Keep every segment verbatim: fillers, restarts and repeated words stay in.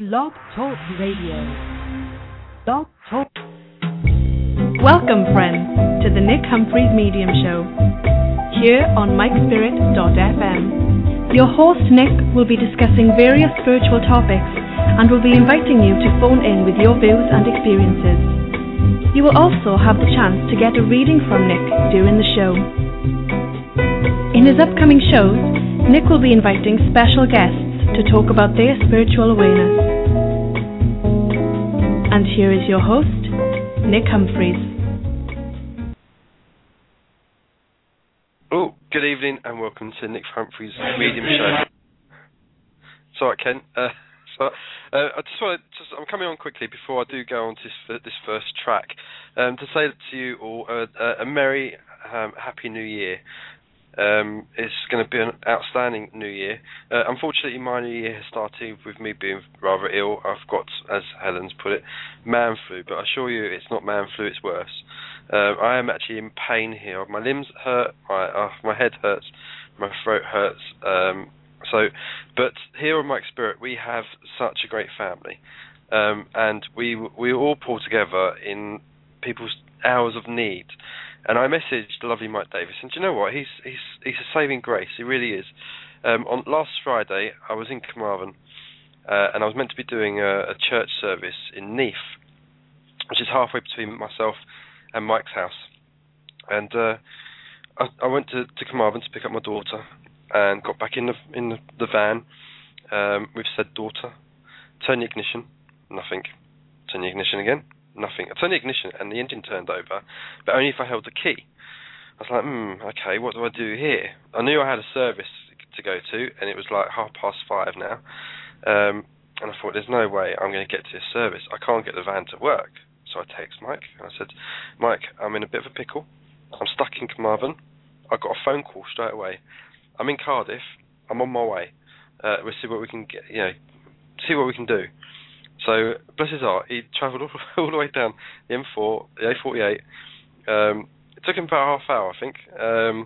Blog Talk Radio. Blog Talk. Welcome, friends, to the Nick Humphreys Medium Show, here on mike spirit dot f m. Your host, Nick, will be discussing various spiritual topics and will be inviting you to phone in with your views and experiences. You will also have the chance to get a reading from Nick during the show. In his upcoming shows, Nick will be inviting special guests to talk about their spiritual awareness. And here is your host, Nick Humphreys. Oh, good evening and welcome to Nick Humphreys Medium Show. Sorry, Ken. Uh, so, uh, I just want to, I'm coming on quickly before I do go on to this, this first track, um, to say to you all uh, uh, a merry, um, happy New Year. Um, it's going to be an outstanding New Year. Uh, unfortunately, my New Year has started with me being rather ill. I've got, as Helen's put it, man flu, but I assure you it's not man flu, it's worse. Uh, I am actually in pain here. My limbs hurt, my uh, my head hurts, my throat hurts. Um, so, but here on Mike Spirit, we have such a great family, um, and we we all pull together in people's hours of need. And I messaged the lovely Mike Davis, and do you know what? He's he's he's a saving grace. He really is. Um, on last Friday, I was in Carmarthen, uh, and I was meant to be doing a, a church service in Neath, which is halfway between myself and Mike's house. And uh, I, I went to, to Carmarthen to pick up my daughter, and got back in the in the, the van um, with said daughter. Turn the ignition, nothing. Turn the ignition again. Nothing. I turned the ignition and the engine turned over, but only if I held the key. I was like, hmm, okay, what do I do here? I knew I had a service to go to, and it was like half past five now. Um, and I thought, there's no way I'm going to get to this service. I can't get the van to work. So I text Mike, and I said, Mike, I'm in a bit of a pickle. I'm stuck in Carmarthen. I got a phone call straight away. I'm in Cardiff. I'm on my way. Uh, we'll see what we can get, you know, see what we can do. So, bless his heart, he travelled all, all the way down the M four, the A forty-eight. Um, it took him about half hour, I think, um,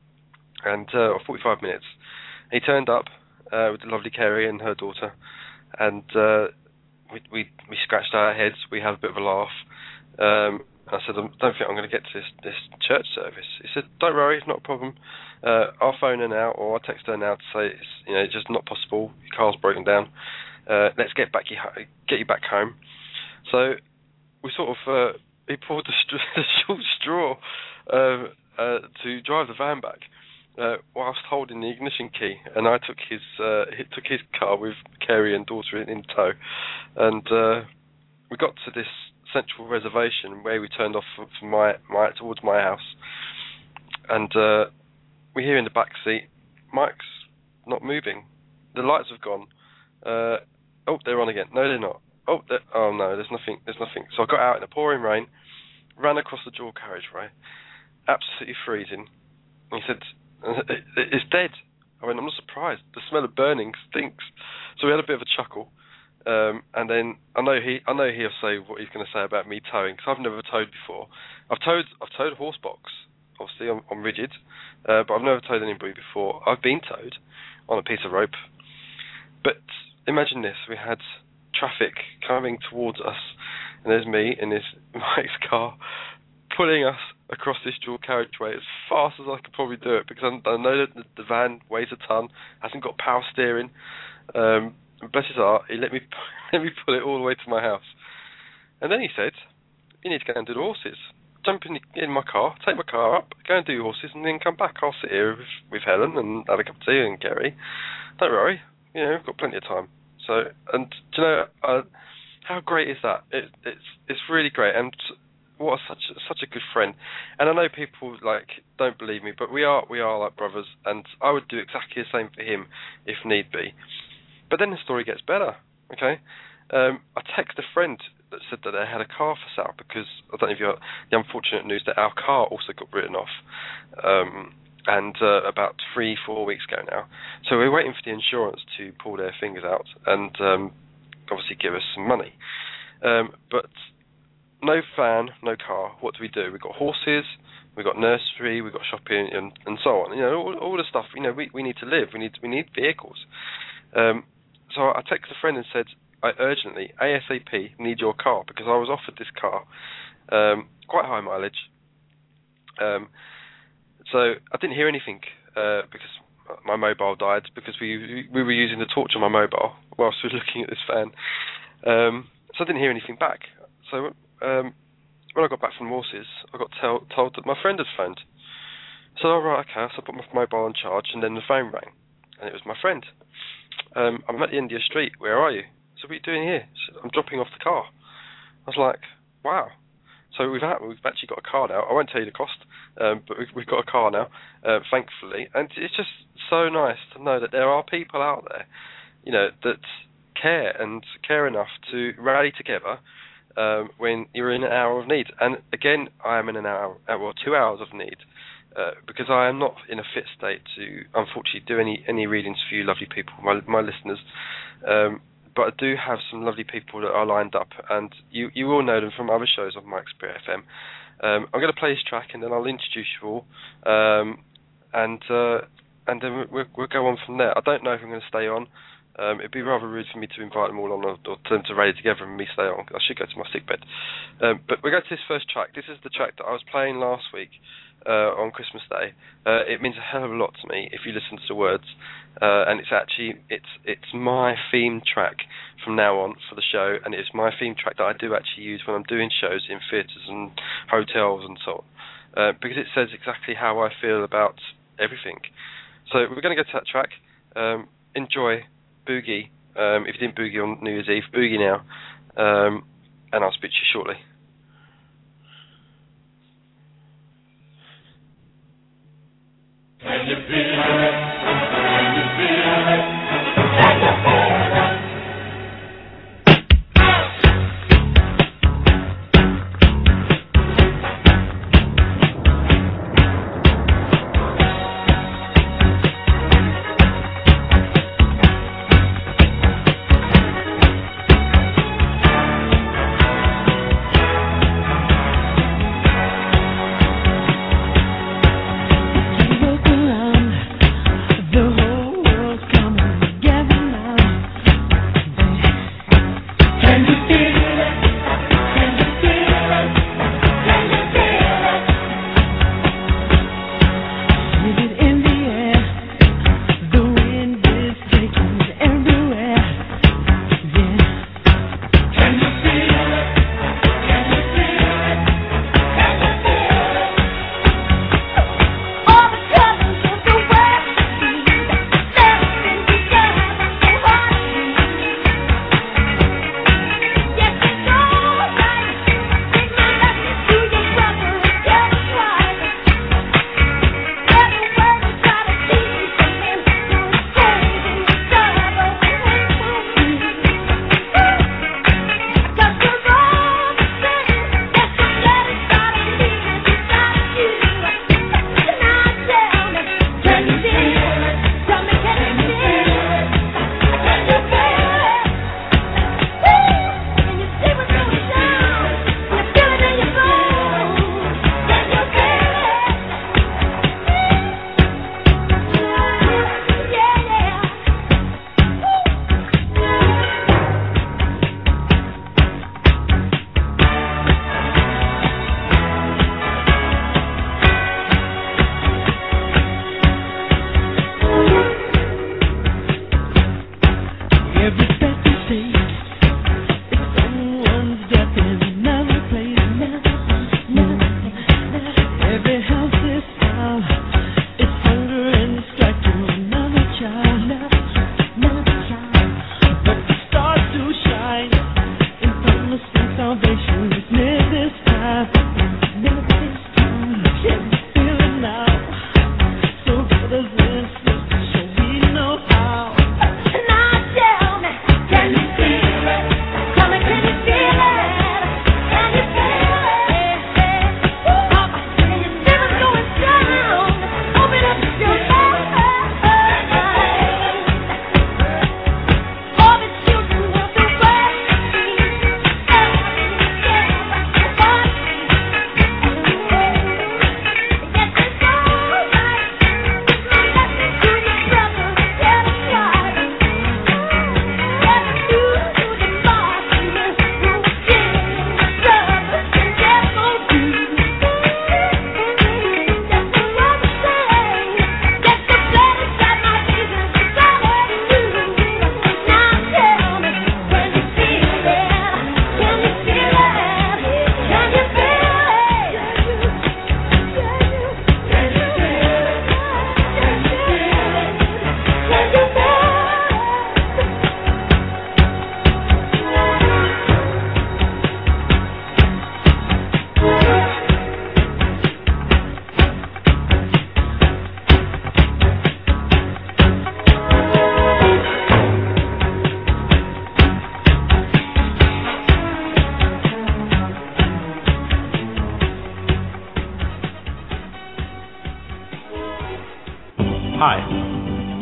and uh, or forty-five minutes. He turned up uh, with the lovely Kerry and her daughter, and uh, we, we we scratched our heads. We had a bit of a laugh. Um, I said, I don't think I'm going to get to this, this church service. He said, don't worry, it's not a problem. Uh, I'll phone her now, or I'll text her now to say it's, you know, it's just not possible. Your car's broken down. Uh, let's get back you get you back home. So we sort of uh, he pulled the, st- the short straw uh, uh, to drive the van back uh, whilst holding the ignition key, and I took his uh, he took his car with Kerry and daughter in, in tow, and uh, we got to this central reservation where we turned off from my, my towards my house, and uh, we hear in the back seat, Mike's not moving. The lights have gone. Uh, Oh, they're on again. No, they're not. Oh, they're, oh no, there's nothing. There's nothing. So I got out in the pouring rain, ran across the dual carriageway, absolutely freezing. And he said, "It's dead." I went, "I'm not surprised. The smell of burning stinks." So we had a bit of a chuckle, um, and then I know he, I know he'll say what he's going to say about me towing, because I've never towed before. I've towed, I've towed a horse box. Obviously, I'm, I'm rigid, uh, but I've never towed anybody before. I've been towed on a piece of rope, but imagine this, we had traffic coming towards us, and there's me in this Mike's car pulling us across this dual carriageway as fast as I could probably do it, because I, I know that the, the van weighs a ton, hasn't got power steering. Um, bless his heart, he let me let me pull it all the way to my house. And then he said, you need to go and do the horses. Jump in, in my car, take my car up, go and do your horses, and then come back. I'll sit here with, with Helen and have a cup of tea and Gary. Don't worry, you know, we've got plenty of time. So, and do you know, uh, how great is that? It, it's it's really great, and what a, such such a good friend. And I know people like don't believe me, but we are we are like brothers, and I would do exactly the same for him if need be. But then the story gets better. Okay, um, I texted a friend that said that they had a car for sale, because I don't know if you heard the unfortunate news that our car also got written off. Um, and uh, about three, four weeks ago now. So we're waiting for the insurance to pull their fingers out and um, obviously give us some money. Um, but no van, no car. What do we do? We've got horses, we've got nursery, we've got shopping, and, and so on. You know, all, all the stuff. You know, we, we need to live. We need we need vehicles. Um, so I texted a friend and said, I urgently, ASAP, need your car, because I was offered this car, um, quite high mileage. Um, so I didn't hear anything uh, because my mobile died, because we we were using the torch on my mobile whilst we were looking at this fan. Um, so I didn't hear anything back. So um, when I got back from Horses, I got tell, told that my friend had phoned. So, all right, okay, so I put my mobile on charge, and then the phone rang, and it was my friend. Um, I'm at the end of your street, where are you? So what are you doing here? So I'm dropping off the car. I was like, wow. So we've, had, we've actually got a car now. I won't tell you the cost, um, but we've, we've got a car now, uh, thankfully. And it's just so nice to know that there are people out there, you know, that care and care enough to rally together um, when you're in an hour of need. And again, I am in an hour, well, two hours of need. Uh, because I am not in a fit state to, unfortunately, do any, any readings for you lovely people, my my listeners. Um, but I do have some lovely people that are lined up, and you, you will know them from other shows on Mike's Spirit F M. Um, I'm going to play this track, and then I'll introduce you all, um, and uh, and then we'll, we'll go on from there. I don't know if I'm going to stay on. Um, it'd be rather rude for me to invite them all on, or, or to them to rally together and me stay on. I should go to my sick bed. Um, but we'll go to this first track. This is the track that I was playing last week. Uh, on Christmas Day. Uh, it means a hell of a lot to me if you listen to the words, uh, and it's actually it's it's my theme track from now on for the show, and it's my theme track that I do actually use when I'm doing shows in theatres and hotels and so on, uh, because it says exactly how I feel about everything. So we're going to go to that track. Um, enjoy Boogie. Um, if you didn't boogie on New Year's Eve, boogie now, um, and I'll speak to you shortly. Can you feel it? Can you feel it? Can you feel it? The whole world's coming together now.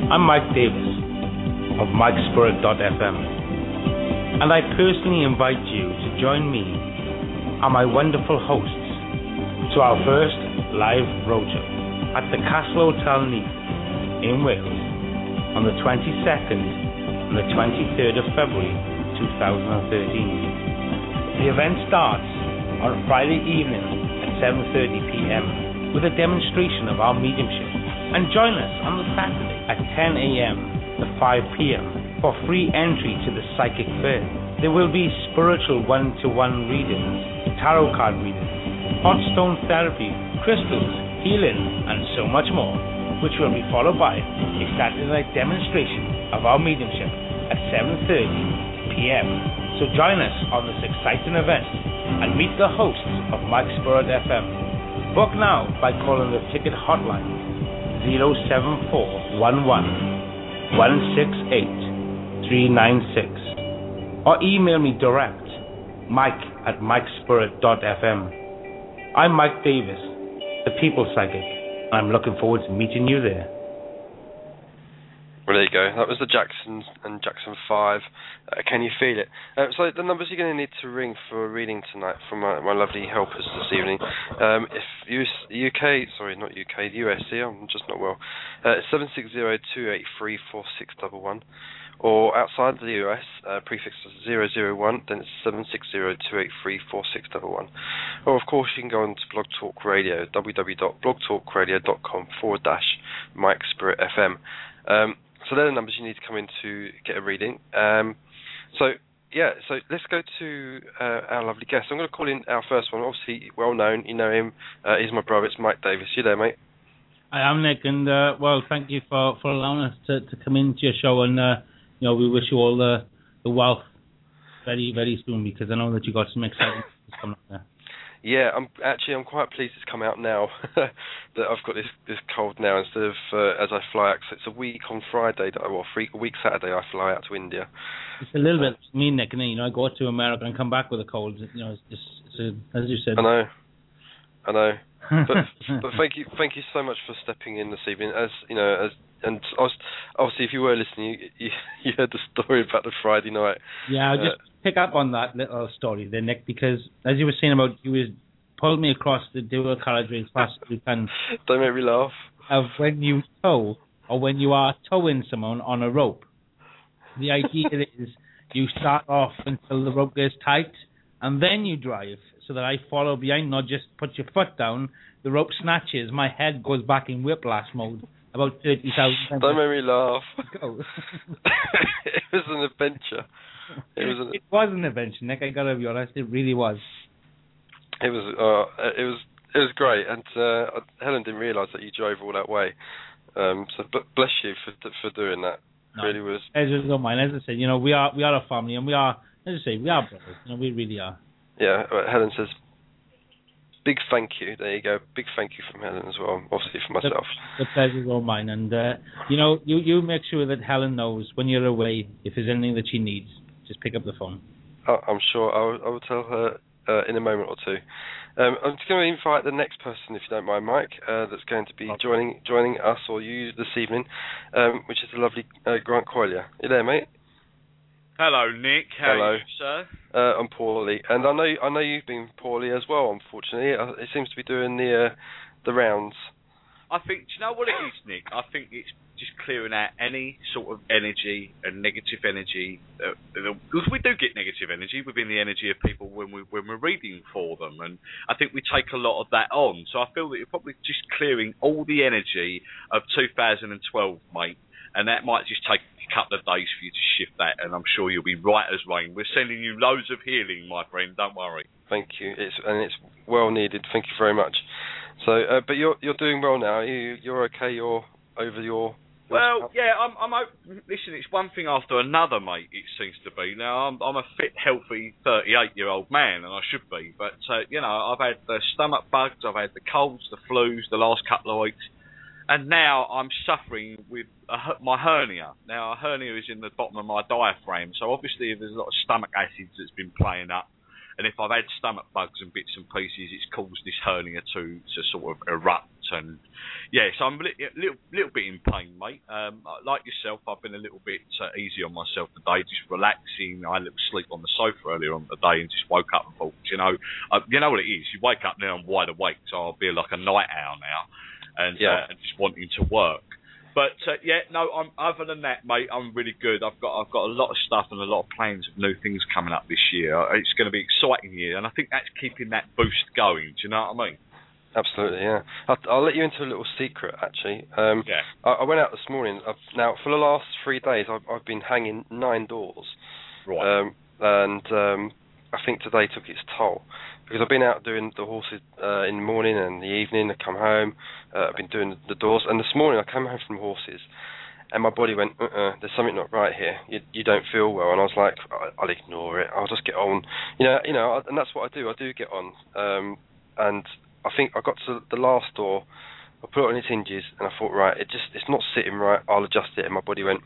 I'm Mike Davis of Mike Spirit dot f m, and I personally invite you to join me and my wonderful hosts to our first live roadshow at the Castle Hotel Neath in Wales on the twenty-second and the twenty-third of February two thousand thirteen. The event starts on Friday evening at seven thirty p m with a demonstration of our mediumship, and join us on the Saturday at ten a m to five p m for free entry to the Psychic Fair. There will be spiritual one-to-one readings, tarot card readings, hot stone therapy, crystals, healing, and so much more, which will be followed by a Saturday night demonstration of our mediumship at seven thirty p m So join us on this exciting event and meet the hosts of Mike Spirit F M. Book now by calling the ticket hotline zero seven four one one one six eight three nine six or email me direct, Mike at Mike Spirit dot f m. I'm Mike Davis, the People Psychic, and I'm looking forward to meeting you there. Well, there you go. That was the Jacksons and Jackson five. Uh, can you feel it? Uh, so the numbers you're going to need to ring for a reading tonight from my, my lovely helpers this evening. Um, if U S, U K, sorry, not U K, U S, yeah, I'm just not well. Uh, seven six zero two eight three four six one one. Or outside the U S, uh, prefix zero zero one, then it's seven six zero two eight three four six one one. Or of course you can go on to Blog Talk Radio, w w w dot blog talk radio dot com forward dash Mike Spirit F M. Um, So they're the numbers you need to come in to get a reading. Um, so, yeah, so let's go to uh, our lovely guest. I'm going to call in our first one. Obviously, well known. You know him. Uh, he's my brother. It's Mike Davis. You there, mate? I am, Nick, and, uh, well, thank you for, for allowing us to, to come into your show, and, uh, you know, we wish you all the, the wealth very, very soon, because I know that you got some exciting things coming up there. Yeah, I'm actually I'm quite pleased it's come out now that I've got this, this cold now instead of uh, as I fly out. So it's a week on Friday that I well, free, a week Saturday I fly out to India. It's a little uh, bit me, Nick, and you know I go to America and come back with a cold. You know, it's just it's a, as you said. I know, I know. but but thank you thank you so much for stepping in this evening. As you know, as and I was, obviously if you were listening, you, you, you heard the story about the Friday night. Yeah, I'll just uh, pick up on that little story there, Nick, because as you were saying about you was pulled me across the dual carriageway as fast as you can. Don't make me laugh. Of when you tow or when you are towing someone on a rope. The idea is you start off until the rope gets tight and then you drive so that I follow behind, not just put your foot down. The rope snatches, my head goes back in whiplash mode about thirty thousand times. Don't make me laugh. Go. It was an adventure. It was an, it was an adventure, Nick, I gotta be honest, it really was. It was uh, it was it was great, and uh, Helen didn't realise that you drove all that way. Um, so, but bless you for for doing that. No, really was. As don't mind. As I said, you know, we are we are a family, and we are, as I say, we are brothers. You know, we really are. Yeah, Helen says, big thank you. There you go, big thank you from Helen as well. Obviously for myself. The, the pleasure's all mine, and uh, you know, you you make sure that Helen knows when you're away if there's anything that she needs, just pick up the phone. Oh, I'm sure I will, I will tell her. Uh, in a moment or two. Um, I'm just going to invite the next person, if you don't mind, Mike, uh, that's going to be okay. joining joining us or you this evening, um, which is the lovely uh, Grant Coilier. You there, mate? Hello, Nick. How Hello. are you, sir? Uh, I'm poorly, and I know I know you've been poorly as well. Unfortunately, it seems to be doing the uh, the rounds. I think. Do you know what it is, Nick? I think it's just clearing out any sort of energy and negative energy, uh, because we do get negative energy within the energy of people when we when we're reading for them, and I think we take a lot of that on. So I feel that you're probably just clearing all the energy of two thousand twelve, mate, and that might just take a couple of days for you to shift that, and I'm sure you'll be right as rain. We're sending you loads of healing, my friend. Don't worry. Thank you. It's and it's well needed. Thank you very much. So, uh, but you're you're doing well now. You you're okay. You're over your. Well, yeah, I'm. I'm. Listen, it's one thing after another, mate. It seems to be. Now, I'm. I'm a fit, healthy, thirty-eight-year-old man, and I should be. But uh, you know, I've had the stomach bugs, I've had the colds, the flus, the last couple of weeks, and now I'm suffering with a, my hernia. Now, a hernia is in the bottom of my diaphragm, so obviously there's a lot of stomach acids that's been playing up, and if I've had stomach bugs and bits and pieces, it's caused this hernia to, to sort of erupt. And yeah, so I'm a li- little, little bit in pain, mate. Um, like yourself, I've been a little bit uh, easy on myself today, just relaxing. I had a little sleep on the sofa earlier on the day and just woke up and thought, you know, uh, you know what it is. You wake up now, I'm wide awake, so I'll be like a night owl now, and, yeah. uh, and just wanting to work. But uh, yeah, no. I'm, other than that, mate, I'm really good. I've got I've got a lot of stuff and a lot of plans of new things coming up this year. It's going to be an exciting year, and I think that's keeping that boost going. Do you know what I mean? Absolutely, yeah. I'll, I'll let you into a little secret, actually. Um, yeah. I, I went out this morning. I've, now, for the last three days, I've, I've been hanging nine doors. Right. Um, and um, I think today took its toll. Because I've been out doing the horses uh, in the morning and the evening. I come home. Uh, I've been doing the doors. And this morning, I came home from horses. And my body went, uh-uh, there's something not right here. You, you don't feel well. And I was like, I'll ignore it. I'll just get on. You know, you know, and that's what I do. I do get on. Um, and... I think I got to the last door, I put it on its hinges, and I thought, right, it just it's not sitting right, I'll adjust it, and my body went,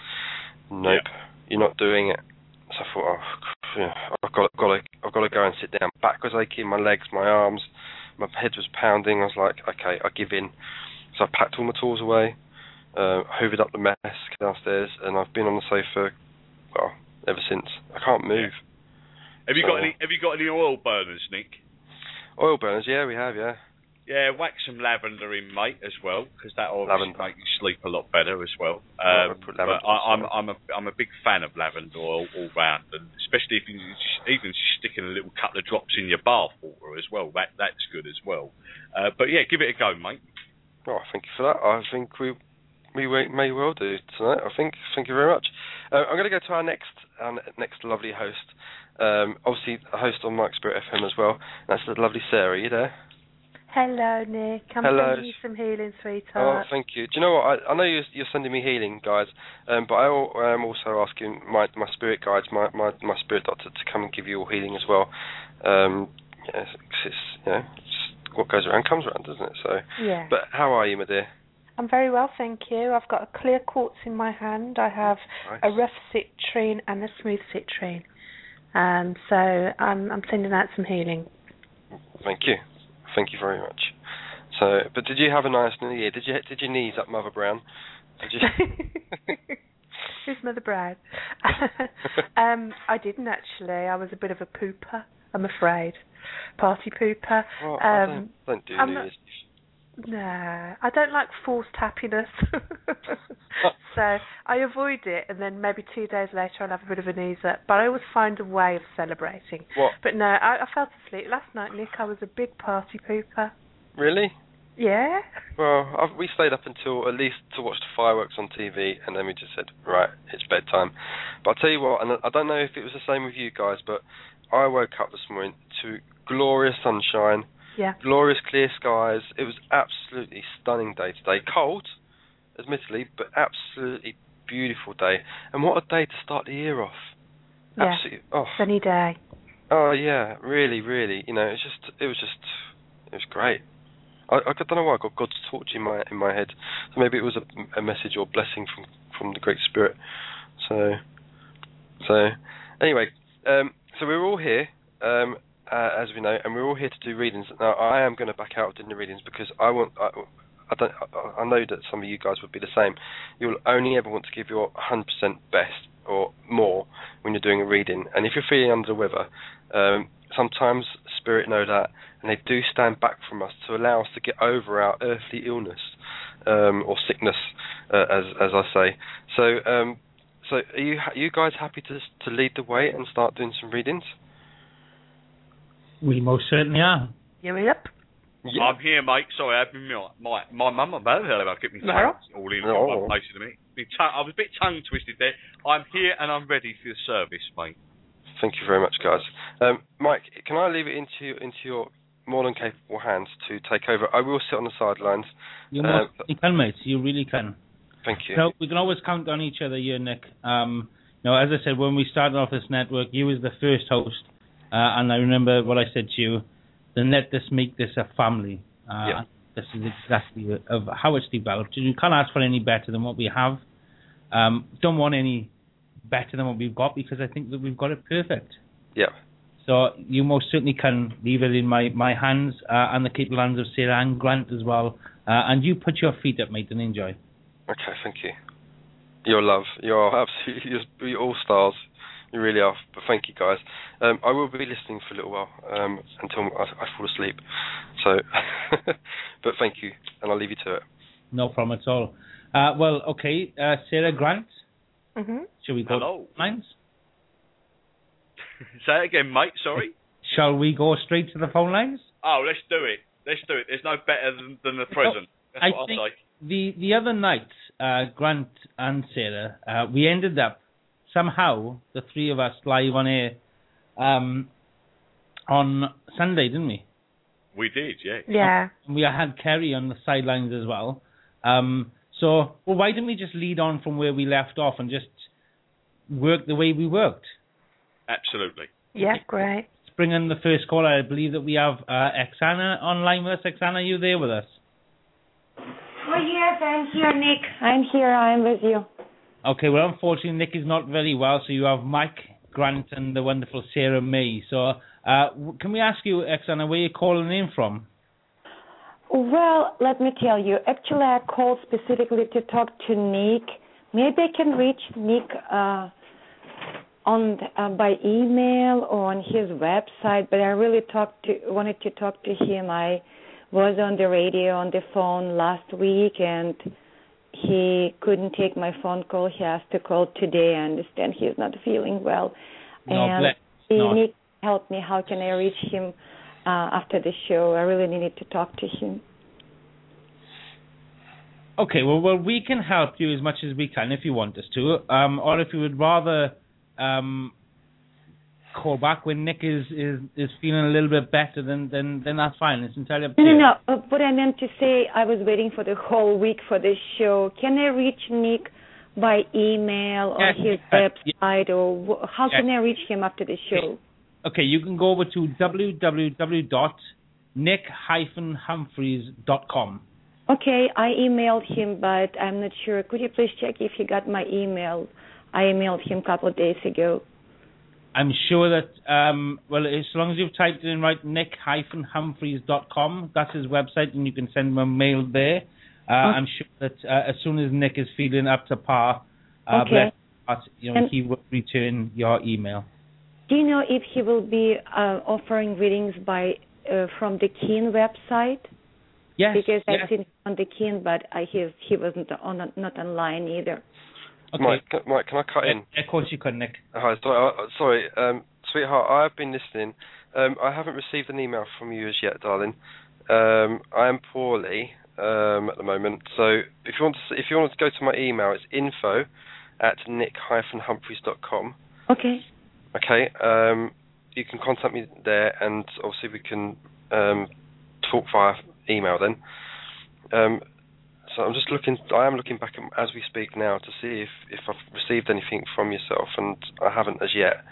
nope, yeah. You're not doing it. So I thought, oh, yeah, I've got, got to, I've got to go and sit down. Back was aching, my legs, my arms, my head was pounding. I was like, okay, I give in. So I packed all my tools away, uh, hoovered up the mess downstairs, and I've been on the sofa, well, ever since. I can't move. Yeah. Have you so, got any? Have you got any oil burners, Nick? Oil burners, yeah, we have, yeah. Yeah, whack some lavender in, mate, as well, because that will make you sleep a lot better as well. Um, oh, but I, I'm I'm a I'm a big fan of lavender oil all round, and especially if you just, even just sticking a little couple of drops in your bath water as well. That that's good as well. Uh, but yeah, give it a go, mate. Oh, thank you for that. I think we we may well do tonight. I think. Thank you very much. Uh, I'm going to go to our next our next lovely host. Um, obviously, a host on Mike Spirit F M as well. That's the lovely Sarah. Are you there? Hello, Nick. I'm Hello. sending you some healing, sweetheart. Oh, thank you. Do you know what? I, I know you're, you're sending me healing, guys, um, but I am also asking my my spirit guides, my, my, my spirit doctor, to come and give you all healing as well. Um, yeah, it's, it's, you know, it's what goes around comes around, doesn't it? So. Yeah. But how are you, my dear? I'm very well, thank you. I've got a clear quartz in my hand. I have nice. a rough citrine and a smooth citrine. Um, so I'm, I'm sending out some healing. Thank you, thank you very much. So, but did you have a nice New Year? Did you did your knees up, Mother Brown? Did you? Who's Mother Brown? um, I didn't actually. I was a bit of a pooper, I'm afraid, party pooper. Well, um, I don't, don't do New Year's. Nah, I don't like forced happiness. So I avoid it, and then maybe two days later I'll have a bit of a knees up. But I always find a way of celebrating. What? But no, I, I fell asleep last night, Nick. I was a big party pooper. Really? Yeah. Well, I've, we stayed up until at least to watch the fireworks on T V, and then we just said, right, it's bedtime. But I'll tell you what, and I don't know if it was the same with you guys, but I woke up this morning to glorious sunshine. Yeah. Glorious clear skies. It was absolutely stunning day today. Cold, admittedly, but absolutely beautiful day. And what a day to start the year off. Yeah. Absolutely. Oh. Sunny day. Oh yeah, really, really. You know, it's just, it was just, it was great. I, I don't know why I got God's torch in my in my head. So maybe it was a, a message or blessing from from the Great Spirit. So, so anyway, um, so we're all here. Um, Uh, as we know, and we're all here to do readings. Now, I am going to back out of doing the readings because I want. I, I don't. I, I know that some of you guys would be the same. You'll only ever want to give your one hundred percent best or more when you're doing a reading. And if you're feeling under the weather, um, sometimes Spirit know that, and they do stand back from us to allow us to get over our earthly illness um, or sickness, uh, as as I say. So, um, so are you are you guys happy to to lead the way and start doing some readings? We most certainly are. You up? Yeah. I'm here, mate. Sorry, I had my my my mum and my mother about getting me tongue all in no. one place in a minute. I was a bit tongue twisted there. I'm here and I'm ready for the service, mate. Thank you very much, guys. Um, Mike, can I leave it into into your more than capable hands to take over? I will sit on the sidelines. You um, you can, mate. You really can. Thank you. You know, we can always count on each other here, Nick. Um, you know, as I said, when we started off this network, you was the first host. Uh, and I remember what I said to you, then let us make this a family. Uh, yeah. This is exactly of how it's developed. You can't ask for any better than what we have. Um, don't want any better than what we've got because I think that we've got it perfect. Yeah. So you most certainly can leave it in my, my hands uh, and the capable hands of Sarah and Grant as well. Uh, and you put your feet up, mate, and enjoy. Okay, thank you. You're love. You're absolutely you're, you're all stars. You really are. But thank you, guys. Um, I will be listening for a little while um, until I, I fall asleep. So, but thank you, and I'll leave you to it. No problem at all. Uh, well, okay, uh, Sarah, Grant. Mm-hmm. Shall we go Hello. to lines? Say it again, mate. Sorry. Shall we go straight to the phone lines? Oh, let's do it. Let's do it. There's no better than, than the present. That's I what think I say. the the other night, uh, Grant and Sarah, uh, we ended up somehow the three of us live on air um, on Sunday, didn't we? We did, yeah. Yeah. And we had Kerry on the sidelines as well. Um, so, well, why didn't we just lead on from where we left off and just work the way we worked? Absolutely. Yeah, great. Let's bring in the first caller. I believe that we have uh, Exana online with us. Exana, are you there with us? Oh, yes, I'm here, Nick. I'm here. I'm with you. Okay, well, unfortunately, Nick is not very well, so you have Mike, Grant, and the wonderful Sarah May. So, uh, can we ask you, Exana, where you're calling in from? Well, let me tell you. Actually, I called specifically to talk to Nick. Maybe I can reach Nick uh, on uh, by email or on his website, but I really talked to wanted to talk to him. I was on the radio, on the phone last week, and he couldn't take my phone call. He has to call today. I understand he's not feeling well. No, and bless. he No. Nick, help me. How can I reach him uh, after the show? I really needed to talk to him. Okay, well, well, we can help you as much as we can if you want us to, um, or if you would rather um, call back when Nick is, is, is feeling a little bit better, then then then that's fine. It's entirely up to No, you. no, no. Uh, what I meant to say, I was waiting for the whole week for the show. Can I reach Nick by email or Yes, his yes, website, or wh- how Yes. can I reach him after the show? Okay, you can go over to w w w dot nick dash humphreys dot com. Okay, I emailed him, but I'm not sure. Could you please check if he got my email? I emailed him a couple of days ago. I'm sure that, um, well, as long as you've typed it in right, nick dash humphreys dot com, that's his website, and you can send him a mail there. Uh, Okay. I'm sure that uh, as soon as Nick is feeling up to par, uh, Okay. bless his heart, you know, And- he will return your email. Do you know if he will be uh, offering readings by uh, from the Keen website? Yes, Because yes. I've seen him on the Keen, but I he, he wasn't on not online either. Okay. Mike, can- Mike, can I cut in? Of course you can, Nick. Hi, sorry, uh, sorry, um, sweetheart. I have been listening. Um, I haven't received an email from you as yet, darling. Um, I am poorly um, at the moment, so if you want to, if you want to go to my email, it's info at nick dash humphreys dot com. Okay. Okay. Um, you can contact me there, and obviously we can um, talk via email then. Um, so I'm just looking. I am looking back at, as we speak now to see if, if I've received anything from yourself, and I haven't as yet.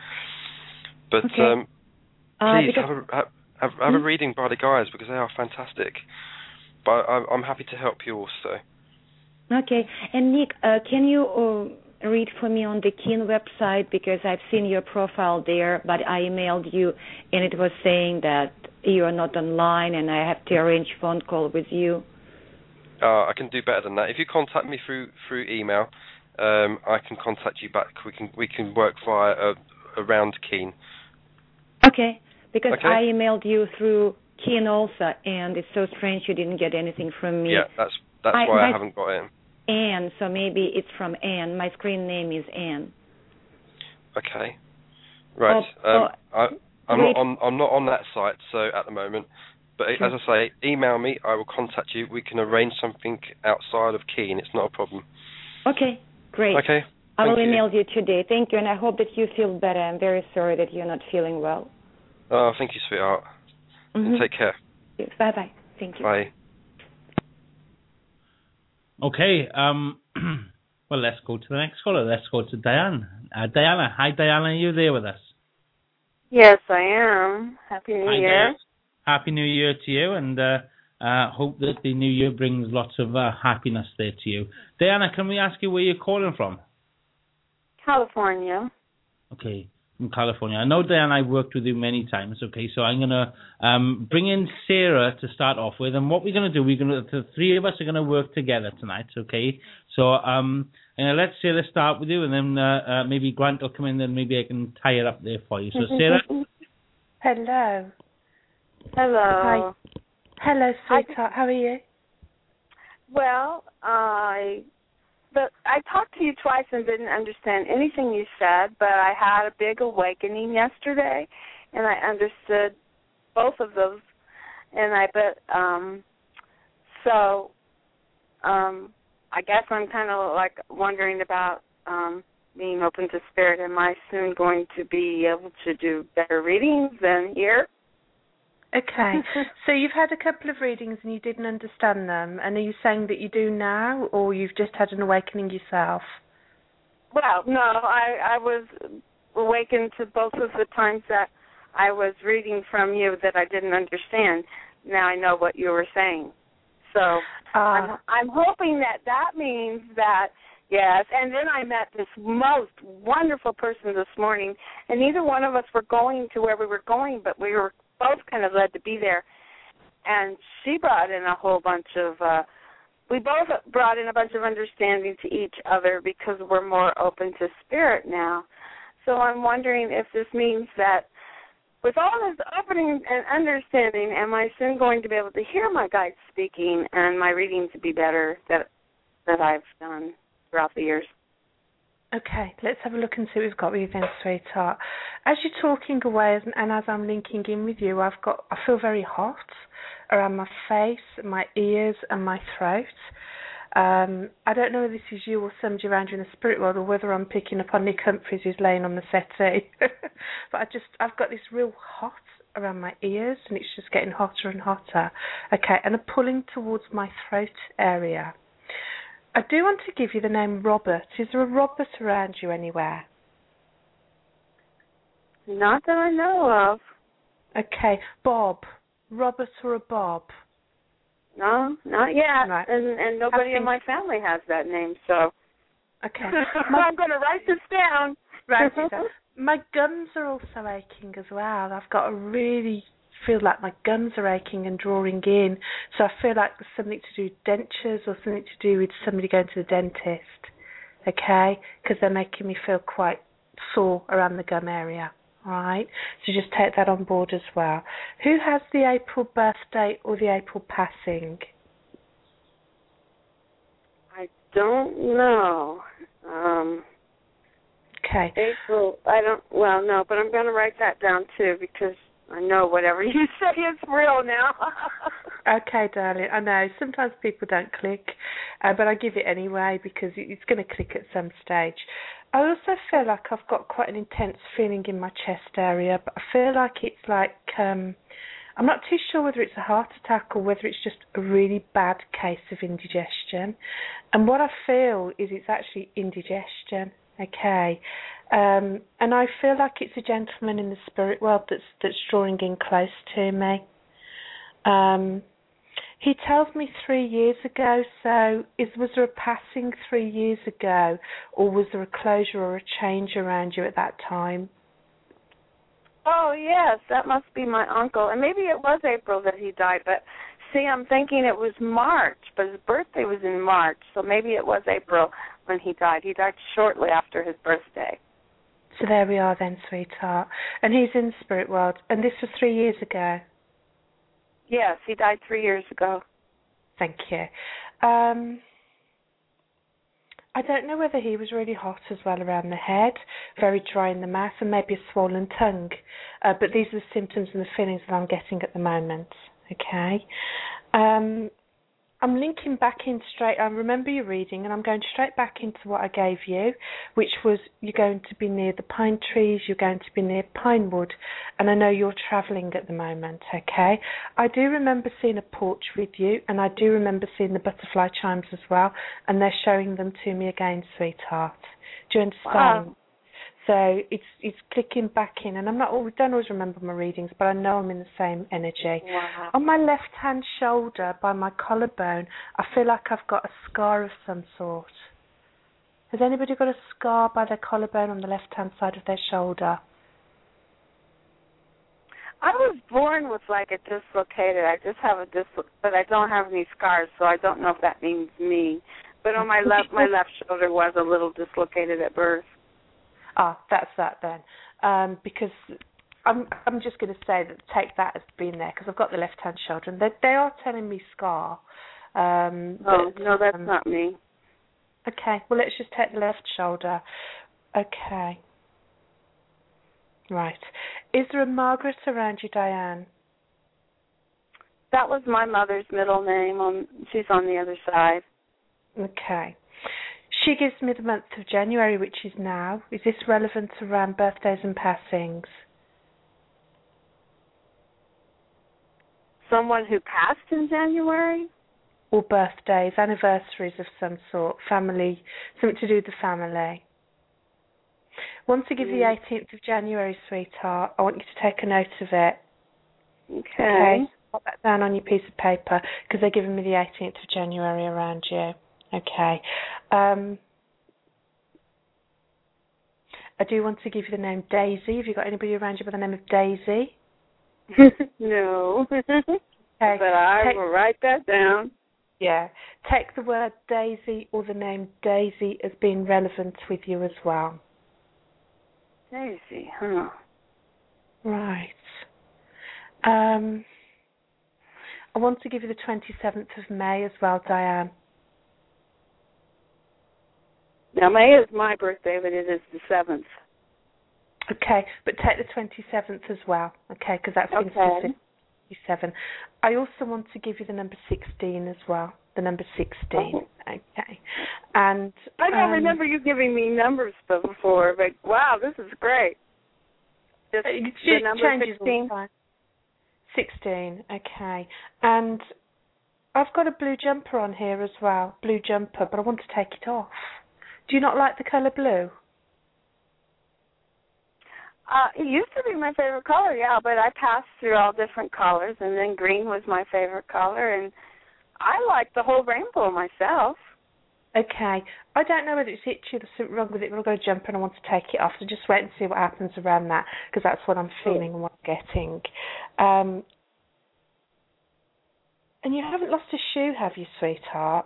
But Okay. um, Uh, please because- have a have, have, have a reading by the guys because they are fantastic. But I, I'm happy to help you also. Okay. And Nick, uh, can you uh, read for me on the Keen website, because I've seen your profile there, but I emailed you and it was saying that you are not online and I have to arrange phone call with you. Uh, I can do better than that. If you contact me through through email, um, I can contact you back. We can we can work via a, around Keen. Okay. Because Okay. I emailed you through Keen also, and it's so strange you didn't get anything from me. Yeah, that's that's I- why I my- haven't got it. Anne, so maybe it's from Anne. My screen name is Anne. Okay. Right. Oh, um, oh, I, I'm wait. not on. I'm not on that site. So at the moment, but Sure. as I say, email me. I will contact you. We can arrange something outside of Keen. It's not a problem. Okay, great. Okay. I will Thank you. email you today. Thank you, and I hope that you feel better. I'm very sorry that you're not feeling well. Oh, thank you, sweetheart. Mhm. Take care. Bye bye. Thank you. Bye. Okay, um, well, let's go to the next caller. Let's go to Diane. Uh, Diana, hi, Diana, are you there with us? Yes, I am. Happy New Hi, Year. Diana. Happy New Year to you, and uh, uh, hope that the new year brings lots of uh, happiness there to you. Diana, can we ask you where you're calling from? California. Okay. from California. I know Diane, I've worked with you many times, okay, so I'm going to um, bring in Sarah to start off with, and what we're going to do, we're going to, the three of us are going to work together tonight, okay, so um, and let's Sarah start with you, and then uh, uh, maybe Grant will come in, and maybe I can tie it up there for you. So Sarah? Hello. Hello. Hi. Hello, sweetheart. How are you? Well, I but I talked to you twice and didn't understand anything you said, but I had a big awakening yesterday, and I understood both of those. And I bet um, so. Um, I guess I'm kind of like wondering about um, being open to spirit. Am I soon going to be able to do better readings than here? Okay. So you've had a couple of readings and you didn't understand them, and are you saying that you do now, or you've just had an awakening yourself? Well, no, I, I was awakened to both of the times that I was reading from you that I didn't understand. Now I know what you were saying. So uh, I'm, I'm hoping that that means that, yes, and then I met this most wonderful person this morning, and neither one of us were going to where we were going, but we were both kind of led to be there. And she brought in a whole bunch of, uh, we both brought in a bunch of understanding to each other because we're more open to spirit now. So I'm wondering if this means that with all this opening and understanding, am I soon going to be able to hear my guides speaking and my reading to be better that that I've done throughout the years? Okay, let's have a look and see what we've got with you then, sweetheart. As you're talking away and as I'm linking in with you, I've got I feel very hot around my face, my ears and my throat. Um, I don't know if this is you or somebody around you in the spirit world, or whether I'm picking up on Nick Humphreys who's laying on the settee. But I just, I've got this real hot around my ears, and it's just getting hotter and hotter. Okay, and I'm pulling towards my throat area. I do want to give you the name Robert. Is there a Robert around you anywhere? Not that I know of. Okay, Bob. Robert or a Bob? No, not yet. Right. And and nobody think... in my family has that name, so. Okay. My... I'm going to write this down. Right. My gums are also aching as well. I've got a really feel like my gums are aching and drawing in. So I feel like there's something to do with dentures or something to do with somebody going to the dentist. Okay? Because they're making me feel quite sore around the gum area. All right? So just take that on board as well. Who has the April birthday or the April passing? I don't know. Um, okay. April, I don't, well, no, but I'm going to write that down too because I know whatever you say is real now. Okay, darling. I know. Sometimes people don't click, uh, but I give it anyway because it's going to click at some stage. I also feel like I've got quite an intense feeling in my chest area, but I feel like it's like, um, I'm not too sure whether it's a heart attack or whether it's just a really bad case of indigestion. And what I feel is it's actually indigestion, okay? Um, and I feel like it's a gentleman in the spirit world that's that's drawing in close to me. Um, he tells me three years ago, so is, was there a passing three years ago, or was there a closure or a change around you at that time? Oh, yes, that must be my uncle. And maybe it was April that he died, but see, I'm thinking it was March, but his birthday was in March, so maybe it was April when he died. He died shortly after his birthday. So there we are then, sweetheart. And he's in the spirit world, and this was three years ago? Yes, he died three years ago. Thank you. Um, I don't know whether he was really hot as well around the head, very dry in the mouth, and maybe a swollen tongue. Uh, but these are the symptoms and the feelings that I'm getting at the moment. Okay. Um, I'm linking back in straight. I remember your reading, and I'm going straight back into what I gave you, which was you're going to be near the pine trees, you're going to be near Pinewood, and I know you're travelling at the moment, okay? I do remember seeing a porch with you, and I do remember seeing the butterfly chimes as well, and they're showing them to me again, sweetheart. Do you understand? Wow. So it's it's clicking back in, and I'm not. I don't always remember my readings, but I know I'm in the same energy. Wow. On my left hand shoulder, by my collarbone, I feel like I've got a scar of some sort. Has anybody got a scar by their collarbone on the left hand side of their shoulder? I was born with like a dislocated. I just have a dislo- but I don't have any scars, so I don't know if that means me. But on my left, my left shoulder was a little dislocated at birth. Ah, that's that then. Um, because I'm I'm just going to say that take that as being there because I've got the left hand shoulder and they they are telling me scar. Um, oh but, no, that's um, not me. Okay, well let's just take the left shoulder. Okay. Right. Is there a Margaret around you, Diane? That was my mother's middle name. On she's on the other side. Okay. She gives me the month of January, which is now. Is this relevant around birthdays and passings? Someone who passed in January? Or birthdays, anniversaries of some sort, family, something to do with the family. Once I give you the eighteenth of January, sweetheart, I want you to take a note of it. Okay. Okay. Put that down on your piece of paper because they're giving me the eighteenth of January around you. Okay. Um, I do want to give you the name Daisy. Have you got anybody around you by the name of Daisy? No. Okay. But I take, will write that down. Yeah. Take the word Daisy or the name Daisy as being relevant with you as well. Daisy, huh? Right. Um, I want to give you the twenty-seventh of May as well, Diane. Now, May is my birthday, but it is the seventh. Okay, but take the twenty-seventh as well, okay, because that's been Okay. fifty-seven. I also want to give you the number sixteen as well, the number sixteen, Oh. okay. And I don't um, remember you giving me numbers before, but wow, this is great. Just it the number changes all sixteen? the time. sixteen, okay. And I've got a blue jumper on here as well, blue jumper, but I want to take it off. Do you not like the colour blue? Uh, it used to be my favorite color, yeah, but I passed through all different colors, and then green was my favorite color, and I like the whole rainbow myself. Okay. I don't know whether it's itchy or there's something wrong with it, but I've got a jumper and I want to take it off, so just wait and see what happens around that, because that's what I'm feeling and what I'm getting. Um, and you haven't lost a shoe, have you, sweetheart?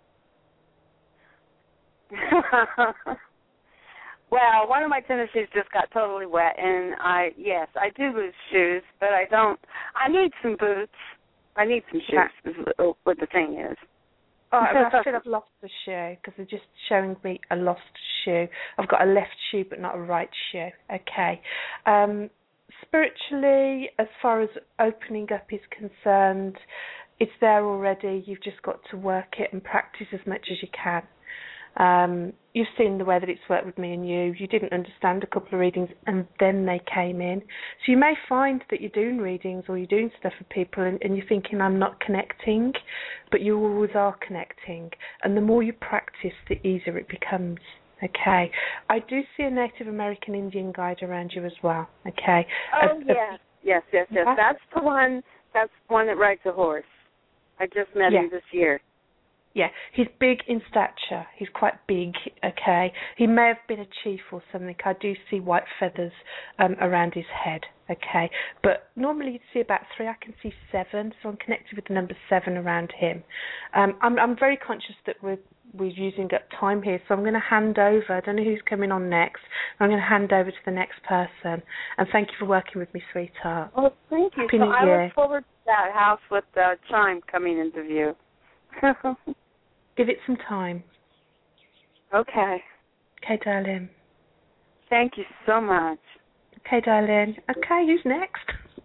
Well, one of my tennis shoes just got totally wet, and I, yes, I do lose shoes, but I don't, I need some boots. I need some shoes, is what the thing is. Oh, I feel I've lost a shoe, because they're just showing me a lost shoe. I've got a left shoe, but not a right shoe. Okay. Um, spiritually, as far as opening up is concerned, it's there already. You've just got to work it and practice as much as you can. Um, you've seen the way that it's worked with me and you. You didn't understand a couple of readings and then they came in. So you may find that you're doing readings or you're doing stuff for people and, and you're thinking, I'm not connecting, but you always are connecting. And the more you practice, the easier it becomes. Okay. I do see a Native American Indian guide around you as well. Okay. Oh, a, yes. A, yes, yes, yes. yeah. That's the one, that's the one that rides a horse. I just met yeah. him this year. Yeah, he's big in stature. He's quite big, okay. He may have been a chief or something. I do see white feathers um, around his head, okay. But normally you'd see about three. I can see seven, so I'm connected with the number seven around him. Um, I'm, I'm very conscious that we're, we're using up time here, so I'm going to hand over. I don't know who's coming on next. I'm going to hand over to the next person. And thank you for working with me, sweetheart. Oh, thank you. Happy so New I Year. look forward to that house with the chime coming into view. Give it some time. Okay. Okay, darling. Thank you so much. Okay, darling. Okay, who's next?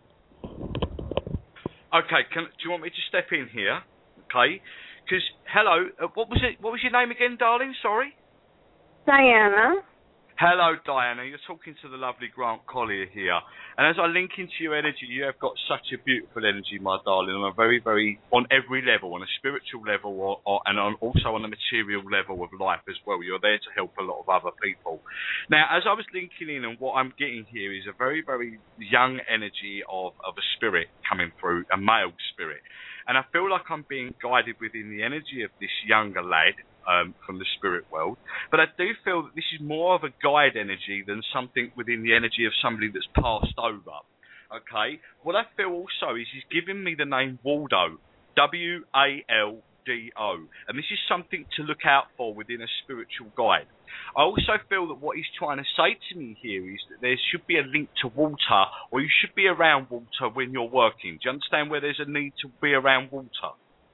Okay, can, do you want me to step in here? Okay, because hello, uh, what was it? What was your name again, darling? Sorry. Diana. Hello, Diana. You're talking to the lovely Grant Collier here. And as I link into your energy, you have got such a beautiful energy, my darling, on a very, very, on every level, on a spiritual level or, or, and on, also on a material level of life as well. You're there to help a lot of other people. Now, as I was linking in, and what I'm getting here is a very, very young energy of, of a spirit coming through, a male spirit. And I feel like I'm being guided within the energy of this younger lad, Um, from the spirit world, but I do feel that this is more of a guide energy than something within the energy of somebody that's passed over. Okay. What I feel also is he's giving me the name Waldo. W A L D O. And this is something to look out for within a spiritual guide. I also feel that what he's trying to say to me here is that there should be a link to water, or you should be around water when you're working. Do you understand where there's a need to be around water?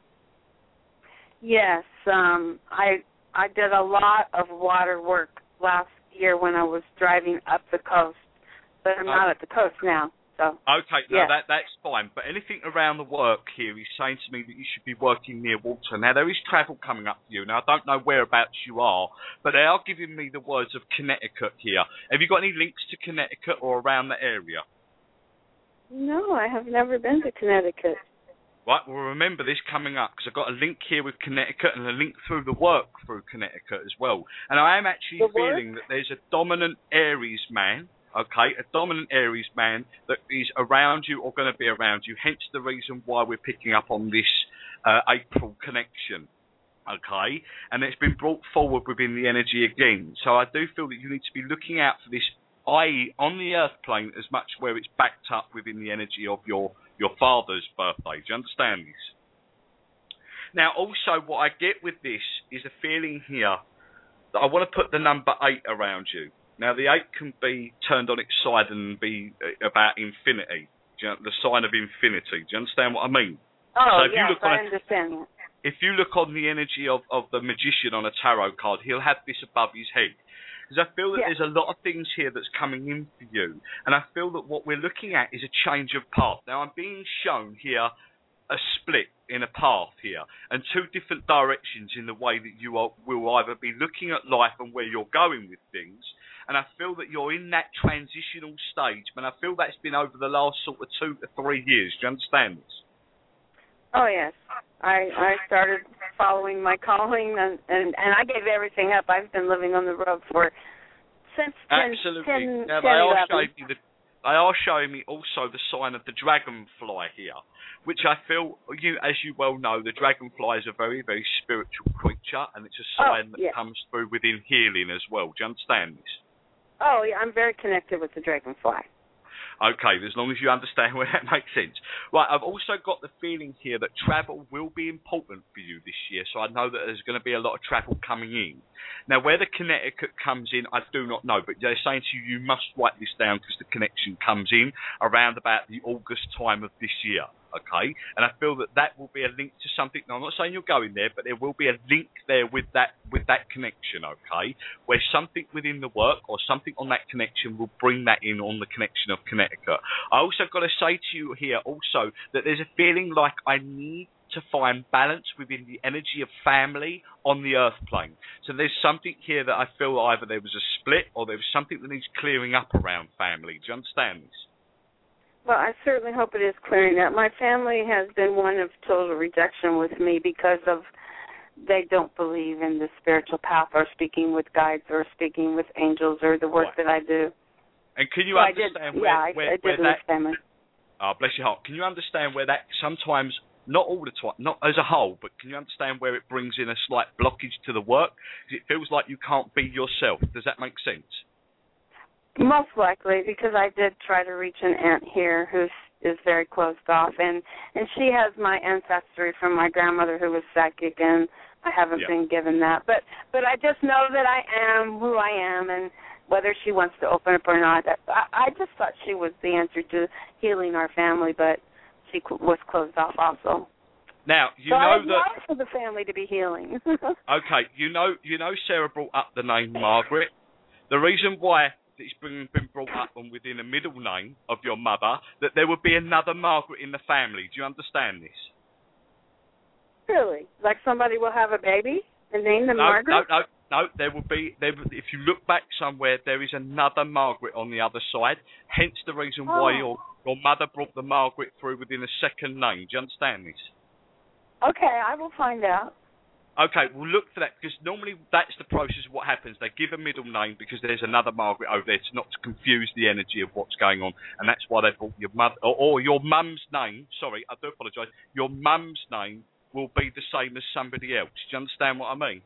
Yes. Um, I I did a lot of water work last year when I was driving up the coast, but I'm not at the coast now. So okay, no, yeah. that that's fine. But anything around the work here, he's saying to me that you should be working near water. Now there is travel coming up for you. Now I don't know whereabouts you are, but they are giving me the words of Connecticut here. Have you got any links to Connecticut or around the area? No, I have never been to Connecticut. Right, well remember this coming up because I've got a link here with Connecticut and a link through the work through Connecticut as well. And I am actually The feeling work? that there's a dominant Aries man. Okay, a dominant Aries man that is around you or going to be around you, hence the reason why we're picking up on this uh, April connection. Okay, and it's been brought forward within the energy again. So I do feel that you need to be looking out for this, that is on the earth plane as much where it's backed up within the energy of your, your father's birthday. Do you understand this? Now also what I get with this is a feeling here that I want to put the number eight around you. Now, the eight can be turned on its side and be about infinity, do you know, the sign of infinity. Do you understand what I mean? Oh, so if yes, you look I on a, understand that. If you look on the energy of, of the magician on a tarot card, he'll have this above his head. Because I feel that yes. there's a lot of things here that's coming in for you. And I feel that what we're looking at is a change of path. Now, I'm being shown here a split in a path here and two different directions in the way that you are, will either be looking at life and where you're going with things. And I feel that you're in that transitional stage, but I feel that's been over the last sort of two to three years. Do you understand this? Oh, yes. I I started following my calling, and, and, and I gave everything up. I've been living on the road for since ten, Absolutely. ten, now, ten, they are eleven. showing me the, they are showing me also the sign of the dragonfly here, which I feel, you, as you well know, the dragonfly is a very, very spiritual creature, and it's a sign oh, that yes. comes through within healing as well. Do you understand this? Oh, yeah, I'm very connected with the dragonfly. Okay, as long as you understand where that makes sense. Right, I've also got the feeling here that travel will be important for you this year, so I know that there's going to be a lot of travel coming in. Now, where the Connecticut comes in, I do not know, but they're saying to you, you must write this down because the connection comes in around about the August time of this year, okay? And I feel that that will be a link to something. Now, I'm not saying you're going there, but there will be a link there with that with that connection, okay? Where something within the work or something on that connection will bring that in on the connection of Connecticut. I also got to say to you here also that there's a feeling like I need to find balance within the energy of family on the earth plane. So there's something here that I feel either there was a split or there was something that needs clearing up around family. Do you understand this? Well, I certainly hope it is clearing up. My family has been one of total rejection with me because of they don't believe in the spiritual path or speaking with guides or speaking with angels or the work right. that I do. And can you so understand I did, where, yeah, I, where, I did where lose that... family. Oh, bless your heart. Can you understand where that sometimes, not all the time, not as a whole, but can you understand where it brings in a slight blockage to the work? Because it feels like you can't be yourself. Does that make sense? Most likely, because I did try to reach an aunt here who is very closed off, and, and she has my ancestry from my grandmother who was psychic, and I haven't yeah. been given that. But but I just know that I am who I am, and whether she wants to open up or not, I, I just thought she was the answer to healing our family, but she was closed off also. Now, you so know I would that... love for the family to be healing. Okay, you know you know Sarah brought up the name Margaret. The reason why it's been, been brought up and within a middle name of your mother, that there would be another Margaret in the family. Do you understand this? Really? Like somebody will have a baby and name them no, Margaret? No, no, no. There will be. There, if you look back somewhere, there is another Margaret on the other side. Hence the reason oh. why your your mother brought the Margaret through within a second name. Do you understand this? Okay, I will find out. Okay, we'll look for that because normally that's the process of what happens. They give a middle name because there's another Margaret over there to not to confuse the energy of what's going on, and that's why they brought your mother or, or your mum's name. Sorry, I do apologise. Your mum's name will be the same as somebody else. Do you understand what I mean?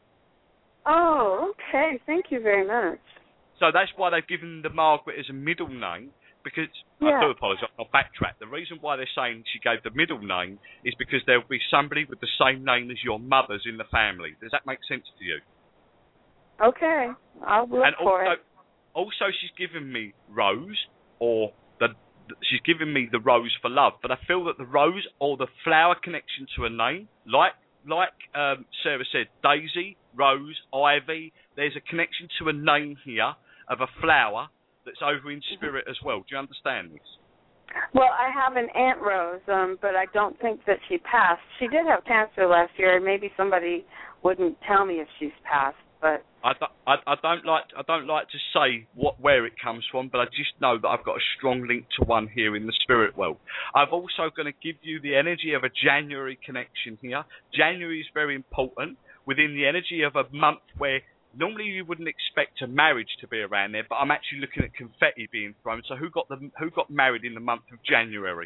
Oh, okay. Thank you very much. So that's why they've given the Margaret as a middle name because Yeah. I do apologise. I'll backtrack. The reason why they're saying she gave the middle name is because there will be somebody with the same name as your mother's in the family. Does that make sense to you? Okay, I'll look and for also, it. also, she's given me Rose, or the she's given me the rose for love. But I feel that the rose or the flower connection to a name, like like um, Sarah said, Daisy, Rose, Ivy. There's a connection to a name here of a flower that's over in spirit as well. Do you understand this? Well, I have an Aunt Rose, um, but I don't think that she passed. She did have cancer last year. Maybe somebody wouldn't tell me if she's passed, but I, do, I, I don't like I don't like to say what where it comes from, but I just know that I've got a strong link to one here in the spirit world. I'm also going to give you the energy of a January connection here. January is very important within the energy of a month where normally you wouldn't expect a marriage to be around there, but I'm actually looking at confetti being thrown. So who got the who got married in the month of January?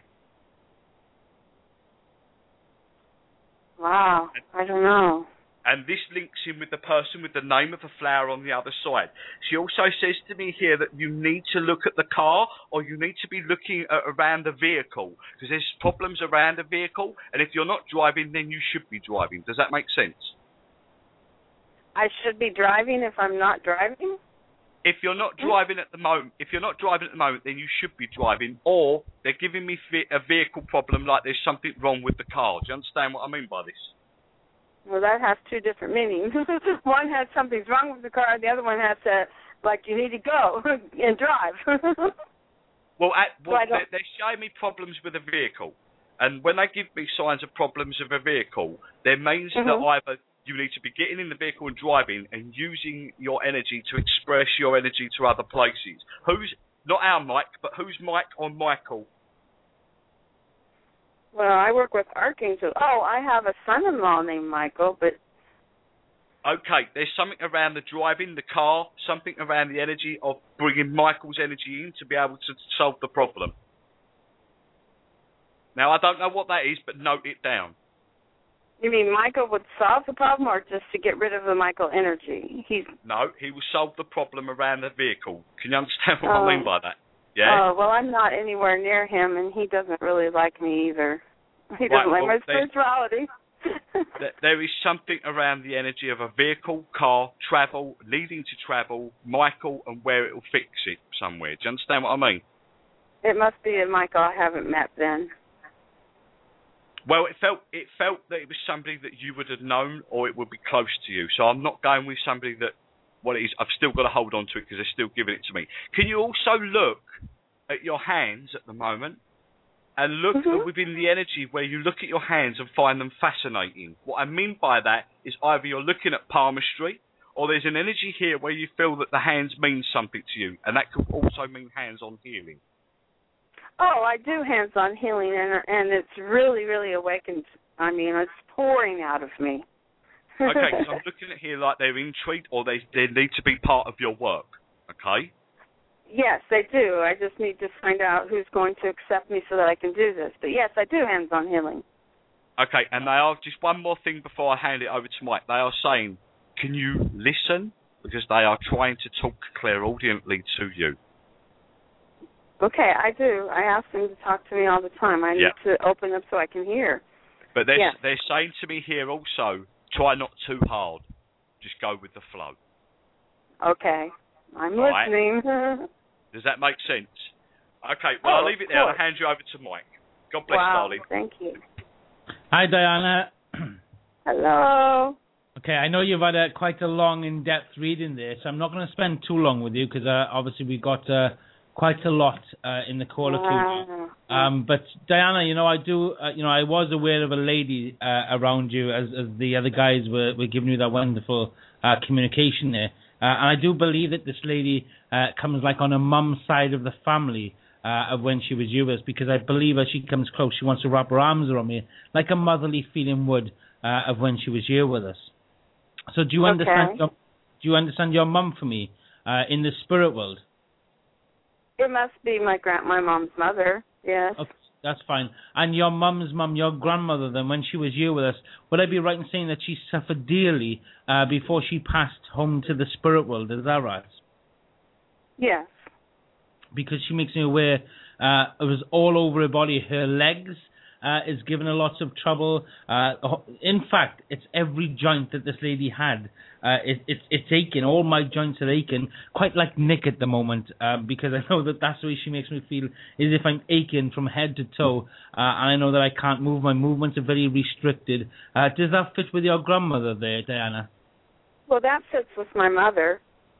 wow, I don't know. And this links in with the person with the name of a flower on the other side. She also says to me here that you need to look at the car, or you need to be looking at, around the vehicle, because there's problems around the vehicle, and if you're not driving, then you should be driving. Does that make sense? I should be driving if I'm not driving? If you're not driving at the moment, if you're not driving at the moment, then you should be driving, or they're giving me a vehicle problem, like there's something wrong with the car. Do you understand what I mean by this? Well, that has two different meanings. One has something's wrong with the car, the other one has to, like, you need to go and drive. well, at, well so they're, they're showing me problems with a vehicle. And when they give me signs of problems of a vehicle, there means mm-hmm. that either you need to be getting in the vehicle and driving and using your energy to express your energy to other places. Who's, not our Mike, but who's Mike or Michael? Well, I work with Archangel. Oh, I have a son-in-law named Michael, but... Okay, there's something around the driving, the car, something around the energy of bringing Michael's energy in to be able to solve the problem. Now, I don't know what that is, but note it down. You mean Michael would solve the problem, or just to get rid of the Michael energy? He's No, he will solve the problem around the vehicle. Can you understand what oh. I mean by that? Yeah. Oh, well, I'm not anywhere near him, and he doesn't really like me either. He doesn't right, like well, my spirituality. There is something around the energy of a vehicle, car, travel, leading to travel, Michael, and where it will fix it somewhere. Do you understand what I mean? It must be a Michael I haven't met then. Well, it felt it felt that it was somebody that you would have known, or it would be close to you. So I'm not going with somebody that, what it is, I've still got to hold on to it because they're still giving it to me. Can you also look at your hands at the moment and look mm-hmm. at within the energy where you look at your hands and find them fascinating? What I mean by that is either you're looking at palmistry, or there's an energy here where you feel that the hands mean something to you, and that could also mean hands-on healing. Oh, I do hands-on healing, and and it's really, really awakened. I mean, it's pouring out of me. Okay, so I'm looking at here like they're intrigued, or they they need to be part of your work. Okay. Yes, they do. I just need to find out who's going to accept me so that I can do this. But yes, I do hands-on healing. Okay, and they are, just one more thing before I hand it over to Mike. They are saying, can you listen? Because they are trying to talk clairaudiently to you. Okay, I do. I ask them to talk to me all the time. I yeah. need to open up so I can hear. But they're, yes. they're saying to me here also, try not too hard. Just go with the flow. Okay. I'm all listening. Right. Does that make sense? Okay, well, oh, I'll leave it there. I'll hand you over to Mike. God bless, wow, darling. Thank you. Hi, Diana. Hello. Okay, I know you've had a, quite a long, in-depth reading there, so I'm not going to spend too long with you because uh, obviously we got uh, quite a lot uh, in the caller queue. Um, but Diana, you know, I do, uh, you know, I was aware of a lady uh, around you as, as the other guys were, were giving you that wonderful uh, communication there. Uh, and I do believe that this lady uh, comes like on a mum's side of the family uh, of when she was yours, because I believe as she comes close, she wants to wrap her arms around me like a motherly feeling would uh, of when she was here with us. So do you okay. understand? Your, do you understand your mum for me uh, in the spirit world? It must be my grand, my mom's mother. Yes. Okay, that's fine. And your mum's mum, your grandmother, then when she was here with us, would I be right in saying that she suffered dearly uh, before she passed home to the spirit world? Is that right? Yes. because she makes me aware uh, it was all over her body. Her legs uh, is giving her lots of trouble. Uh, in fact, it's every joint that this lady had. Uh, it, it, it's aching. All my joints are aching, quite like Nick at the moment, uh, because I know that that's the way she makes me feel, is if I'm aching from head to toe, uh, and I know that I can't move. My movements are very restricted. Uh, does that fit with your grandmother there, Diana? Well, that fits with my mother.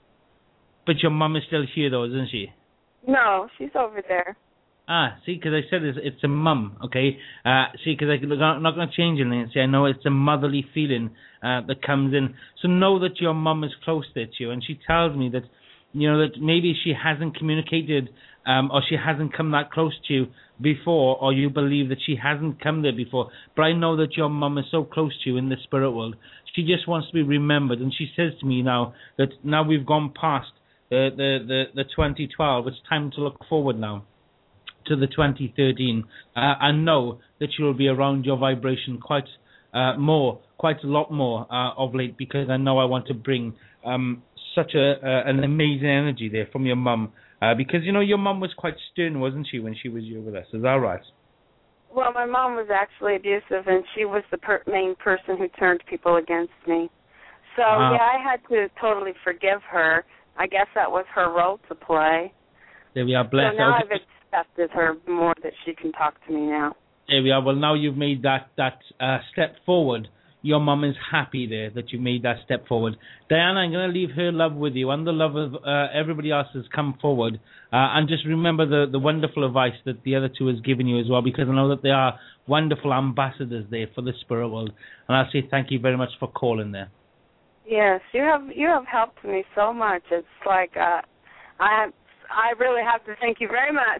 But your mum is still here, though, isn't she? No, she's over there. Ah, see, because I said it's, it's a mum, okay? Uh, see, because I'm not going to change anything. See, I know it's a motherly feeling uh, that comes in. So know that your mum is close there to you, and she tells me that, you know, that maybe she hasn't communicated um, or she hasn't come that close to you before, or you believe that she hasn't come there before. But I know that your mum is so close to you in the spirit world. She just wants to be remembered, and she says to me now that now we've gone past the, the, the, the twenty twelve, it's time to look forward now to the twenty thirteen, uh, and know that you'll be around your vibration quite uh, more, quite a lot more uh, of late, because I know I want to bring um, such a uh, an amazing energy there from your mum, uh, because, you know, your mum was quite stern, wasn't she, when she was here with us? Is that right? Well, my mom was actually abusive, and she was the per- main person who turned people against me. So, uh, yeah, I had to totally forgive her. I guess that was her role to play. There we are, blessed. So now okay. I've accepted her more, that she can talk to me now. There we are. Well, now you've made that, that uh, step forward. Your mum is happy there that you made that step forward. Diana, I'm going to leave her love with you, and the love of uh, everybody else has come forward. Uh, and just remember the, the wonderful advice that the other two has given you as well, because I know that they are wonderful ambassadors there for the spirit world. And I'll say thank you very much for calling there. Yes, you have you have helped me so much. It's like uh, I I really have to thank you very much.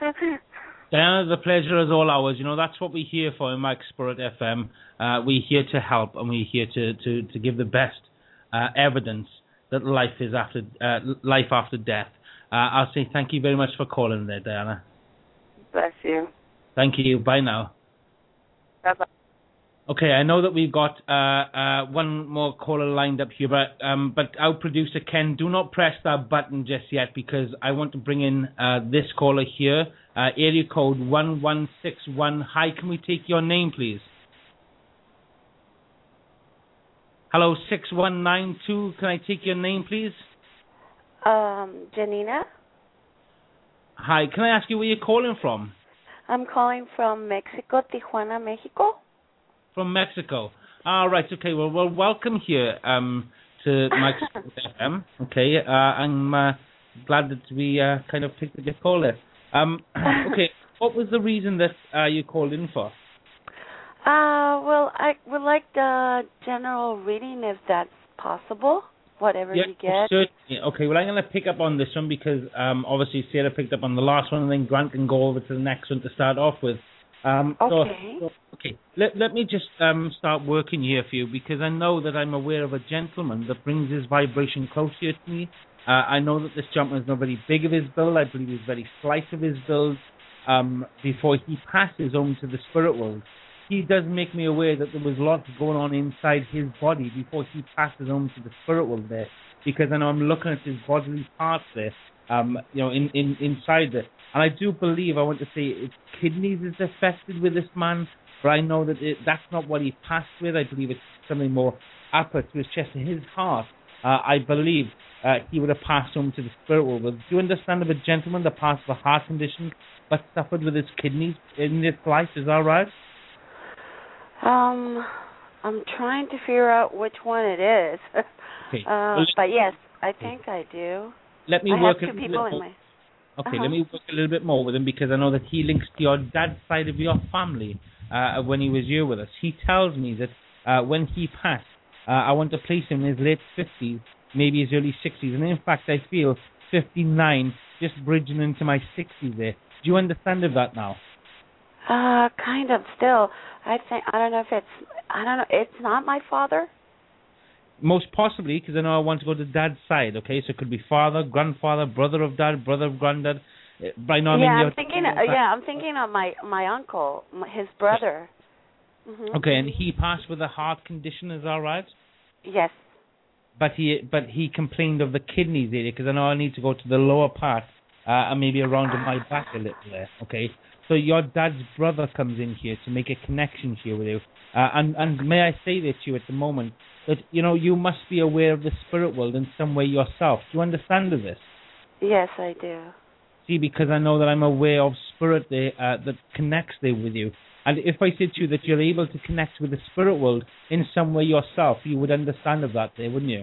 Diana, the pleasure is all ours. You know, that's what we're here for in Mike Spirit F M. Uh, we're here to help, and we're here to, to, to give the best uh, evidence that life is after uh, life after death. Uh, I'll say thank you very much for calling there, Diana. Bless you. Thank you. Bye now. Bye-bye. Okay, I know that we've got uh, uh, one more caller lined up here, but um, but our producer, Ken, do not press that button just yet, because I want to bring in uh, this caller here, uh, area code one one six one. Hi, can we take your name, please? Hello, six one nine two. Can I take your name, please? Um, Janina. Hi, can I ask you where you're calling from? I'm calling from Mexico, Tijuana, Mexico. From Mexico. All right, okay. Well, well, welcome here um, to Mike's F M. Okay, uh, I'm uh, glad that we uh, kind of picked up your call there. Um, okay, what was the reason that uh, you called in for? Uh, well, I would like the general reading, if that's possible, whatever yeah, you get. Certainly. Okay, well, I'm going to pick up on this one because um, obviously Sarah picked up on the last one, and then Grant can go over to the next one to start off with. Um, okay. So, okay. Let let me just um, start working here for you, because I know that I'm aware of a gentleman that brings his vibration closer to me. Uh, I know that this gentleman is not very big of his build. I believe he's very slight of his build. Um, before he passes on to the spirit world, he does make me aware that there was lots going on inside his body before he passes on to the spirit world there. Because I know I'm looking at his bodily parts there, um, you know, in, in inside there. And I do believe, I want to say, his kidneys is affected with this man, but I know that it, that's not what he passed with. I believe it's something more upper to his chest, to his heart. Uh, I believe uh, he would have passed on to the spirit world. Do you understand of a gentleman that passed with a heart condition but suffered with his kidneys in his life? Is that right? Um, I'm trying to figure out which one it is. Okay. uh, well, but yes, I think I do. Let me I work have two a people little in my... Okay, uh-huh. let me work a little bit more with him, because I know that he links to your dad's side of your family uh, when he was here with us. He tells me that uh, when he passed, uh, I want to place him in his late fifties, maybe his early sixties. And in fact, I feel fifty-nine, just bridging into my sixties there. Do you understand of that now? Uh, kind of still. I think, I don't know if it's, I don't know, it's not my father? Most possibly, because I know I want to go to dad's side, okay? So it could be father, grandfather, brother of dad, brother of granddad. By no, I mean, yeah, I'm thinking, uh, yeah, I'm thinking of my, my uncle, my, his brother. Mm-hmm. Okay, and he passed with a heart condition, is that right? Yes. But he but he complained of the kidneys area, because I know I need to go to the lower part uh, and maybe around my back a little there. Okay, so your dad's brother comes in here to make a connection here with you, uh, and and may I say that to you at the moment that you know you must be aware of the spirit world in some way yourself. Do you understand of this? Yes, I do. See, because I know that I'm aware of spirit there uh, that connects there with you. And if I said to you that you're able to connect with the spirit world in some way yourself, you would understand of that there, wouldn't you?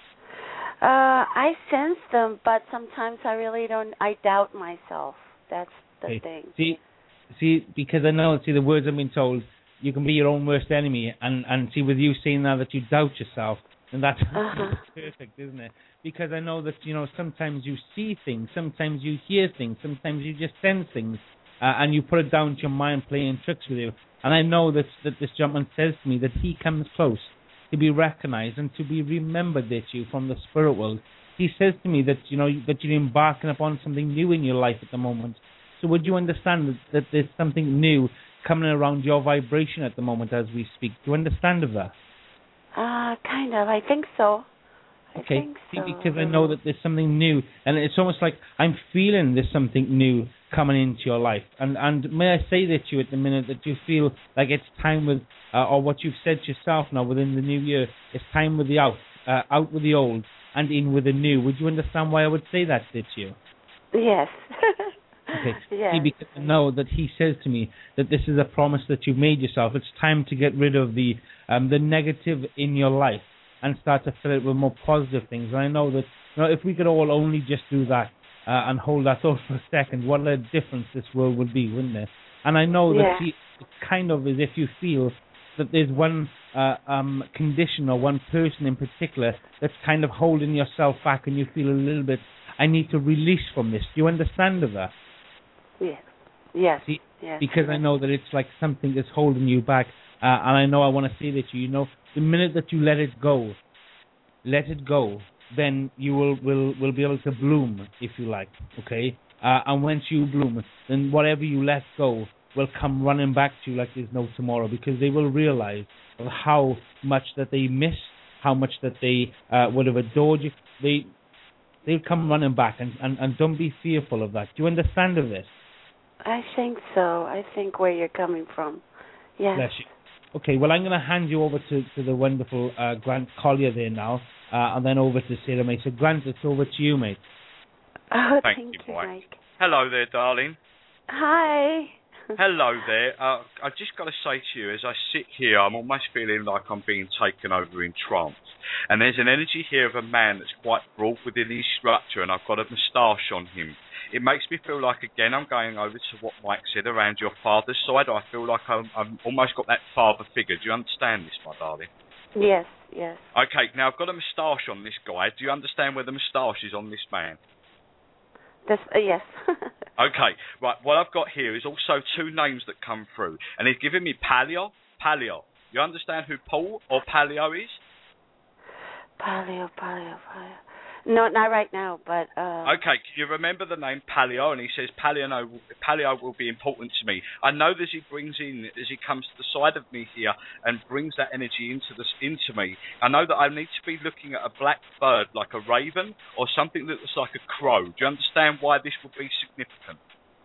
Uh, I sense them, but sometimes I really don't. I doubt myself. That's the Okay. thing. See, see, because I know, see, the words I've been told, you can be your own worst enemy, and, and see, with you saying now that you doubt yourself, and that's Uh-huh. perfect, isn't it? Because I know that, you know, sometimes you see things, sometimes you hear things, sometimes you just sense things, uh, and you put it down to your mind playing tricks with you. And I know that, that this gentleman says to me that he comes close to be recognized and to be remembered that you from the spirit world. He says to me that, you know, that you're embarking upon something new in your life at the moment. So would you understand that, that there's something new coming around your vibration at the moment as we speak? Do you understand of that? Uh, kind of. I think so. I Okay, think see, so. because I know that there's something new, and it's almost like I'm feeling there's something new coming into your life. And and may I say that to you at the minute that you feel like it's time with, uh, or what you've said to yourself now within the new year, it's time with the out, uh, out with the old and in with the new. Would you understand why I would say that to you? Yes. Okay. Yes. See, because I know that he says to me that this is a promise that you've made yourself. It's time to get rid of the um, the negative in your life and start to fill it with more positive things. And I know that, you know, if we could all only just do that uh, and hold that thought for a second, what a difference this world would be, wouldn't it? And I know Yeah. that he, it's kind of as if you feel that there's one uh, um, condition or one person in particular that's kind of holding yourself back, and you feel a little bit, I need to release from this. Do you understand of that? Yes. Yes. See, yes. because I know that it's like something that's holding you back, uh, and I know I want to say that to you, you know, the minute that you let it go, let it go, then you will, will, will be able to bloom, if you like, okay? Uh, and once you bloom, then whatever you let go will come running back to you like there's no tomorrow, because they will realize of how much that they missed, how much that they uh, would have adored you. They, they'll come running back, and, and, and don't be fearful of that. Do you understand of this? I think so. I think where you're coming from. Yes. Bless you. Okay, well, I'm going to hand you over to, to the wonderful uh, Grant Collier there now, uh, and then over to Sarah May. So, Grant, it's over to you, mate. Oh, Thank, thank you, you, Mike. Mike. Hello there, darling. Hi. Hello there. Uh, I just got to say to you, as I sit here, I'm almost feeling like I'm being taken over in trance. And there's an energy here of a man that's quite broad within his structure, and I've got a moustache on him. It makes me feel like, again, I'm going over to what Mike said around your father's side. I feel like I'm, I've almost got that father figure. Do you understand this, my darling? Yes, yes. Okay, now I've got a moustache on this guy. Do you understand where the moustache is on this man? This, uh, yes. Okay, right, what I've got here is also two names that come through, and he's given me Paleo, Paleo. You understand who Paul or Paleo is? Paleo, paleo, paleo. No, not right now, but... Uh... Okay, can you remember the name Paleo? And he says, Paleo, no, Paleo will be important to me. I know that he brings in, as he comes to the side of me here and brings that energy into this, into me, I know that I need to be looking at a black bird, like a raven, or something that looks like a crow. Do you understand why this would be significant?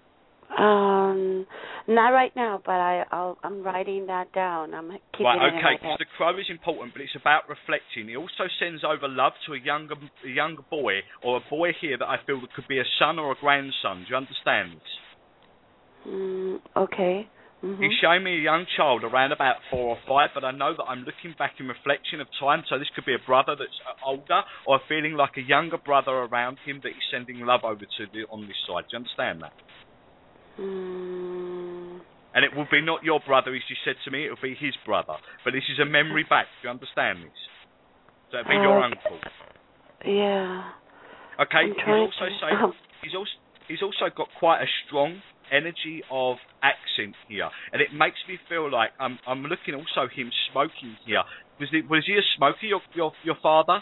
Um, not right now, but I, I'll, I'm writing that down. I'm keeping right, it okay, in my head. the crow is important, but it's about reflecting. He also sends over love to a younger a younger boy, or a boy here that I feel that could be a son or a grandson. Do you understand this? Mm, okay. Mm-hmm. He's showing me a young child around about four or five, but I know that I'm looking back in reflection of time, so this could be a brother that's older, or feeling like a younger brother around him that he's sending love over to the, on this side. Do you understand that? Mm. And it will be not your brother, as you said to me, it will be his brother. But this is a memory back. Do you understand this? So it'll be uh, your uncle. Yeah. Okay, I'm he's trying also to- saying, um. he's also he's also got quite a strong energy of accent here, and it makes me feel like I'm I'm looking also him smoking here. Was he was he a smoker, your your your father?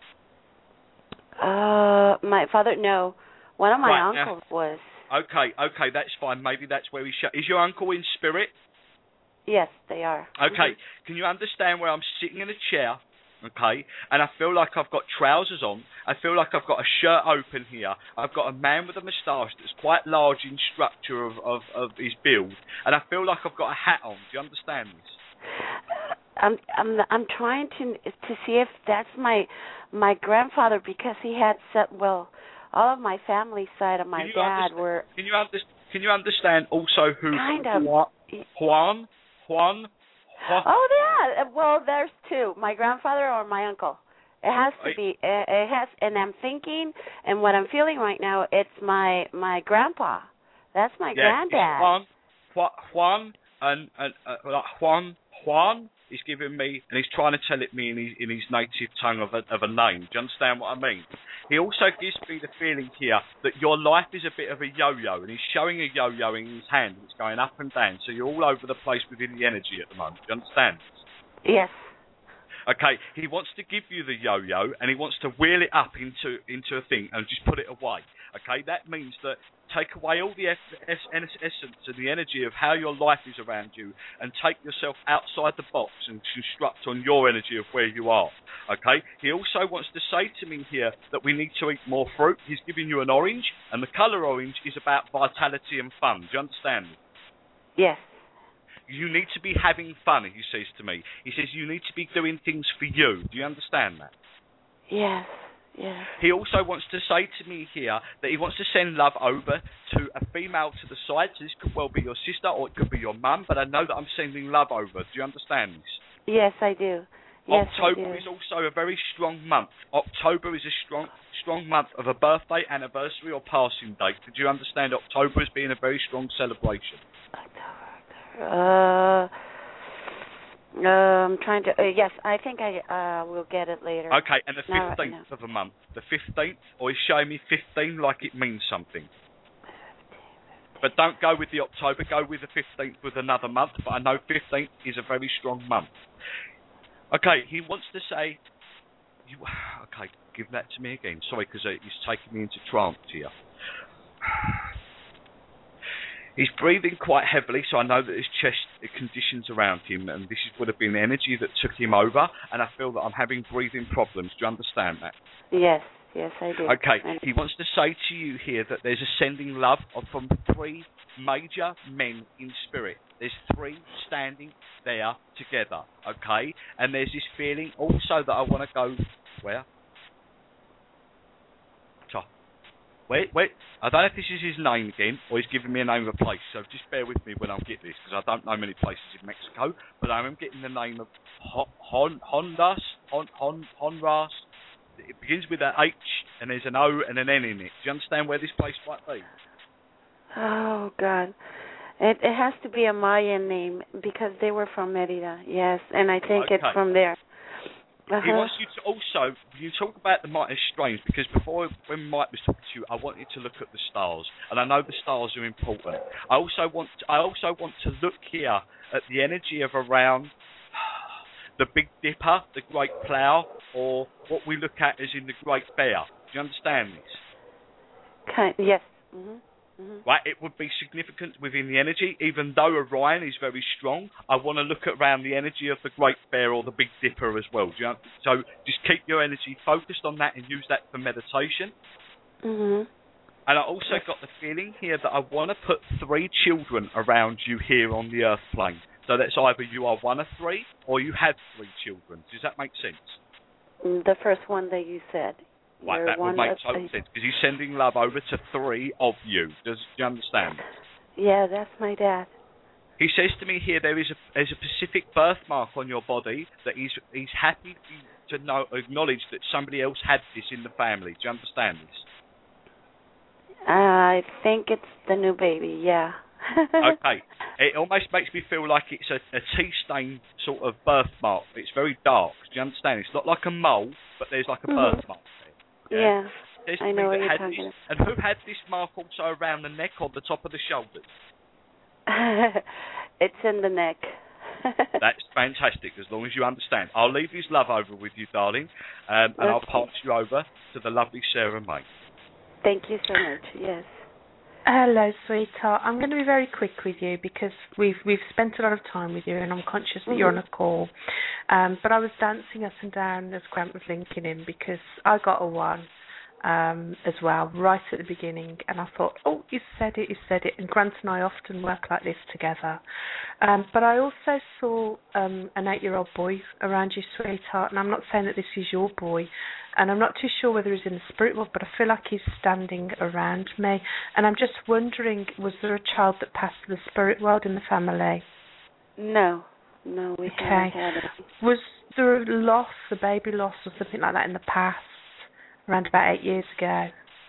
Uh, my father, no. One of my Right, uncles now, was. Okay, okay, that's fine. Maybe that's where he sh- is your uncle in spirit? Yes, they are. Okay, Mm-hmm. can you understand where I'm sitting in a chair, Okay, and I feel like I've got trousers on. I feel like I've got a shirt open here. I've got a man with a moustache that's quite large in structure of, of, of his build, and I feel like I've got a hat on. Do you understand this? I'm I'm I'm trying to to see if that's my my grandfather, because he had set well all of my family side of my dad were. Can you understand? Can you understand also who kind of Juan Juan Juan? Oh yeah, well there's two, my grandfather or my uncle. It has to be. It, it has, and I'm thinking, and what I'm feeling right now, it's my my grandpa. That's my yeah, granddad. Juan Juan and, and uh, like Juan Juan. He's giving me, and he's trying to tell it me in his, in his native tongue of a, of a name. Do you understand what I mean? He also gives me the feeling here that your life is a bit of a yo-yo, and he's showing a yo-yo in his hand. It's going up and down, so you're all over the place within the energy at the moment. Do you understand? Yes. Okay, he wants to give you the yo-yo, and he wants to wheel it up into into a thing and just put it away. Okay, that means that take away all the es- es- essence and the energy of how your life is around you, and take yourself outside the box and construct on your energy of where you are. Okay, he also wants to say to me here that we need to eat more fruit. He's giving you an orange, and the colour orange is about vitality and fun. Do you understand? Yes. You need to be having fun, he says to me. He says you need to be doing things for you. Do you understand that? Yes, yes. He also wants to say to me here that he wants to send love over to a female to the side. So this could well be your sister or it could be your mum, but I know that I'm sending love over. Do you understand this? Yes, I do. Yes, October I do. is also a very strong month. October is a strong strong month of a birthday, anniversary or passing date. Did you understand October as being a very strong celebration? Uh, uh, I'm trying to. Uh, yes, I think I uh, will get it later. Okay, and the No, fifteenth no. of the month, the fifteenth, or he's showing me fifteen like it means something. But don't go with the October. Go with the fifteenth with another month. But I know fifteenth is a very strong month. Okay, he wants to say. You, okay, give that to me again. Sorry, because he's taking me into trance here. He's breathing quite heavily, so I know that his chest conditions around him, and this would have been the energy that took him over, and I feel that I'm having breathing problems. Do you understand that? Yes, yes, I do. Okay, I he wants to say to you here that there's a sending love of, from three major men in spirit. There's three standing there together, okay? And there's this feeling also that I want to go, where? Wait, wait, I don't know if this is his name again, or he's giving me a name of a place, so just bear with me when I get this, because I don't know many places in Mexico, but I am getting the name of Hon, Hon, Hondas, Hon, Hon, Honras. It begins with an H, and there's an O and an N in it. Do you understand where this place might be? Oh, God. It, it has to be a Mayan name, because they were from Merida, yes, and I think Okay. it's from there. Uh-huh. He wants you to also, you talk about the Mike, it's strange, because before, when Mike was talking to you, I want you to look at the stars, and I know the stars are important. I also want to, I also want to look here at the energy of around the Big Dipper, the Great Plough, or what we look at as in the Great Bear. Do you understand this? Kind, yes. Mm-hmm. Mm-hmm. Right, it would be significant within the energy, even though Orion is very strong. I want to look at around the energy of the Great Bear or the Big Dipper as well. Do you know? So just keep your energy focused on that and use that for meditation. Mm-hmm. And I also got the feeling here that I want to put three children around you here on the Earth plane. So that's either you are one of three or you have three children. Does that make sense? The first one that you said. Right, You're that would one make of total the- sense, because he's sending love over to three of you. Does do you understand? Yeah, that's my dad. He says to me here there is a there's a specific birthmark on your body that he's he's happy to know acknowledge that somebody else had this in the family. Do you understand this? I think it's the new baby, yeah. Okay. It almost makes me feel like it's a, a tea stain sort of birthmark. It's very dark. Do you understand? It's not like a mole, but there's like a Mm-hmm. birthmark there. Yeah, There's I know what that you're had talking this, and who had this mark also around the neck or the top of the shoulders? about. It's in the neck. That's fantastic, as long as you understand. I'll leave his love over with you, darling, um, and I'll Okay. pass you over to the lovely Sarah May. Thank you so much, yes. Hello, sweetheart. I'm going to be very quick with you because we've we've spent a lot of time with you, and I'm conscious that mm-hmm. you're on a call. Um, but I was dancing up and down as Grant was linking in because I got a one um, as well right at the beginning, and I thought, oh, you said it, you said it. And Grant and I often work like this together. Um, but I also saw um, an eight-year-old boy around you, sweetheart, and I'm not saying that this is your boy. And I'm not too sure whether he's in the spirit world, but I feel like he's standing around me. And I'm just wondering, was there a child that passed to the spirit world in the family? No. No, we okay. haven't had it. Was there a loss, a baby loss or something like that in the past, around about eight years ago?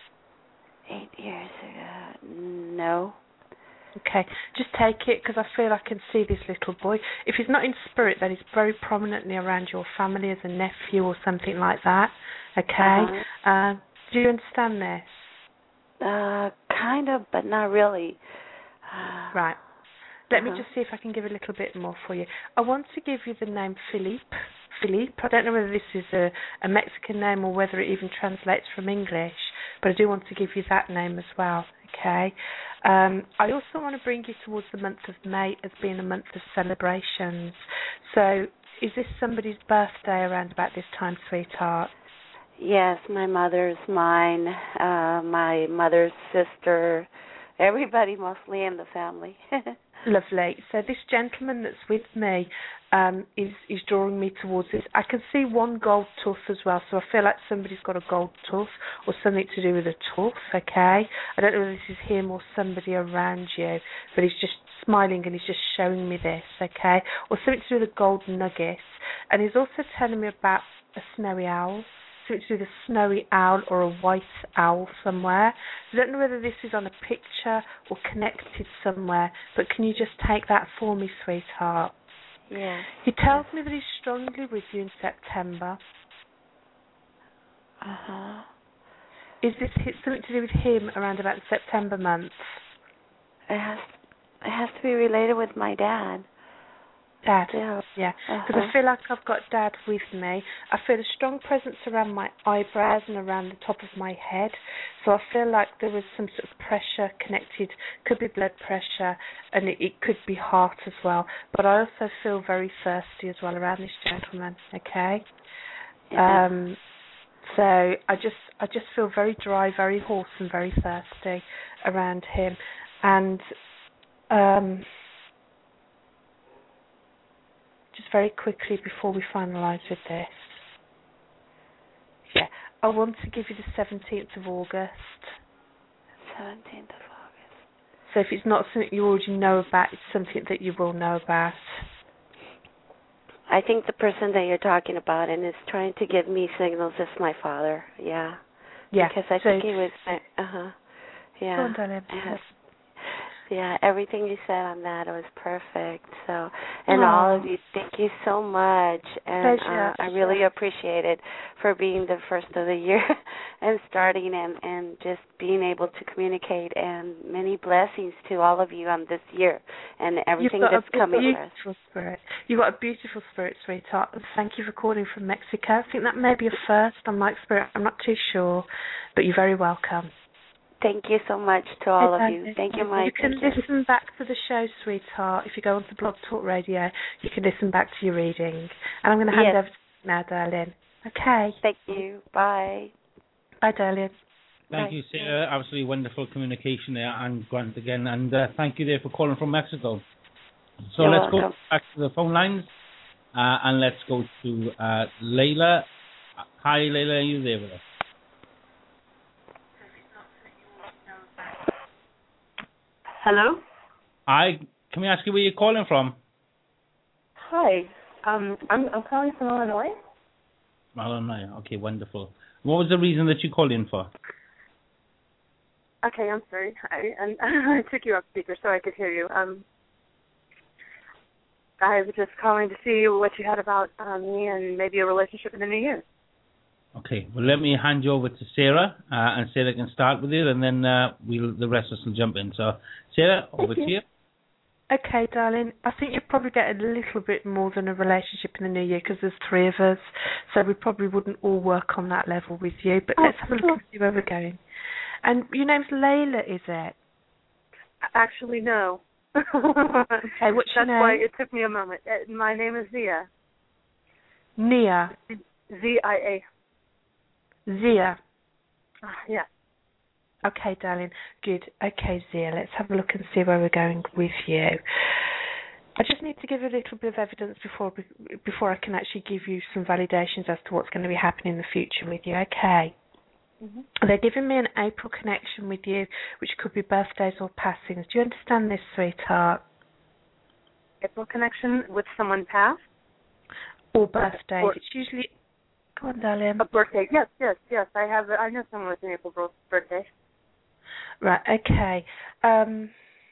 Eight years ago? No. Okay, just take it because I feel I can see this little boy. If he's not in spirit, then he's very prominently around your family as a nephew or something like that. Okay, uh-huh. uh, do you understand this? Uh, kind of, but not really. Uh, right. Let uh-huh. me just see if I can give a little bit more for you. I want to give you the name Philippe. Philippe. I don't know whether this is a, a Mexican name or whether it even translates from English, but I do want to give you that name as well. Okay. Um, I also want to bring you towards the month of May as being a month of celebrations. So, is this somebody's birthday around about this time, sweetheart? Yes, my mother's, mine, uh, my mother's sister, everybody mostly in the family. Lovely. So this gentleman that's with me um, is is drawing me towards this. I can see one gold tooth as well, so I feel like somebody's got a gold tooth or something to do with a tooth, okay? I don't know whether this is him or somebody around you, but he's just smiling and he's just showing me this, okay? Or something to do with a gold nugget. And he's also telling me about a snowy owl. Something to do with a snowy owl or a white owl somewhere. I don't know whether this is on a picture or connected somewhere, but can you just take that for me, sweetheart? Yeah. He tells me that he's strongly with you in September. Uh-huh. Is this something to do with him around about the September month? It has, it has to be related with my dad. Dad, yeah, yeah. Because uh-huh. I feel like I've got Dad with me. I feel a strong presence around my eyebrows and around the top of my head. So I feel like there was some sort of pressure connected. Could be blood pressure, and it, it could be heart as well. But I also feel very thirsty as well around this gentleman. Okay. Yeah. Um. So I just I just feel very dry, very hoarse, and very thirsty around him, and um. Just very quickly before we finalise with this. Yeah, I want to give you the seventeenth of August. seventeenth of August. So if it's not something you already know about, it's something that you will know about. I think the person that you're talking about and is trying to give me signals is my father. Yeah. Yeah. Because I so think he was. Uh huh. Yeah. Go on, darling. Yes. Yeah, everything you said on that was perfect. So, and Aww. all of you, thank you so much. And Pleasure. uh, I really appreciate it for being the first of the year and starting and, and just being able to communicate. And many blessings to all of you on this year and everything that's coming for us. You've got a beautiful spirit. You've got a beautiful spirit, sweetheart. And thank you for calling from Mexico. I think that may be a first on Mike's Spirit. I'm not too sure, but you're very welcome. Thank you so much to all of you. Thank you, Mike. You can listen back to the show, sweetheart. If you go onto Blog Talk Radio, you can listen back to your reading. And I'm going to hand yes. over to you now, darling. Okay. Thank you. Bye. Bye, darling. Thank Bye. you, Sarah. Absolutely wonderful communication there. And Grant again. And uh, thank you there for calling from Mexico. So You're let's welcome. go back to the phone lines. Uh, and let's go to uh, Layla. Hi, Layla. Are you there with us? Hello? Hi, can we ask you where you're calling from? Hi. Um, I'm I'm calling from Illinois. Illinois. Okay, wonderful. What was the reason that you called in for? Okay, I'm sorry. I and I took you off speaker so I could hear you. Um, I was just calling to see what you had about um, me and maybe a relationship in the new year. Okay, well, let me hand you over to Sarah, uh, and Sarah can start with it, and then uh, we'll the rest of us will jump in. So, Sarah, over Thank to you. Okay, darling. I think you'll probably get a little bit more than a relationship in the new year because there's three of us, so we probably wouldn't all work on that level with you. But let's have a look and see where we're going. And your name's Layla, is it? Actually, no. Okay, what's your That's name? why it took me a moment. Uh, my name is Zia. Nia. Z I A. Zia. Uh, yeah. Okay, darling. Good. Okay, Zia, let's have a look and see where we're going with you. I just need to give a little bit of evidence before before I can actually give you some validations as to what's going to be happening in the future with you. Okay. Mm-hmm. They're giving me an April connection with you, which could be birthdays or passings. Do you understand this, sweetheart? April connection with someone passed? Or birthdays. Or, it's usually... Go on, darling. A birthday. Yes, yes, yes. I have. I know someone with an April birthday. Right, okay. Um,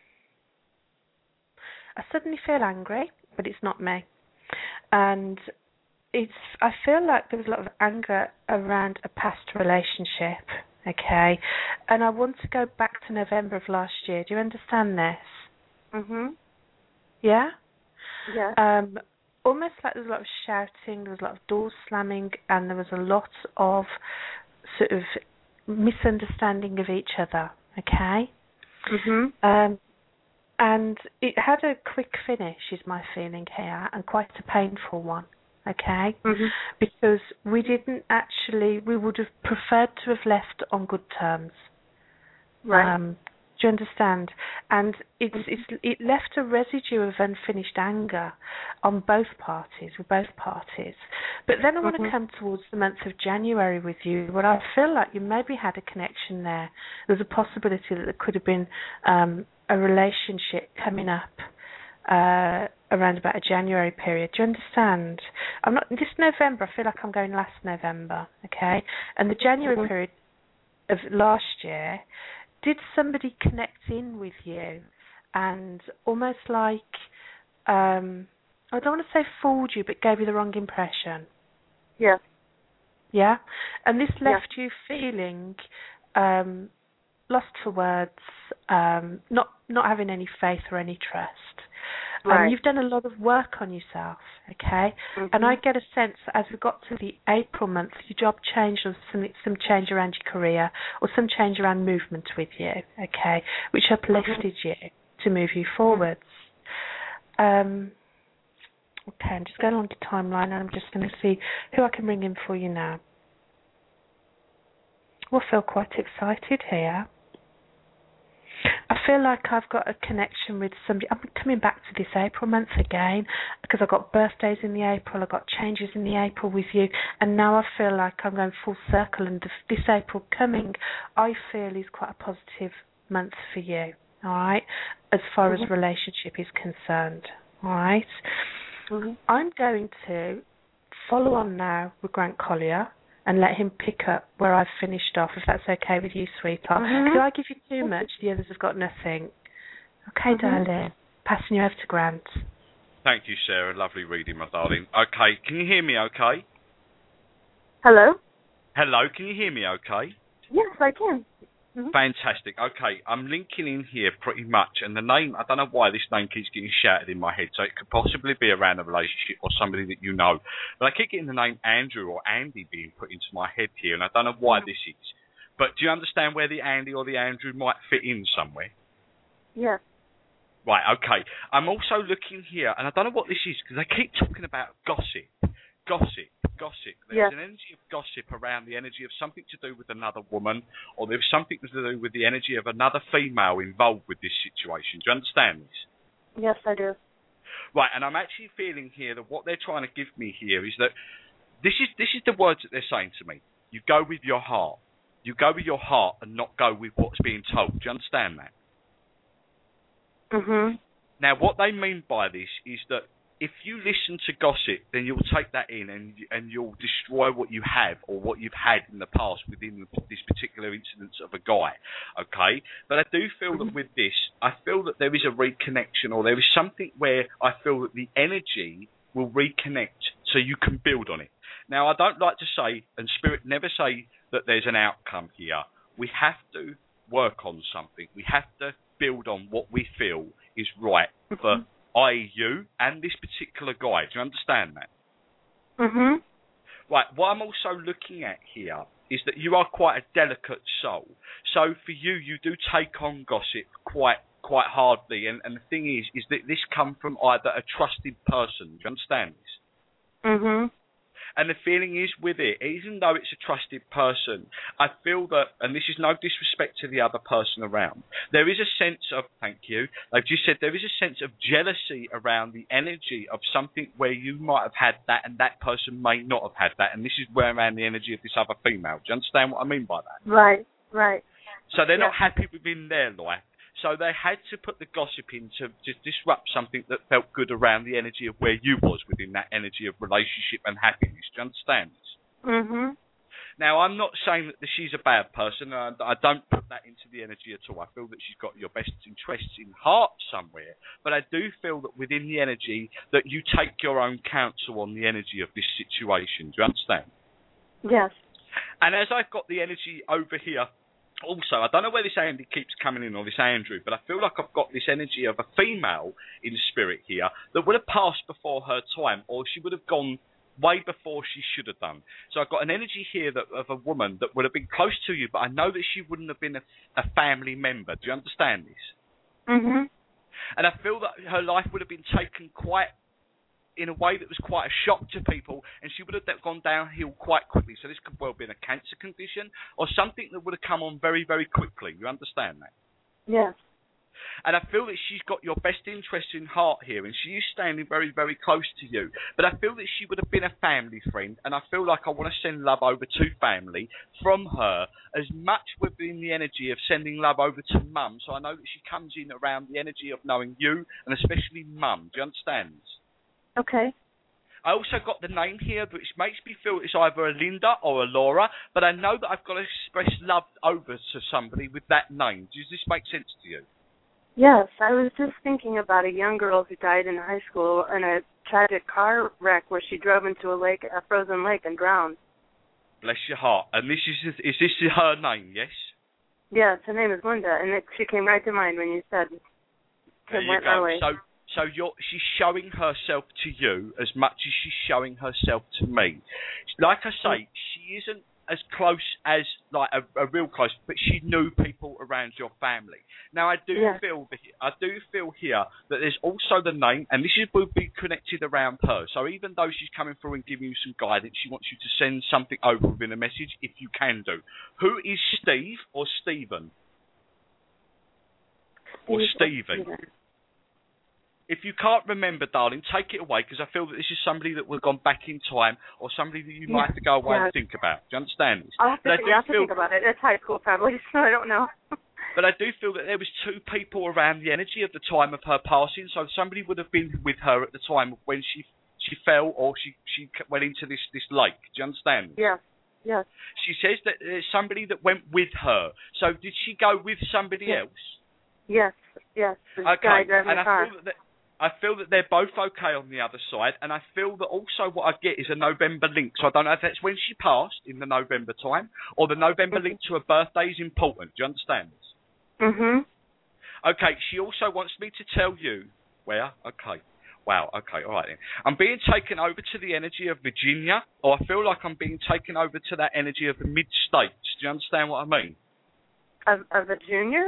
I suddenly feel angry, but it's not me. And it's. I feel like there was a lot of anger around a past relationship, okay? And I want to go back to November of last year. Do you understand this? Mm-hmm. Yeah? Yeah. Um, almost like there was a lot of shouting, there was a lot of doors slamming, and there was a lot of sort of misunderstanding of each other, okay? Mm-hmm. Um, and it had a quick finish, is my feeling here, and quite a painful one, okay? Mm-hmm. Because we didn't actually, we would have preferred to have left on good terms. Right. Um, do you understand? And it's, it's it left a residue of unfinished anger on both parties, with both parties. But then I want mm-hmm. to come towards the month of January with you, where I feel like you maybe had a connection there. There's a possibility that there could have been um, a relationship coming up uh, around about a January period. Do you understand? I'm not this November. I feel like I'm going last November, okay? And the January mm-hmm. period of last year. Did somebody connect in with you and almost like, um, I don't want to say fooled you, but gave you the wrong impression? Yes. Yeah? And this left yeah. you feeling um, lost for words, um, not not having any faith or any trust. Right. Um, you've done a lot of work on yourself, okay? Mm-hmm. And I get a sense that as we got to the April month, your job changed or some, some change around your career or some change around movement with you, okay, which uplifted mm-hmm. you to move you forwards. Um, okay, I'm just going on to timeline and I'm just going to see who I can bring in for you now. We'll feel quite excited here. I feel like I've got a connection with somebody. I'm coming back to this April month again because I've got birthdays in the April, I've got changes in the April with you, and now I feel like I'm going full circle, and this April coming, I feel is quite a positive month for you, all right, as far mm-hmm. as relationship is concerned, all right? Mm-hmm. I'm going to follow on now with Grant Collier and let him pick up where I've finished off, if that's okay with you, sweetheart. Mm-hmm. Did I give you too much? The others have got nothing. Okay, mm-hmm. darling. Passing you over to Grant. Thank you, Sarah. Lovely reading, my darling. Okay, can you hear me okay? Hello? Hello, can you hear me okay? Yes, I can. Mm-hmm. Fantastic. Okay, I'm linking in here pretty much, and the name, I don't know why this name keeps getting shouted in my head, so it could possibly be around a relationship or somebody that you know. But I keep getting the name Andrew or Andy being put into my head here, and I don't know why this is. But do you understand where the Andy or the Andrew might fit in somewhere? Yes. Right, okay. I'm also looking here, and I don't know what this is, because they keep talking about gossip. Gossip. Gossip. There's yes. an energy of gossip around the energy of something to do with another woman, or there's something to do with the energy of another female involved with this situation. Do you understand this? Yes, I do. Right, and I'm actually feeling here that what they're trying to give me here is that this is this is the words that they're saying to me. You go with your heart. You go with your heart and not go with what's being told. Do you understand that? Mhm. Now, what they mean by this is that if you listen to gossip, then you'll take that in and and you'll destroy what you have or what you've had in the past within this particular incidence of a guy, okay? But I do feel mm-hmm. that with this, I feel that there is a reconnection, or there is something where I feel that the energy will reconnect so you can build on it. Now, I don't like to say, and Spirit never say that there's an outcome here. We have to work on something. We have to build on what we feel is right mm-hmm. for that is you and this particular guy. Do you understand that? Mhm. Right, what I'm also looking at here is that you are quite a delicate soul. So for you, you do take on gossip quite quite hardly. And, and the thing is, is that this come from either a trusted person. Do you understand this? Mhm. And the feeling is with it, even though it's a trusted person, I feel that, and this is no disrespect to the other person around, there is a sense of, thank you, they've just said there is a sense of jealousy around the energy of something where you might have had that and that person may not have had that. And this is where around the energy of this other female. Do you understand what I mean by that? Right. Right. So they're Yeah. not happy within their life. So they had to put the gossip in to, to disrupt something that felt good around the energy of where you was within that energy of relationship and happiness. Do you understand this? Mhm. Now, I'm not saying that she's a bad person. I, I don't put that into the energy at all. I feel that she's got your best interests in heart somewhere. But I do feel that within the energy that you take your own counsel on the energy of this situation. Do you understand? Yes. And as I've got the energy over here, also, I don't know where this Andy keeps coming in, or this Andrew, but I feel like I've got this energy of a female in spirit here that would have passed before her time, or she would have gone way before she should have done. So I've got an energy here that, of a woman that would have been close to you, but I know that she wouldn't have been a, a family member. Do you understand this? Mhm. And I feel that her life would have been taken quite in a way that was quite a shock to people, and she would have gone downhill quite quickly. So this could well have been a cancer condition or something that would have come on very, very quickly. You understand that? Yes. And I feel that she's got your best interest in heart here, and she is standing very, very close to you. But I feel that she would have been a family friend, and I feel like I want to send love over to family from her, as much within the energy of sending love over to mum. So I know that she comes in around the energy of knowing you, and especially mum. Do you understand this? Okay. I also got the name here, which makes me feel it's either a Linda or a Laura, but I know that I've got to express love over to somebody with that name. Does this make sense to you? Yes, I was just thinking about a young girl who died in high school in a tragic car wreck where she drove into a lake, a frozen lake, and drowned. Bless your heart. And this is is this her name? Yes. Yes, her name is Linda, and it, she came right to mind when you said it There you went go. early. So so you're she's showing herself to you as much as she's showing herself to me. Like I say, she isn't as close as like a, a real close, but she knew people around your family. Now I do Yes. feel I do feel here that there's also the name, and this is, will be connected around her. So even though she's coming through and giving you some guidance, she wants you to send something over within a message if you can do. Who is Steve or Stephen? Or Steve Stevie? Stephen. If you can't remember, darling, take it away, because I feel that this is somebody that would have gone back in time, or somebody that you might have to go away Yeah. and think about. Do you understand this? I'll have to, But I think, do I'll have to feel- think about it. It's high school, probably, so I don't know. But I do feel that there was two people around the energy at the time of her passing, so somebody would have been with her at the time when she she fell or she, she went into this, this lake. Do you understand? Yes, yes. She says that there's somebody that went with her. So did she go with somebody Yes. else? Yes, yes. The Okay, guy driving and the I car. feel that I feel that they're both okay on the other side, and I feel that also what I get is a November link. So I don't know if that's when she passed in the November time, or the November link to her birthday is important. Do you understand this? Mhm. Okay, she also wants me to tell you where. Okay. Wow, okay, all right then. I'm being taken over to the energy of Virginia, or I feel like I'm being taken over to that energy of the mid-states. Do you understand what I mean? Of, of a junior?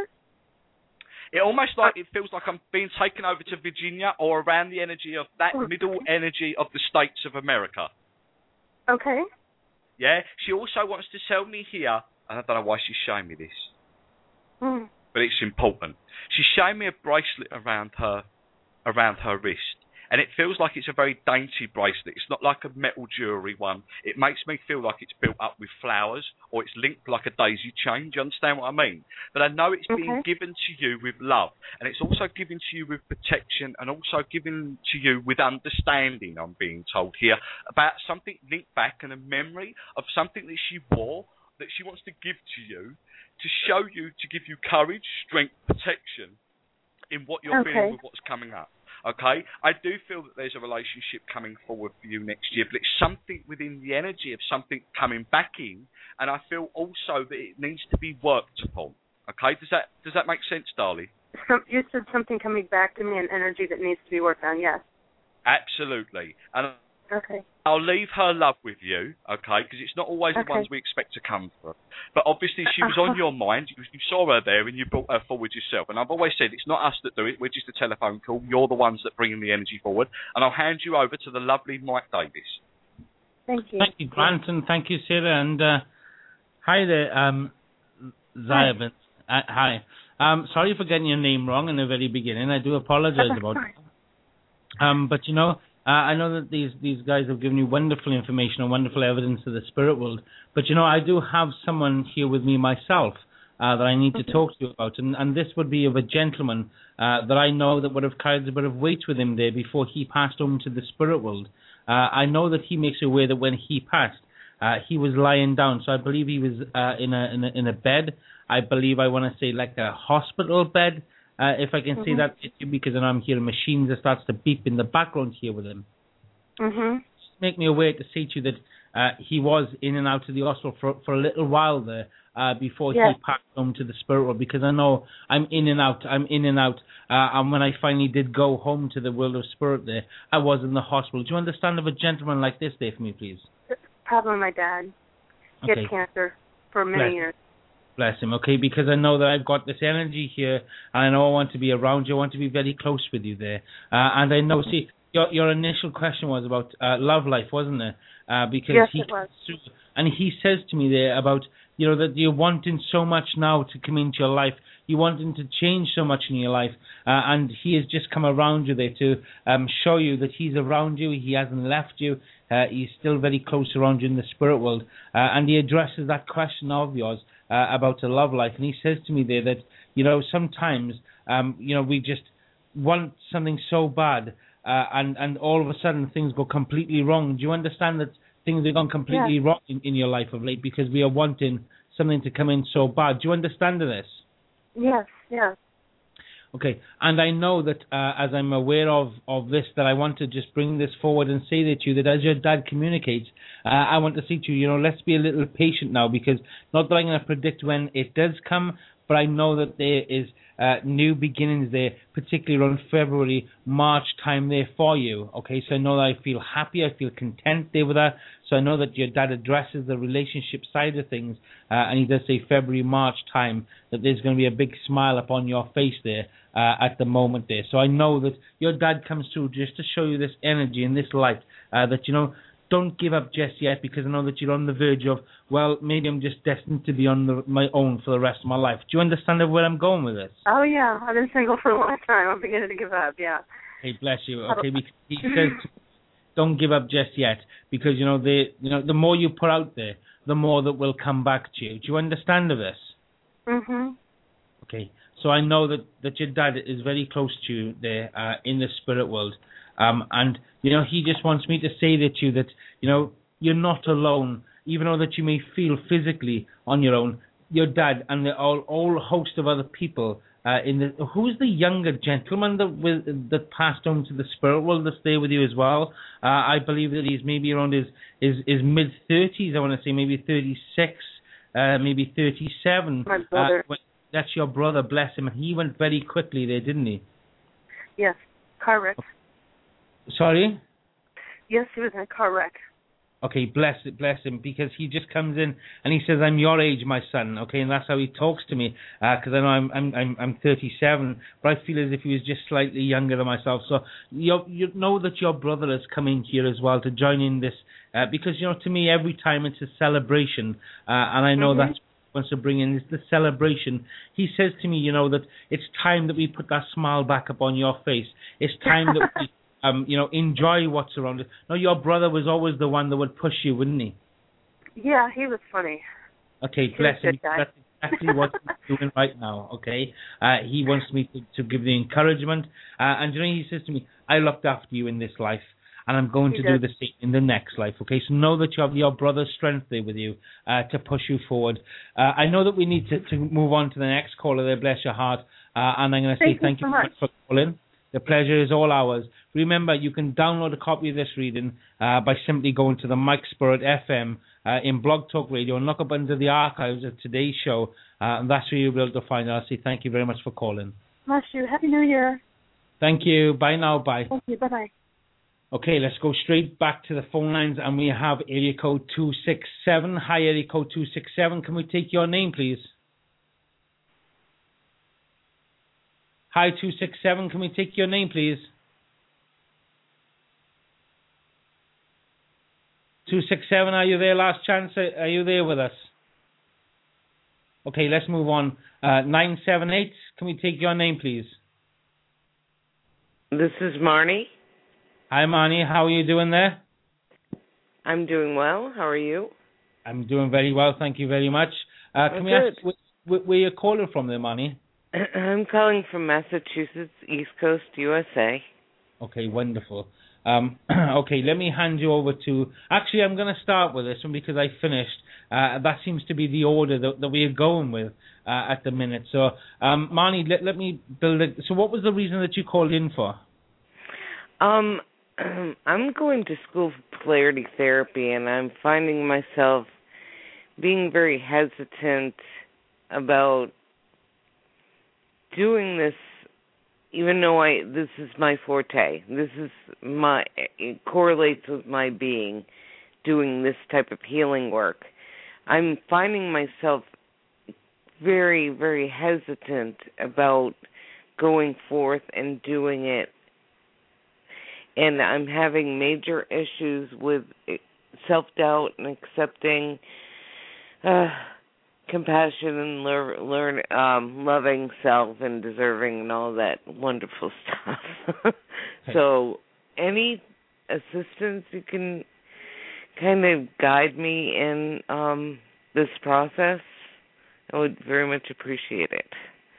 It almost like it feels like I'm being taken over to Virginia or around the energy of that middle energy of the States of America. Okay. Yeah? She also wants to tell me here, and I don't know why she's showing me this, Hmm. but it's important. She's showing me a bracelet around her, around her wrist. And it feels like it's a very dainty bracelet. It's not like a metal jewellery one. It makes me feel like it's built up with flowers, or it's linked like a daisy chain. Do you understand what I mean? But I know it's being Okay. given to you with love. And it's also given to you with protection, and also given to you with understanding, I'm being told here, about something linked back and a memory of something that she wore that she wants to give to you, to show you, to give you courage, strength, protection in what you're Okay. feeling with what's coming up. Okay, I do feel that there's a relationship coming forward for you next year, but it's something within the energy of something coming back in, and I feel also that it needs to be worked upon. Okay, does that does that make sense, darling? Some, you said something coming back to me, an energy that needs to be worked on, yes. Absolutely. And Okay. I'll leave her love with you, okay? Because it's not always Okay. the ones we expect to come from. But obviously, she was on your mind. You, you saw her there, and you brought her forward yourself. And I've always said it's not us that do it. We're just a telephone call. You're the ones that bring the energy forward. And I'll hand you over to the lovely Mike Davis. Thank you. Thank you, Grant, and thank you, Sarah. And uh, hi there, um, Zyabin. Uh, hi. Um, sorry for getting your name wrong in the very beginning. I do apologize That's about fine. it. Um, but, you know, uh, I know that these, these guys have given you wonderful information and wonderful evidence of the spirit world. But, you know, I do have someone here with me myself uh, that I need to talk to you about. And, and this would be of a gentleman uh, that I know that would have carried a bit of weight with him there before he passed on to the spirit world. Uh, I know that he makes aware that when he passed, uh, he was lying down. So I believe he was uh, in a in a in a bed. I believe I want to say like a hospital bed, uh, if I can Mm-hmm. say that, because then I'm hearing machines that starts to beep in the background here with him. Mhm. Just make me aware to say to you that uh, he was in and out of the hospital for for a little while there uh, before Yes. he passed on to the spirit world. Because I know I'm in and out, I'm in and out. Uh, and when I finally did go home to the world of spirit there, I was in the hospital. Do you understand of a gentleman like this there for me, please? Probably my dad. He Okay. had cancer for many Bless. years. Bless him, okay, because I know that I've got this energy here, and I know I want to be around you, I want to be very close with you there. Uh, and I know, see, your your initial question was about uh, love life, wasn't it? Uh, because Yes, he it was. And he says to me there about, you know, that you're wanting so much now to come into your life, you're wanting to change so much in your life, uh, and he has just come around you there to um, show you that he's around you, he hasn't left you, uh, he's still very close around you in the spirit world, uh, and he addresses that question of yours uh, about a love life, and he says to me there that, you know, sometimes, um, you know, we just want something so bad, uh, and, and all of a sudden things go completely wrong. Do you understand that things have gone completely Yes. wrong in, in your life of late because we are wanting something to come in so bad? Do you understand this? Yes, yes. Okay, and I know that uh, as I'm aware of, of this, that I want to just bring this forward and say that to you that as your dad communicates, uh, I want to say to you, you know, let's be a little patient now, because not that I'm going to predict when it does come, but I know that there is uh, new beginnings there, particularly around February, March time there for you. Okay, so I know that I feel happy, I feel content there with that. So I know that your dad addresses the relationship side of things, uh, and he does say February, March time, that there's going to be a big smile upon your face there uh, at the moment there. So I know that your dad comes through just to show you this energy and this light, uh, that, you know, don't give up just yet, because I know that you're on the verge of, well, maybe I'm just destined to be on the, my own for the rest of my life. Do you understand where I'm going with this? Oh, yeah. I've been single for a long time. I'm beginning to give up, yeah. Hey, bless you. Okay, because he says, don't give up just yet, because, you know, the you know the more you put out there, the more that will come back to you. Do you understand of this? Mhm. Okay, so I know that, that your dad is very close to you there uh, in the spirit world, um, and, you know, he just wants me to say that to you that, you know, you're not alone, even though that you may feel physically on your own. Your dad and the all, all host of other people uh, in the, who's the younger gentleman that with, that passed on to the spirit world that's there with you as well? Uh, I believe that he's maybe around his his, his mid thirties. I want to say maybe thirty-six, uh, maybe thirty-seven. My brother. Uh, that's your brother, bless him. And he went very quickly there, didn't he? Yes. Car wreck. Sorry? Yes, he was in a car wreck. Okay, bless it, bless him, because he just comes in and he says, "I'm your age, my son." Okay, and that's how he talks to me, because uh, I know I'm I'm I'm I'm thirty-seven, but I feel as if he was just slightly younger than myself. So you you know that your brother is coming here as well to join in this, uh, because, you know, to me every time it's a celebration, uh, and I know Mhm. that's what he wants to bring in is the celebration. He says to me, you know, that it's time that we put that smile back up on your face. It's time that we Um, you know, enjoy what's around us. No, your brother was always the one that would push you, wouldn't he? Yeah, he was funny. Okay, He bless was a him. good guy. That's exactly what he's doing right now, okay? Uh, he wants me to, to give the encouragement. Uh, and, you know, he says to me, I looked after you in this life, and I'm going He to did. do the same in the next life, okay? So know that you have your brother's strength there with you uh, to push you forward. Uh, I know that we need to, to move on to the next caller there, bless your heart. Uh, and I'm going to say Thank you thank so you so much. much for calling. The pleasure is all ours. Remember, you can download a copy of this reading uh, by simply going to the Mike Spirit F M uh, in Blog Talk Radio and look up under the archives of today's show, uh, and that's where you'll be able to find it. I'll say thank you very much for calling. Bless you. Happy New Year. Thank you. Bye now. Bye. Thank you. Bye-bye. Okay, let's go straight back to the phone lines, and we have area code two six seven. Hi, area code two six seven. Can we take your name, please? Hi, two six seven. Can we take your name, please? two six seven, are you there? Last chance. Are you there with us? Okay, let's move on. Uh, nine seven eight. Can we take your name, please? This is Marnie. Hi, Marnie. How are you doing there? I'm doing well. How are you? I'm doing very well. Thank you very much. Uh, can oh, we good. ask wh- wh- where you're calling from there, Marnie? I'm calling from Massachusetts, East Coast, U S A. Okay, wonderful. Um, okay, let me hand you over to... Actually, I'm going to start with this one because I finished. Uh, that seems to be the order that, that we are going with uh, at the minute. So, um, Marnie, let, let me build it. So what was the reason that you called in for? Um, I'm going to school for polarity therapy, and I'm finding myself being very hesitant about doing this, even though I this is my forte. This is my it correlates with my being, doing this type of healing work. I'm finding myself very, very hesitant about going forth and doing it. And I'm having major issues with self-doubt and accepting uh, compassion and lear- learn um, loving self and deserving and all that wonderful stuff. So any assistance you can kind of guide me in um, this process, I would very much appreciate it.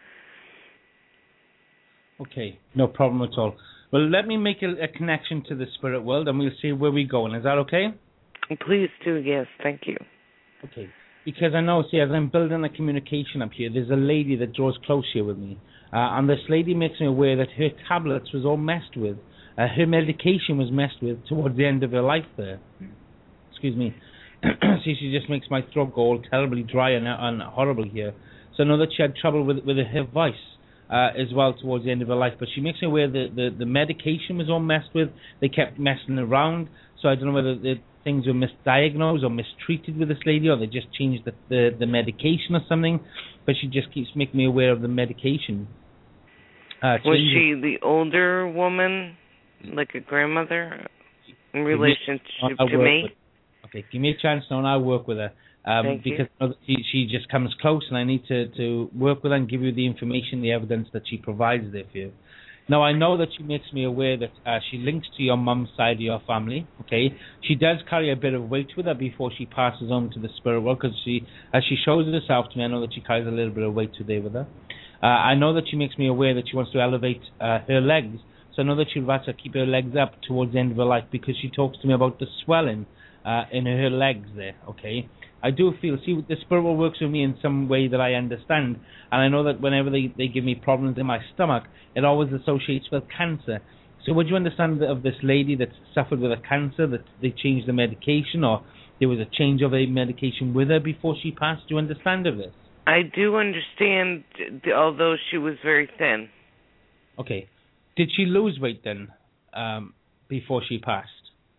Okay, no problem at all. Well, let me make a, a connection to the spirit world, and we'll see where we're going. Is that okay? Please do, yes. Thank you. Okay. Because I know, see, as I'm building a communication up here, there's a lady that draws close here with me. Uh, and this lady makes me aware that her tablets was all messed with. Uh, her medication was messed with towards the end of her life there. Excuse me. See, she just makes my throat go all terribly dry and, and horrible here. So I know that she had trouble with, with her voice. Uh, as well towards the end of her life, but she makes me aware that the, the medication was all messed with. They kept messing around, so I don't know whether the things were misdiagnosed or mistreated with this lady, or they just changed the, the, the medication or something, but she just keeps making me aware of the medication. Uh, was she the older woman, like a grandmother, in relationship to me? With, okay, give me a chance now and I'll work with her. Um, because she, she just comes close, and I need to, to work with her and give you the information, the evidence that she provides there for you. Now, I know that she makes me aware that uh, she links to your mum's side of your family, okay? She does carry a bit of weight with her before she passes on to the spirit world, because she, as she shows herself to me, I know that she carries a little bit of weight today with her. Uh, I know that she makes me aware that she wants to elevate uh, her legs, so I know that she'd rather keep her legs up towards the end of her life, because she talks to me about the swelling uh, in her legs there, okay? I do feel, see, the spirit world works with me in some way that I understand, and I know that whenever they, they give me problems in my stomach, it always associates with cancer. So would you understand of this lady that suffered with a cancer, that they changed the medication, or there was a change of a medication with her before she passed? Do you understand of this? I do understand, although she was very thin. Okay. Did she lose weight then, um, before she passed?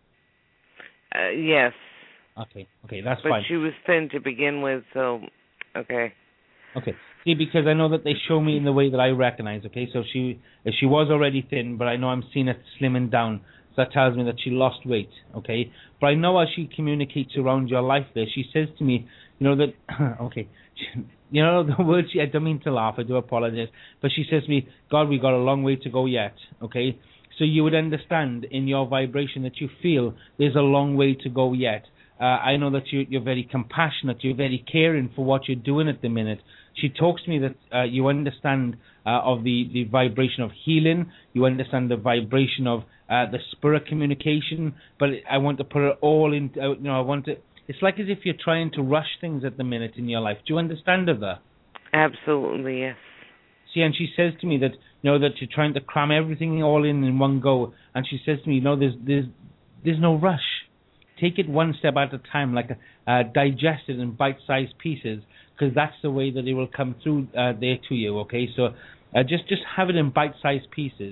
Uh, yes. Okay, okay, that's but fine. But she was thin to begin with, so, okay. Okay, see, because I know that they show me in the way that I recognize, okay, so she she was already thin, but I know I'm seeing it slimming down, so that tells me that she lost weight, okay? But I know as she communicates around your life there, she says to me, you know, that, okay, she, you know, the words, she, I don't mean to laugh, I do apologize, but she says to me, God, we got a long way to go yet, okay? So you would understand in your vibration that you feel there's a long way to go yet. Uh, I know that you, you're very compassionate, you're very caring for what you're doing at the minute. She talks to me that uh, you understand uh, of the, the vibration of healing, you understand the vibration of uh, the spirit communication, but I want to put it all in, uh, you know, I want to, it's like as if you're trying to rush things at the minute in your life. Do you understand of that? Absolutely, yes. See, and she says to me that, you know, that you're trying to cram everything all in in one go, and she says to me, you know, there's, there's, there's no rush. Take it one step at a time, like a, uh, digest it in bite-sized pieces, because that's the way that it will come through uh, there to you, okay? So uh, just, just have it in bite-sized pieces.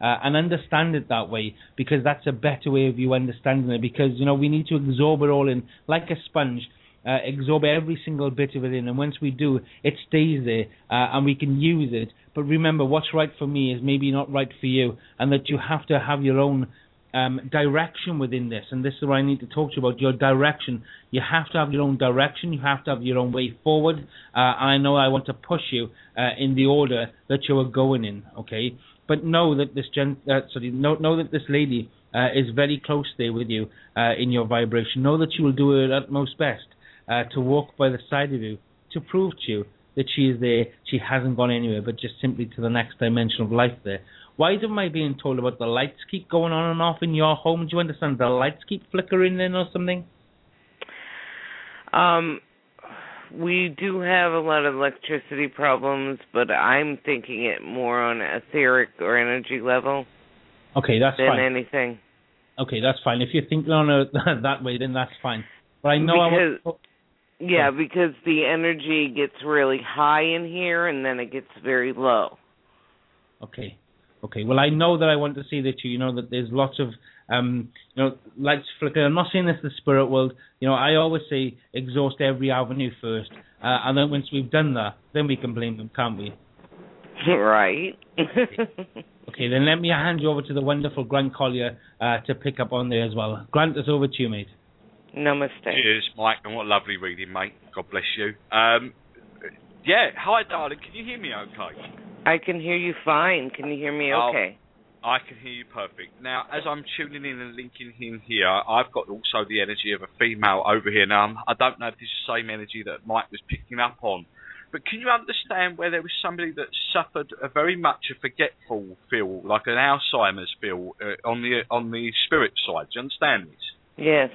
uh, and understand it that way, because that's a better way of you understanding it. Because, you know, we need to absorb it all in like a sponge, uh, absorb every single bit of it in, and once we do, it stays there, uh, and we can use it. But remember, what's right for me is maybe not right for you, and that you have to have your own Um, direction within this, and this is what I need to talk to you about, your direction. You have to have your own direction, you have to have your own way forward, uh, and I know I want to push you uh, in the order that you are going in, okay? But know that this gen- uh, sorry, know, know that this lady uh, is very close there with you uh, in your vibration. Know that she will do her utmost best uh, to walk by the side of you, to prove to you that she is there, she hasn't gone anywhere, but just simply to the next dimension of life there. Why am I being told about the lights keep going on and off in your home? Do you understand? The lights keep flickering in or something? Um, we do have a lot of electricity problems, but I'm thinking it more on etheric or energy level. Okay, that's than fine. Than anything. Okay, that's fine. If you're thinking on a, that way, then that's fine. But I know because, I want. Yeah, because the energy gets really high in here, and then it gets very low. Okay. Okay, well, I know that I want to see that you, you know, that there's lots of, um, you know, lights flicker. I'm not saying this is the spirit world. You know, I always say exhaust every avenue first. Uh, and then once we've done that, then we can blame them, can't we? Right. Okay, then let me hand you over to the wonderful Grant Collier uh, to pick up on there as well. Grant, it's over to you, mate. Namaste. Cheers, Mike, and what lovely reading, mate. God bless you. Um, yeah, hi, darling. Can you hear me okay? I can hear you fine. Can you hear me okay? Oh, I can hear you perfect. Now, as I'm tuning in and linking in here, I've got also the energy of a female over here. Now, I don't know if this is the same energy that Mike was picking up on, but can you understand where there was somebody that suffered a very much a forgetful feel, like an Alzheimer's feel, uh, on the on the spirit side? Do you understand this? Yes.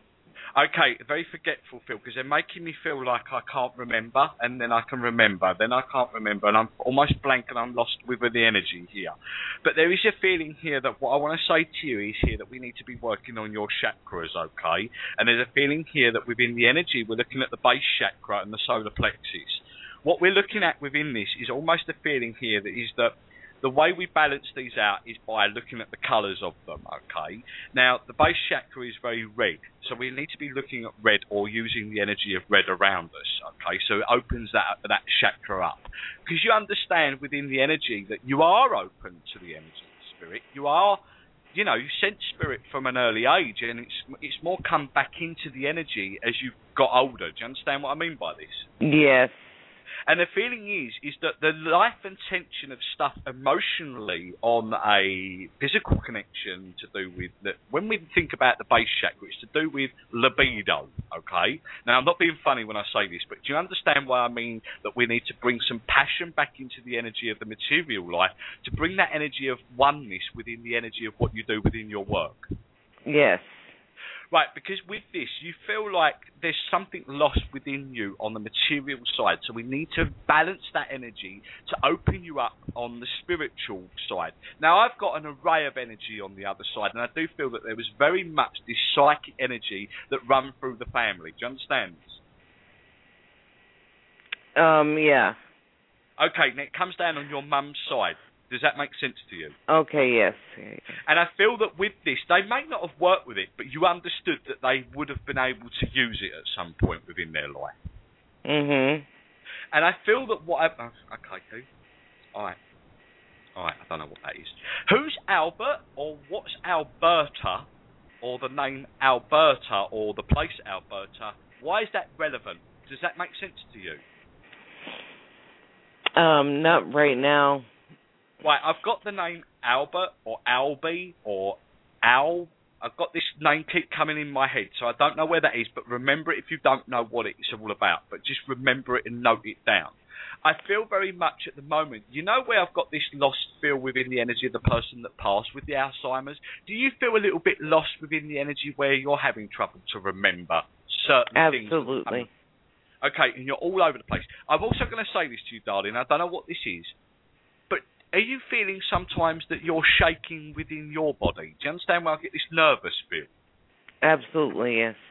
Okay, very forgetful feel, because they're making me feel like I can't remember, and then I can remember, then I can't remember, and I'm almost blank and I'm lost with the energy here. But there is a feeling here that what I want to say to you is here that we need to be working on your chakras, okay? And there's a feeling here that within the energy, we're looking at the base chakra and the solar plexus. What we're looking at within this is almost a feeling here that is that the way we balance these out is by looking at the colours of them, okay? Now, the base chakra is very red, so we need to be looking at red or using the energy of red around us, okay? So it opens that that chakra up. Because you understand within the energy that you are open to the energy of spirit. You are, you know, you sense spirit from an early age, and it's it's more come back into the energy as you've got older. Do you understand what I mean by this? Yes. And the feeling is, is that the life and tension of stuff emotionally on a physical connection to do with, that when we think about the base chakra, it's to do with libido, okay? Now, I'm not being funny when I say this, but do you understand why I mean that we need to bring some passion back into the energy of the material life, to bring that energy of oneness within the energy of what you do within your work? Yes. Right, because with this, you feel like there's something lost within you on the material side, so we need to balance that energy to open you up on the spiritual side. Now, I've got an array of energy on the other side, and I do feel that there was very much this psychic energy that run through the family. Do you understand this? Um, yeah. Okay, now it comes down on your mum's side. Does that make sense to you? Okay, yes. And I feel that with this, they may not have worked with it, but you understood that they would have been able to use it at some point within their life. Mhm. And I feel that what I... Oh, okay, cool. All right. All right, I don't know what that is. Who's Albert, or what's Alberta, or the name Alberta, or the place Alberta? Why is that relevant? Does that make sense to you? Um, not right now. Right, I've got the name Albert or Albie or Al. I've got this name keep coming in my head, so I don't know where that is, but remember it if you don't know what it's all about, but just remember it and note it down. I feel very much at the moment, you know where I've got this lost feel within the energy of the person that passed with the Alzheimer's? Do you feel a little bit lost within the energy where you're having trouble to remember certain Absolutely. things? Absolutely. Okay, and you're all over the place. I'm also going to say this to you, darling, I don't know what this is, but are you feeling sometimes that you're shaking within your body? Do you understand where I get this nervous feel? Absolutely, yes.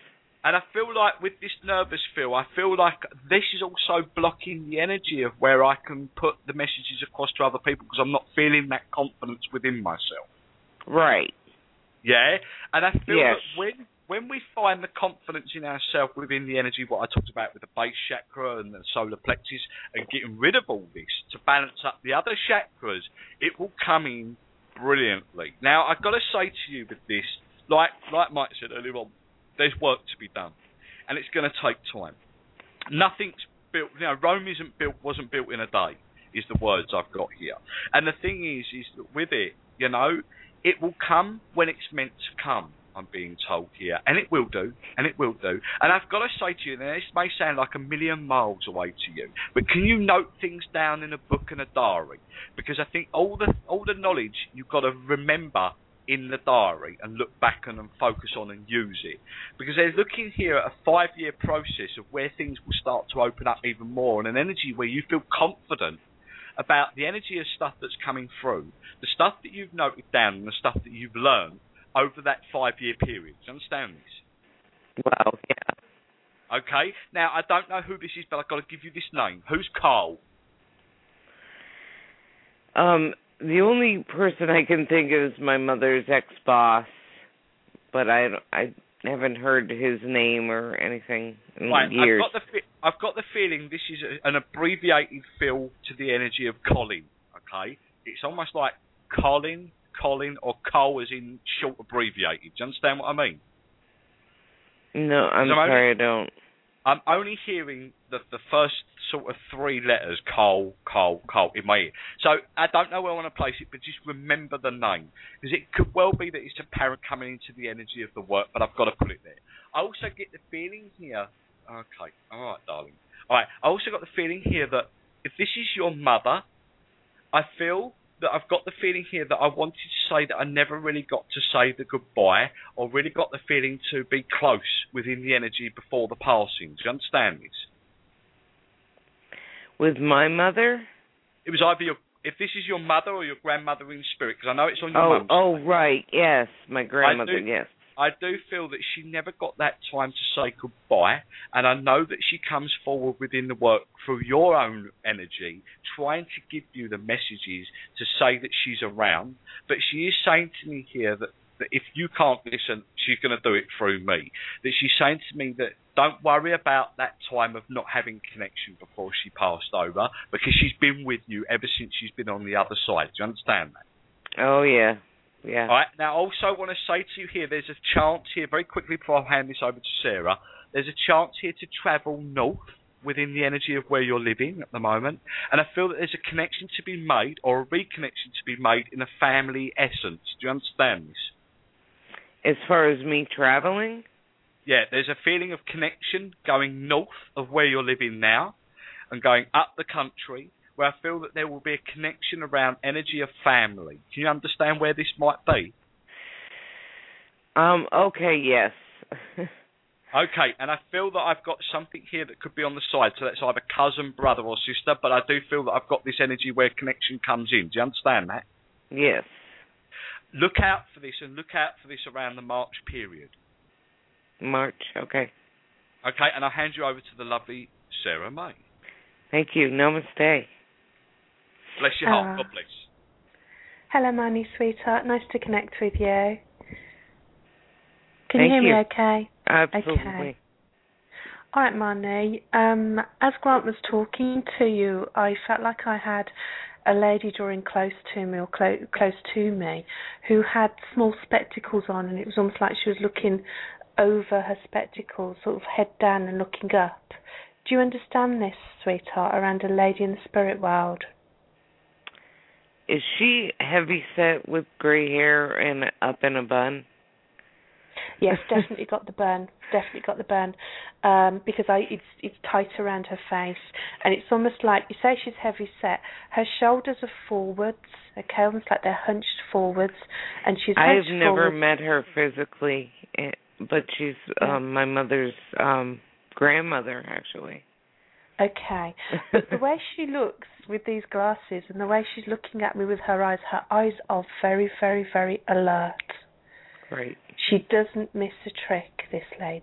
And I feel like with this nervous feel, I feel like this is also blocking the energy of where I can put the messages across to other people because I'm not feeling that confidence within myself. Right. Yeah? And I feel yes. that when when we find the confidence in ourselves within the energy, what I talked about with the base chakra and the solar plexus, and getting rid of all this to balance up the other chakras, it will come in brilliantly. Now, I've got to say to you with this, like like Mike said earlier on, there's work to be done, and it's going to take time. Nothing's built, you know, Rome isn't built, wasn't built in a day, is the words I've got here. And the thing is, is that with it, you know, it will come when it's meant to come, I'm being told here, and it will do, and it will do. And I've got to say to you, now this may sound like a million miles away to you, but can you note things down in a book and a diary? Because I think all the all the knowledge you've got to remember in the diary and look back on and focus on and use it. Because they're looking here at a five-year process of where things will start to open up even more, and an energy where you feel confident about the energy of stuff that's coming through, the stuff that you've noted down and the stuff that you've learned over that five-year period. Do you understand this? Wow, yeah. Okay. Now, I don't know who this is, but I've got to give you this name. Who's Carl? Um, the only person I can think of is my mother's ex-boss, but I, I haven't heard his name or anything in right, years. I've got, the, I've got the feeling this is a, an abbreviated feel to the energy of Colin, okay? It's almost like Colin, Colin, or Cole as in short abbreviated. Do you understand what I mean? No, I'm I'm sorry, only, I don't. I'm only hearing the, the first sort of three letters, Cole, Cole, Cole, in my ear. So I don't know where I want to place it, but just remember the name. Because it could well be that it's a parent coming into the energy of the work, but I've got to put it there. I also get the feeling here, okay, all right, darling. All right, I also got the feeling here that if this is your mother, I feel that I've got the feeling here that I wanted to say that I never really got to say the goodbye, or really got the feeling to be close within the energy before the passing. Do you understand this? With my mother? It was either your, if this is your mother or your grandmother in spirit, because I know it's on your oh, mum's. Oh, right, yes, my grandmother, I do, yes. I do feel that she never got that time to say goodbye, and I know that she comes forward within the work through your own energy, trying to give you the messages to say that she's around, but she is saying to me here that, that if you can't listen, she's going to do it through me. That she's saying to me that don't worry about that time of not having connection before she passed over, because she's been with you ever since she's been on the other side. Do you understand that? Oh, yeah. Yeah. All right. Now, I also want to say to you here, there's a chance here, very quickly before I hand this over to Sarah, there's a chance here to travel north within the energy of where you're living at the moment, and I feel that there's a connection to be made, or a reconnection to be made in a family essence. Do you understand this? As far as me traveling? Yeah, there's a feeling of connection going north of where you're living now and going up the country, where I feel that there will be a connection around energy of family. Can you understand where this might be? Um, okay, yes. Okay, and I feel that I've got something here that could be on the side, so that's either cousin, brother, or sister, but I do feel that I've got this energy where connection comes in. Do you understand that? Yes. Look out for this, and look out for this around the March period. March, okay. Okay, and I'll hand you over to the lovely Sarah May. Thank you. Namaste. Bless your heart. God bless. Hello, Manny, sweetheart. Nice to connect with you. Can Thank you hear you. me okay? Absolutely. Okay. All right, Manny. Um, as Grant was talking to you, I felt like I had a lady drawing close to me, or clo- close to me, who had small spectacles on, and it was almost like she was looking over her spectacles, sort of head down and looking up. Do you understand this, sweetheart, around a lady in the spirit world? Is she heavy set with grey hair and up in a bun? Yes, definitely got the burn. Definitely got the burn. Um, because I, it's it's tight around her face, and it's almost like, you say she's heavy set. Her shoulders are forwards, okay, almost like they're hunched forwards, and she's I hunched have never forwards. met her physically, but she's Yeah. um, my mother's um, grandmother, actually. Okay, but the way she looks with these glasses, and the way she's looking at me with her eyes, her eyes are very, very, very alert. Right. She doesn't miss a trick, this lady.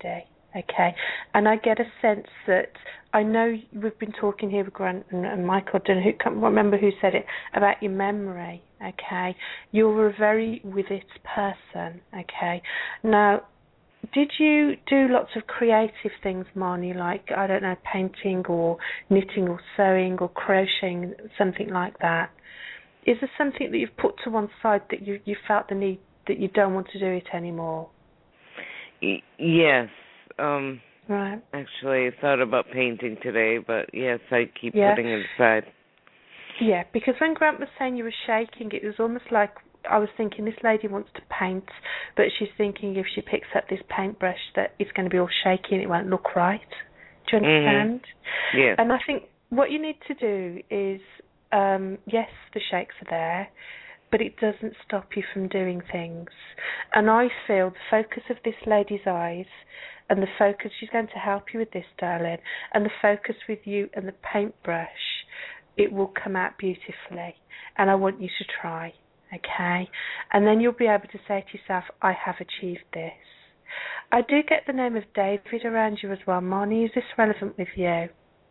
Okay, and I get a sense that I know we've been talking here with Grant and, and Michael. I don't know who, can't remember who said it about your memory. Okay, you're a very with it person. Okay, now did you do lots of creative things, Marnie, like I don't know, painting or knitting or sewing or crocheting, something like that? Is there something that you've put to one side that you you felt the need that you don't want to do it anymore? Y- yes. Um, right. Actually, I thought about painting today, but yes, I keep yeah. putting it aside. Yeah, because when Grant was saying you were shaking, it was almost like I was thinking this lady wants to paint, but she's thinking if she picks up this paintbrush that it's going to be all shaky and it won't look right. Do you understand? Mm-hmm. Yes. And I think what you need to do is, um, yes, the shakes are there, but it doesn't stop you from doing things. And I feel the focus of this lady's eyes and the focus, she's going to help you with this, darling, and the focus with you and the paintbrush, it will come out beautifully. And I want you to try, okay? And then you'll be able to say to yourself, I have achieved this. I do get the name of David around you as well. Marnie, is this relevant with you?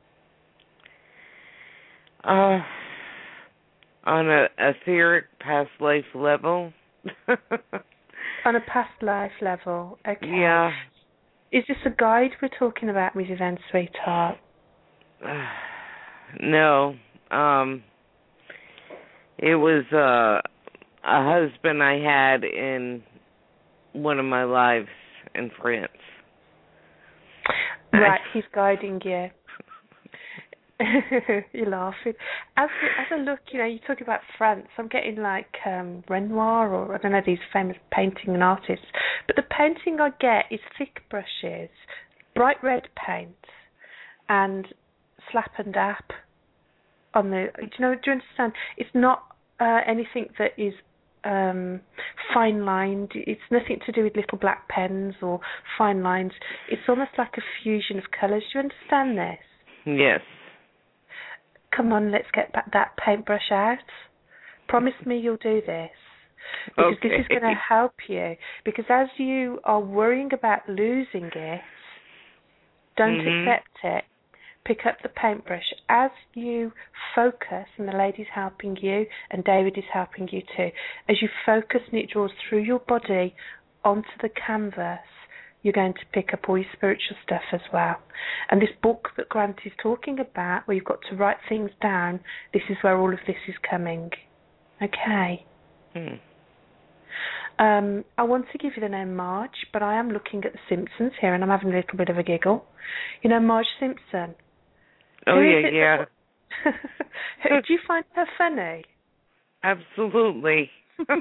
Uh, on a etheric past life level. On a past life level, okay. Yeah. Is this a guide we're talking about, Missus N, sweetheart? Uh, no. Um, it was uh, a husband I had in one of my lives in France. Right, he's guiding you. You're laughing. As as I look, you know, you talk about France. I'm getting like um, Renoir or I don't know these famous painting and artists. But the painting I get is thick brushes, bright red paint, and slap and dap on the. Do you know? Do you understand? It's not uh, anything that is um, fine lined. It's nothing to do with little black pens or fine lines. It's almost like a fusion of colours. Do you understand this? Yes. Come on, let's get back that paintbrush out. Promise me you'll do this. Because okay. this is going to help you. Because as you are worrying about losing it, don't mm-hmm. accept it. Pick up the paintbrush. As you focus, and the lady's helping you, and David is helping you too, as you focus and it draws through your body onto the canvas, you're going to pick up all your spiritual stuff as well. And this book that Grant is talking about, where you've got to write things down, this is where all of this is coming. Okay. Hmm. Um, I want to give you the name Marge, but I am looking at The Simpsons here, and I'm having a little bit of a giggle. You know Marge Simpson? Oh, yeah, yeah. Do you find her funny? Absolutely.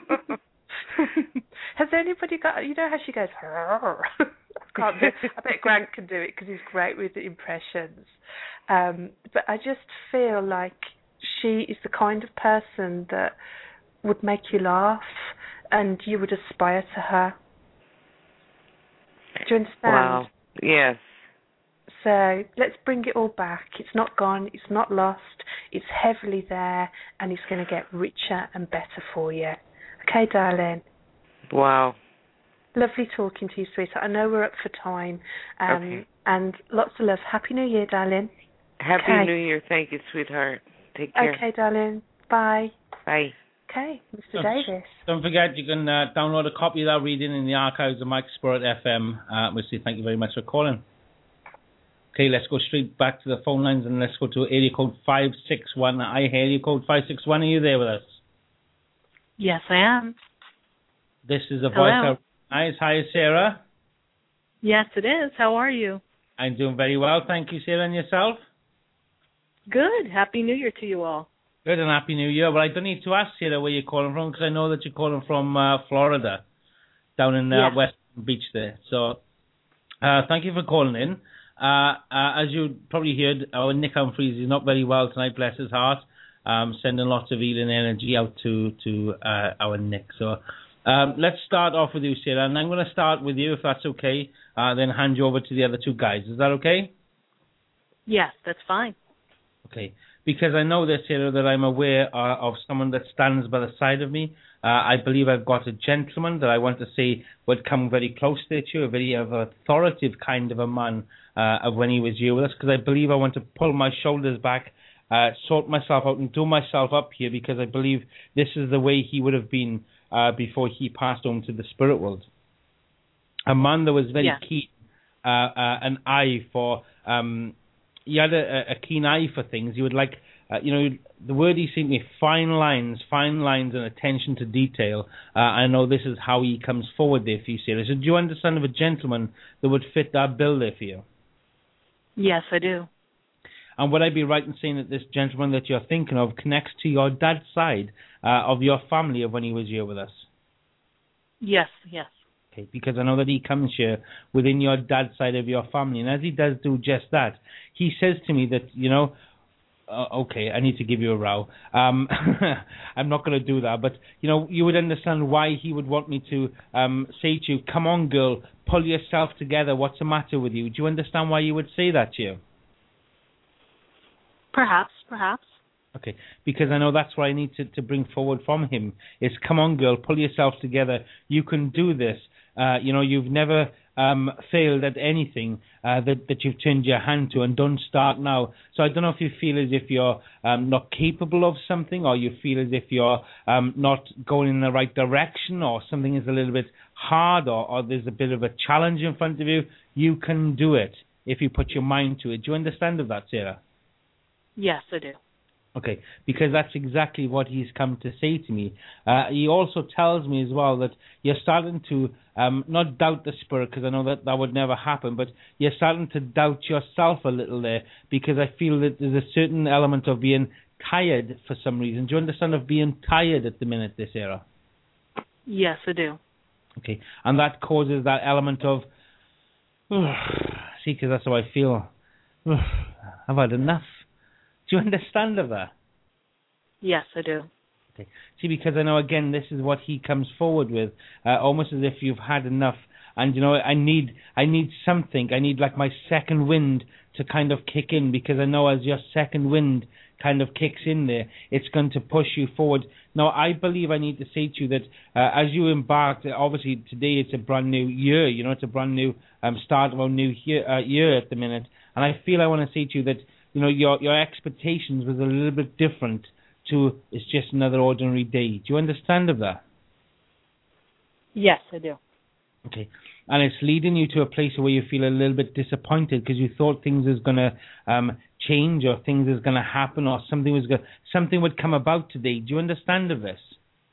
Has anybody got, you know how she goes, I can't do, I bet Grant can do it because he's great with the impressions. Um, but I just feel like she is the kind of person that would make you laugh and you would aspire to her. Do you understand? Wow. Yes. So let's bring it all back. It's not gone. It's not lost. It's heavily there, and it's going to get richer and better for you. Okay, darling? Wow. Lovely talking to you, sweetheart. I know we're up for time. Um, okay. And lots of love. Happy New Year, darling. Happy okay. New Year. Thank you, sweetheart. Take care. Okay, darling. Bye. Bye. Okay, Mister Don't, Davis. Don't forget, you can uh, download a copy of that reading in the archives of Mike Spirit F M. Uh, we'll say thank you very much for calling. Okay, let's go straight back to the phone lines and let's go to area code five six one. I hear you, code five six one. Are you there with us? Yes, I am. This is a Hello. voice. Hi, hi, Sarah. Yes, it is. How are you? I'm doing very well, thank you, Sarah, and yourself? Good. Happy New Year to you all. Good, and Happy New Year. But I don't need to ask Sarah where you're calling from because I know that you're calling from uh, Florida, down in uh, yes. West Beach there. So uh, thank you for calling in. Uh, uh, as you probably heard, our Nick Humphreys is not very well tonight, bless his heart. Um, sending lots of healing energy out to, to uh, our Nick. So um, let's start off with you, Sarah, and I'm going to start with you if that's okay, uh, then hand you over to the other two guys. Is that okay? Yes, that's fine. Okay. because I know this, Sarah, that I'm aware uh, of someone that stands by the side of me. Uh, I believe I've got a gentleman that I want to say would come very close to you, a very uh, authoritative kind of a man uh, of when he was here with us, because I believe I want to pull my shoulders back, uh, sort myself out and do myself up here, because I believe this is the way he would have been uh, before he passed on to the spirit world. A man that was very yeah. keen, uh, uh, an eye for, um, he had a, a keen eye for things. He would like, uh, you know, the word he sent me, fine lines, fine lines and attention to detail. Uh, I know this is how he comes forward there for you, Sarah. So do you understand of a gentleman that would fit that bill there for you? Yes, I do. And would I be right in saying that this gentleman that you're thinking of connects to your dad's side uh, of your family of when he was here with us? Yes, yes. Okay, because I know that he comes here within your dad's side of your family, and as he does do just that, he says to me that, you know, uh, okay, I need to give you a row. Um, I'm not going to do that, but, you know, you would understand why he would want me to um, say to you, come on, girl, pull yourself together, what's the matter with you? Do you understand why you would say that to you? Perhaps, perhaps. Okay, because I know that's what I need to, to bring forward from him, is come on, girl, pull yourself together, you can do this. Uh, you know, you've never um, failed at anything uh, that, that you've turned your hand to, and don't start now. So I don't know if you feel as if you're um, not capable of something, or you feel as if you're um, not going in the right direction, or something is a little bit hard, or, or there's a bit of a challenge in front of you. You can do it if you put your mind to it. Do you understand of that, Sarah? Yes, I do. Okay, because that's exactly what he's come to say to me. Uh, he also tells me as well that you're starting to um, not doubt the spirit, because I know that that would never happen, but you're starting to doubt yourself a little there, because I feel that there's a certain element of being tired for some reason. Do you understand of being tired at the minute, this era? Yes, I do. Okay, and that causes that element of, uh, see, because that's how I feel. Uh, I've had enough. Do you understand of that? Yes, I do. Okay. See, because I know, again, this is what he comes forward with, uh, almost as if you've had enough. And, you know, I need I need something. I need, like, my second wind to kind of kick in, because I know as your second wind kind of kicks in there, it's going to push you forward. Now, I believe I need to say to you that uh, as you embarked, obviously today it's a brand new year, you know, it's a brand new um, start of a new year, uh, year at the minute. And I feel I want to say to you that, you know, your your expectations was a little bit different to it's just another ordinary day. Do you understand of that? Yes, I do. Okay. And it's leading you to a place where you feel a little bit disappointed, because you thought things is going to um, change, or things is going to happen, or something was going something would come about today. Do you understand of this?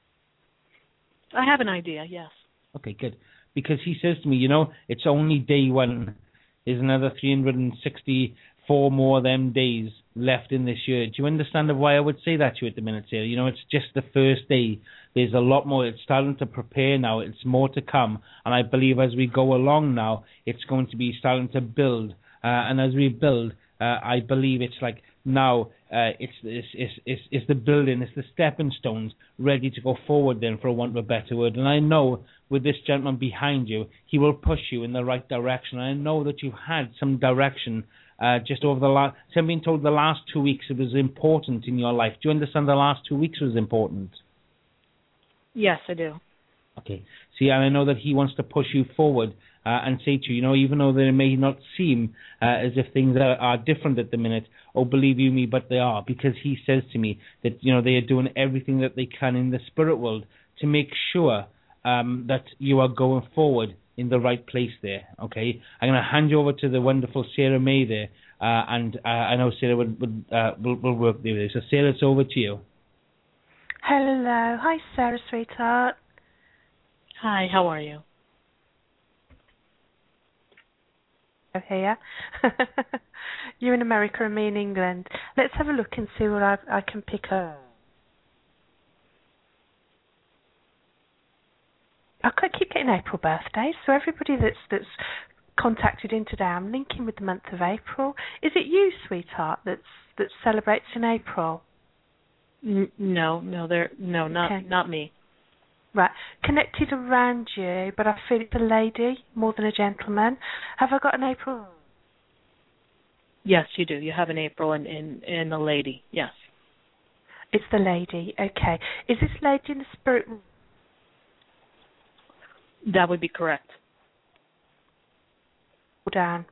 I have an idea, yes. Okay, good. Because he says to me, you know, it's only day one. There's another three hundred sixty-four more of them days left in this year. Do you understand of why I would say that to you at the minute, Sarah? You know, it's just the first day. There's a lot more. It's starting to prepare now. It's more to come. And I believe as we go along now, it's going to be starting to build. Uh, and as we build, uh, I believe it's like now uh, it's, it's, it's, it's, it's the building, it's the stepping stones ready to go forward then, for want of a better word. And I know with this gentleman behind you, he will push you in the right direction. I know that you've had some direction uh, just over the last, so I've been told the last two weeks it was important in your life. Do you understand the last two weeks was important? Yes, I do. Okay. See, and I know that he wants to push you forward uh, and say to you, you know, even though they may not seem uh, as if things are, are different at the minute, oh, believe you me, but they are, because he says to me that, you know, they are doing everything that they can in the spirit world to make sure um, that you are going forward in the right place there, okay? I'm going to hand you over to the wonderful Sarah May there, uh, and uh, I know Sarah would, would, uh, will, will work there. So, Sarah, it's over to you. Hello. Hi, Sarah, sweetheart. Hi, how are you? Here. You're in America and me in England. Let's have a look and see what I, I can pick up. I keep getting April birthdays, so everybody that's that's contacted in today, I'm linking with the month of April. Is it you, sweetheart, that's that celebrates in April? N- no, no, there, no, not okay. not me. Right, connected around you, but I feel it's a lady more than a gentleman. Have I got an April? Yes, you do. You have an April and, and, and a lady. Yes. It's the lady. Okay. Is this lady in the spirit? That would be correct. Down.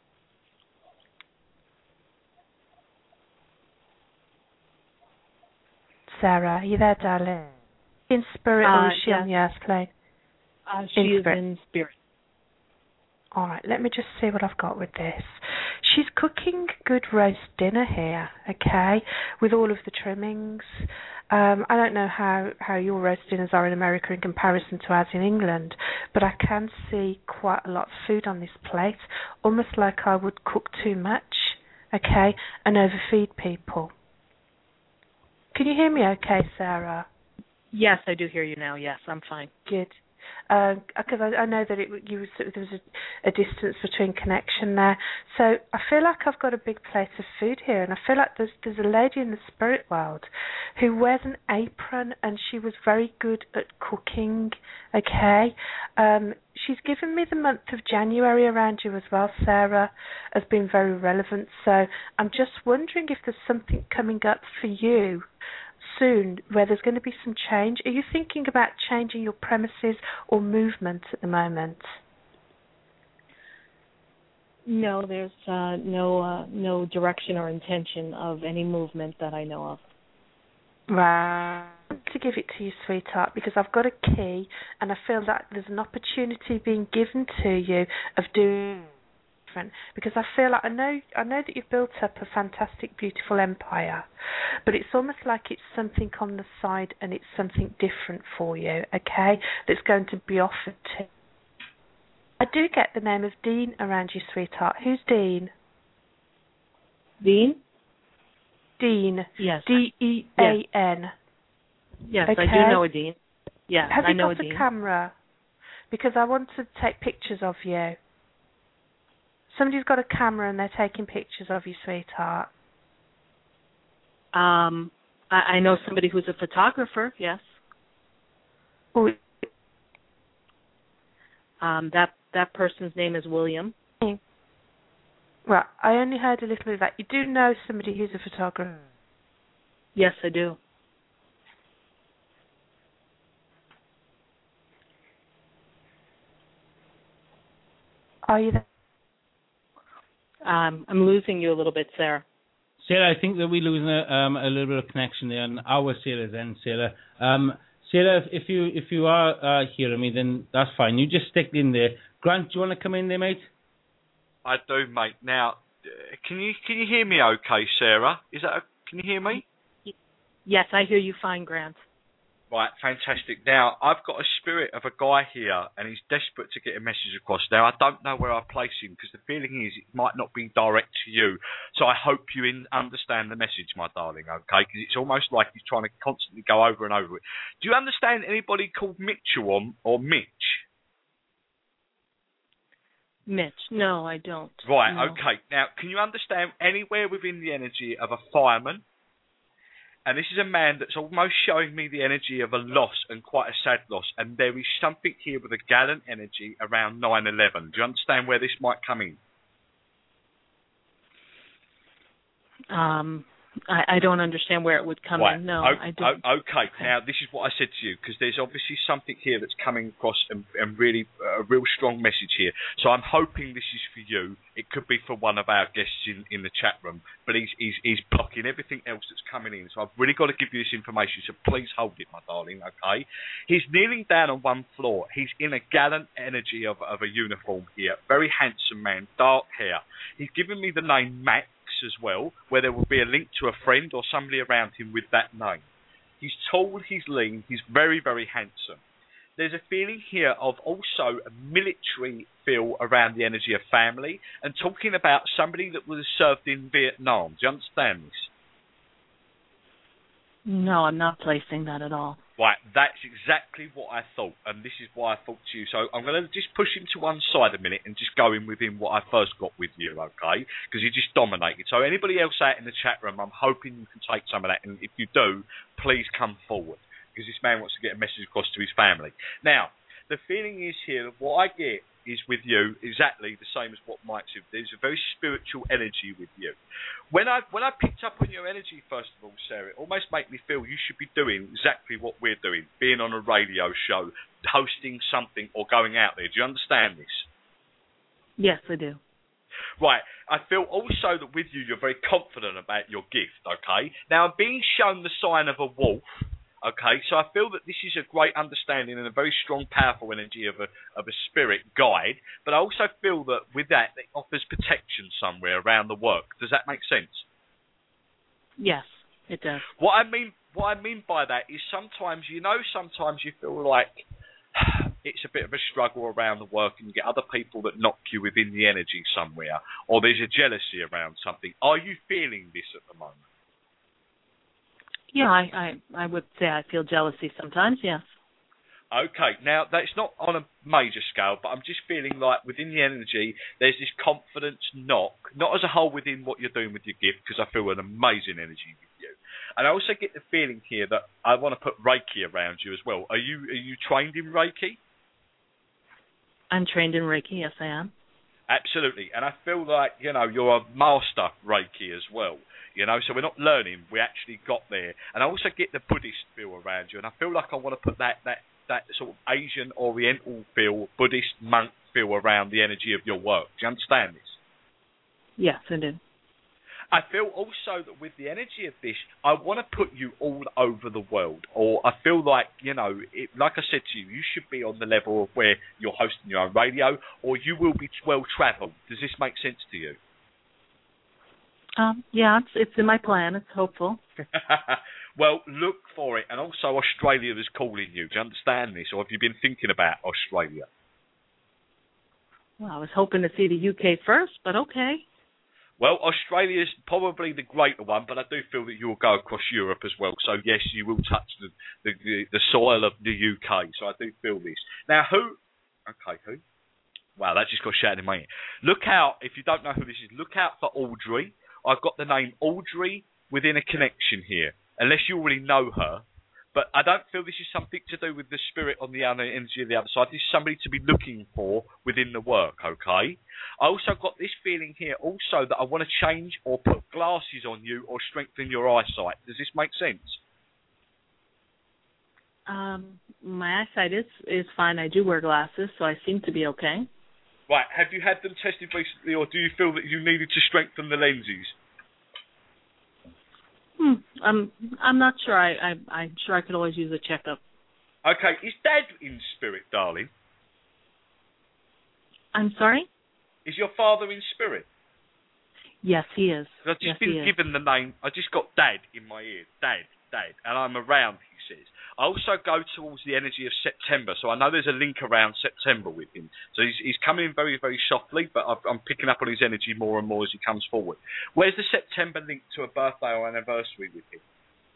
Sarah, are you there, darling? In spirit, Uh, or is she yes. on the earth plane? Uh, she in is spirit. in spirit. All right, let me just see what I've got with this. She's cooking good roast dinner here, okay, with all of the trimmings. Um, I don't know how, how your roast dinners are in America in comparison to ours in England, but I can see quite a lot of food on this plate, almost like I would cook too much, okay, and overfeed people. Can you hear me okay, Sarah? Yes, I do hear you now. Yes, I'm fine. Good. Because uh, I, I know that it, you was, there was a, a distance between connection there. So I feel like I've got a big plate of food here, and I feel like there's, there's a lady in the spirit world who wears an apron, and she was very good at cooking, okay? Um, she's given me the month of January around you as well, Sarah, has been very relevant. So I'm just wondering if there's something coming up for you soon where there's going to be some change. Are you thinking about changing your premises or movement at the moment? No, there's uh, no uh, no direction or intention of any movement that I know of. Right. To give it to you, sweetheart, because I've got a key and I feel that there's an opportunity being given to you of doing different, because I feel like I know I know that you've built up a fantastic, beautiful empire, but it's almost like it's something on the side and it's something different for you, okay, that's going to be offered to. I do get the name of Dean around you, sweetheart. Who's Dean? Dean? Dean. Yes. D E A N. Yes, okay. I do know a Dean. Yes, Has I he know got a a Dean. camera? Because I want to take pictures of you. Somebody's got a camera and they're taking pictures of you, sweetheart. Um, I, I know somebody who's a photographer. Yes. Oh. Um, that that person's name is William. Well, I only heard a little bit of that. You do know somebody who's a photographer? Yes, I do. Are you there? Um, I'm losing you a little bit, Sarah. Sarah, I think that we're losing a, um, a little bit of connection there on our Sarah's end, Sarah. Um, Sarah, if, if you if you are uh, hearing me, then that's fine. You just stick in there. Grant, do you want to come in there, mate? I do, mate. Now, can you can you hear me okay, Sarah? Is that a, can you hear me? Yes, I hear you fine, Grant. Right, fantastic. Now, I've got a spirit of a guy here, and he's desperate to get a message across. Now, I don't know where I place him, because the feeling is it might not be direct to you. So I hope you in, understand the message, my darling, okay? Because it's almost like he's trying to constantly go over and over it. Do you understand anybody called Mitchell or, or Mitch? Mitch. No, I don't. Right, no. okay. Now, can you understand anywhere within the energy of a fireman? And this is a man that's almost showing me the energy of a loss, and quite a sad loss. And there is something here with a gallant energy around nine eleven. Do you understand where this might come in? Um, I, I don't understand where it would come right. in. No, o- I don't. O- okay. okay, now this is what I said to you, because there's obviously something here that's coming across, and, and really uh, a real strong message here. So I'm hoping this is for you. It could be for one of our guests in, in the chat room, but he's, he's he's blocking everything else that's coming in. So I've really got to give you this information. So please hold it, my darling. Okay. He's kneeling down on one floor. He's in a gallant energy of of a uniform here. Very handsome man, dark hair. He's given me the name Max as well, where there will be a link to a friend or somebody around him with that name. He's tall, he's lean, he's very, very handsome. There's a feeling here of also a military feel around the energy of family, and talking about somebody that was served in Vietnam. Do you understand this? No, I'm not placing that at all. Right, that's exactly what I thought, and this is why I thought to you. So I'm going to just push him to one side a minute and just go in with him what I first got with you, okay? Because you just dominated. So anybody else out in the chat room, I'm hoping you can take some of that, and if you do, please come forward, because this man wants to get a message across to his family. Now, the feeling is here, what I get is with you exactly the same as what Mike said. There's a very spiritual energy with you. When I when I picked up on your energy, first of all, Sarah, it almost made me feel you should be doing exactly what we're doing, being on a radio show, hosting something or going out there. Do you understand this? Yes, I do. Right. I feel also that with you, you're very confident about your gift, okay? Now, I'm being shown the sign of a wolf, okay? So I feel that this is a great understanding and a very strong, powerful energy of a of a spirit guide. But I also feel that with that, it offers protection somewhere around the work. Does that make sense? Yes, it does. What I mean, what I mean by that is sometimes, you know, sometimes you feel like it's a bit of a struggle around the work and you get other people that knock you within the energy somewhere, or there's a jealousy around something. Are you feeling this at the moment? Yeah, I, I, I would say I feel jealousy sometimes, yes. Okay, now that's not on a major scale, but I'm just feeling like within the energy, there's this confidence knock, not as a whole within what you're doing with your gift, because I feel an amazing energy with you. And I also get the feeling here that I want to put Reiki around you as well. Are you are you trained in Reiki? I'm trained in Reiki, yes I am. Absolutely, and I feel like, you know, you're a master Reiki as well. You know, so we're not learning, we actually got there. And I also get the Buddhist feel around you, and I feel like I want to put that, that, that sort of Asian Oriental feel, Buddhist monk feel around the energy of your work. Do you understand this? Yes, I do. I feel also that with the energy of this, I want to put you all over the world. Or I feel like, you know, it, like I said to you, you should be on the level of where you're hosting your own radio, or you will be well-travelled. Does this make sense to you? Um, yeah, it's, it's in my plan. It's hopeful. Well, look for it. And also Australia is calling you. Do you understand this? Or have you been thinking about Australia? Well, I was hoping to see the U K first, but okay. Well, Australia is probably the greater one, but I do feel that you will go across Europe as well. So, yes, you will touch the, the, the soil of the U K. So I do feel this. Now, who... Okay, who? Wow, that just got shouted in my ear. Look out, if you don't know who this is, look out for Audrey. I've got the name Audrey within a connection here, unless you already know her. But I don't feel this is something to do with the spirit on the other energy of the other side. This is somebody to be looking for within the work, okay? I also got this feeling here also that I want to change or put glasses on you or strengthen your eyesight. Does this make sense? Um, my eyesight is, is fine. I do wear glasses, so I seem to be okay. Right, have you had them tested recently, or do you feel that you needed to strengthen the lenses? Hmm, I'm I'm not sure. I, I I'm sure I could always use a checkup. Okay, is Dad in spirit, darling? I'm sorry? Is your father in spirit? Yes, he is. I've just yes, been given the name. I just got Dad in my ear. Dad, Dad, and I'm around. He says. I also go towards the energy of September, so I know there's a link around September with him. So he's, he's coming very, very softly, but I've, I'm picking up on his energy more and more as he comes forward. Where's the September link to a birthday or anniversary with him?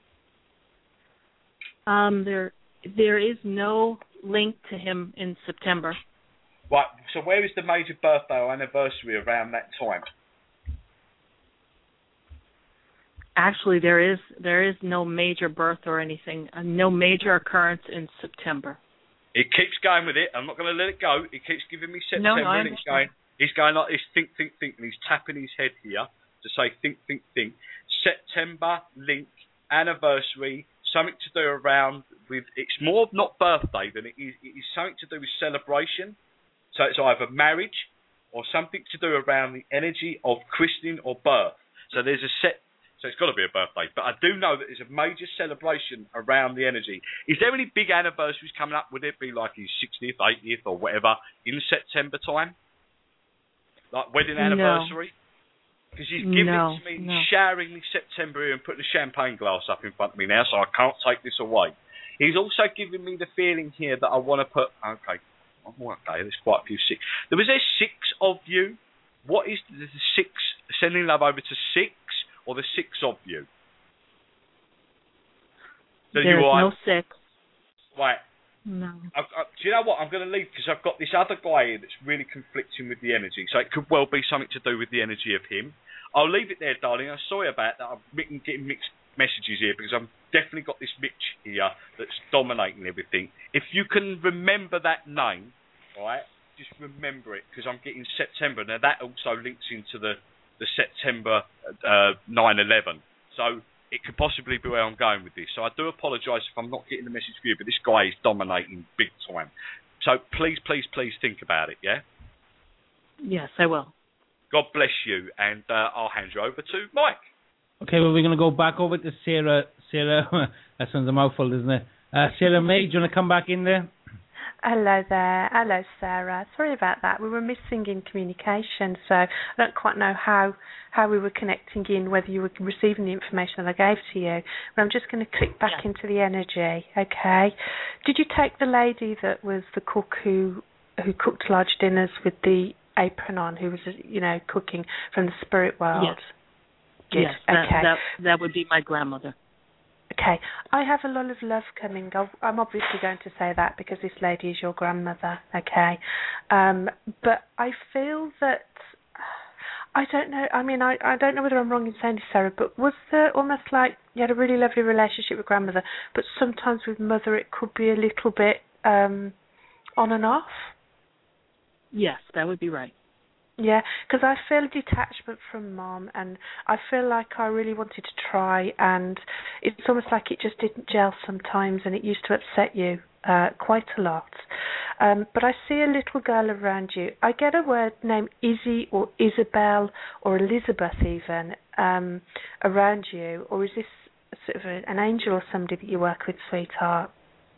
Um, there, there is no link to him in September. Right, so where is the major birthday or anniversary around that time? Actually, there is there is no major birth or anything, uh, no major occurrence in September. It keeps going with it. I'm not going to let it go. It keeps giving me September, no, no, I and it's going. He's going like this, think, think, think, and he's tapping his head here to say, think, think, think. September, link, anniversary, something to do around with. It's more not birthday than it is. It is something to do with celebration. So it's either marriage or something to do around the energy of christening or birth. So there's a set. So it's got to be a birthday. But I do know that there's a major celebration around the energy. Is there any big anniversaries coming up? Would it be like his sixtieth, eightieth or whatever in September time? Like wedding anniversary? Because he's giving no, it to me, no. he's showering me September here and putting a champagne glass up in front of me now, so I can't take this away. He's also giving me the feeling here that I want to put... Okay, okay, there's quite a few six. There was there six of you. What is the six? Sending love over to six? Or the six of you? So There's you are, no six. Right. No. I, I, do you know what? I'm going to leave because I've got this other guy here that's really conflicting with the energy. So it could well be something to do with the energy of him. I'll leave it there, darling. I'm sorry about that. I'm getting mixed messages here because I've definitely got this Mitch here that's dominating everything. If you can remember that name, right, just remember it because I'm getting September. Now, that also links into the, the September uh, nine eleven. So it could possibly be where I'm going with this. So I do apologise if I'm not getting the message for you, but this guy is dominating big time. So please, please, please think about it, yeah? Yes, I will. God bless you, and uh, I'll hand you over to Mike. Okay, well, we're going to go back over to Sarah. Sarah, that sounds a mouthful, doesn't it? Uh, Sarah May, do you want to come back in there? Hello there. Hello, Sarah. Sorry about that. We were missing in communication, so I don't quite know how how we were connecting in, whether you were receiving the information that I gave to you. But I'm just going to click back yeah. into the energy, okay? Did you take the lady that was the cook who who cooked large dinners with the apron on, who was, you know, cooking from the spirit world? Yes. Good. Yes, that, okay. that, that would be my grandmother. Okay, I have a lot of love coming. I'll, I'm obviously going to say that because this lady is your grandmother, okay? Um, but I feel that, I don't know, I mean, I, I don't know whether I'm wrong in saying this, Sarah, but was there almost like you had a really lovely relationship with grandmother, but sometimes with mother it could be a little bit um, on and off? Yes, that would be right. Yeah, because I feel a detachment from Mom, and I feel like I really wanted to try, and it's almost like it just didn't gel sometimes, and it used to upset you uh, quite a lot. Um, but I see a little girl around you. I get a word named Izzy or Isabel or Elizabeth even um, around you, or is this sort of an angel or somebody that you work with, sweetheart?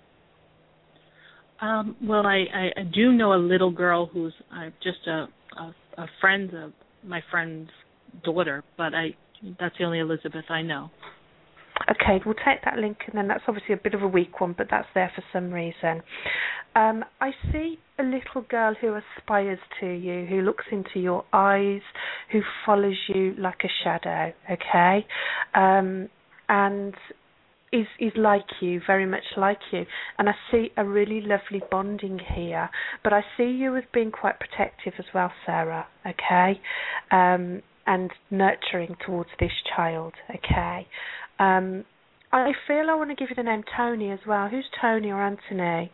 Um, well, I, I, I do know a little girl who's uh, just a, a a friend of my friend's daughter, but I that's the only Elizabeth I know. Okay, we'll take that link, and then that's obviously a bit of a weak one, but that's there for some reason. Um, I see a little girl who aspires to you, who looks into your eyes, who follows you like a shadow, okay? Um, and is is like you, very much like you. And I see a really lovely bonding here, but I see you as being quite protective as well, Sarah, okay? Um, and nurturing towards this child, okay? Um, I feel I want to give you the name Tony as well. Who's Tony or Anthony?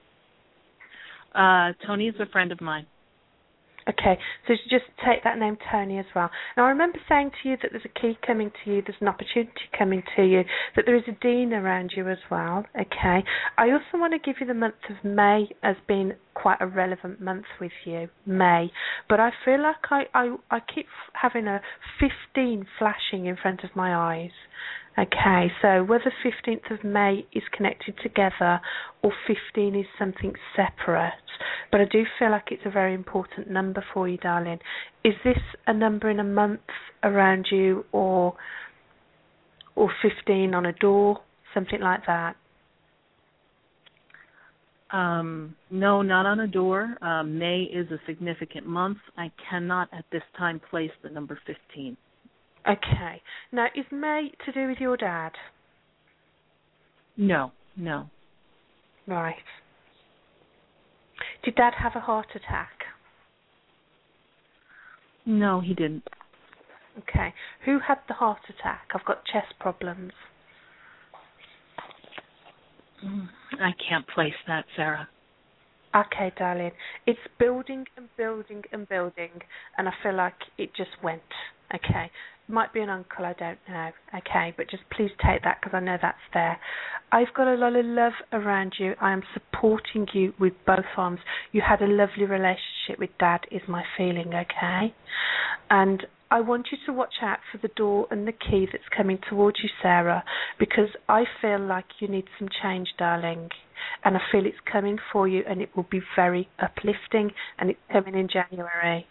Uh, Tony is a friend of mine. Okay, so just take that name Tony as well. Now I remember saying to you that there's a key coming to you, there's an opportunity coming to you, that there is a dean around you as well, okay? I also want to give you the month of May as being quite a relevant month with you, May. But I feel like I, I, I keep having a fifteen flashing in front of my eyes. Okay, so whether fifteenth of May is connected together or fifteen is something separate, but I do feel like it's a very important number for you, darling. Is this a number in a month around you, or or fifteen on a door, something like that? Um, no, not on a door. Uh, May is a significant month. I cannot at this time place the number fifteen. Okay. Now, is May to do with your dad? No, no. Right. Did Dad have a heart attack? No, he didn't. Okay. Who had the heart attack? I've got chest problems. I can't place that, Sarah. Okay, darling. It's building and building and building, and I feel like it just went. Okay. Might be an uncle, I don't know. Okay, but just please take that because I know that's there. I've got a lot of love around you. I am supporting you with both arms. You had a lovely relationship with Dad, is my feeling, okay? And I want you to watch out for the door and the key that's coming towards you, Sarah, because I feel like you need some change, darling. And I feel it's coming for you, and it will be very uplifting, and it's coming in January.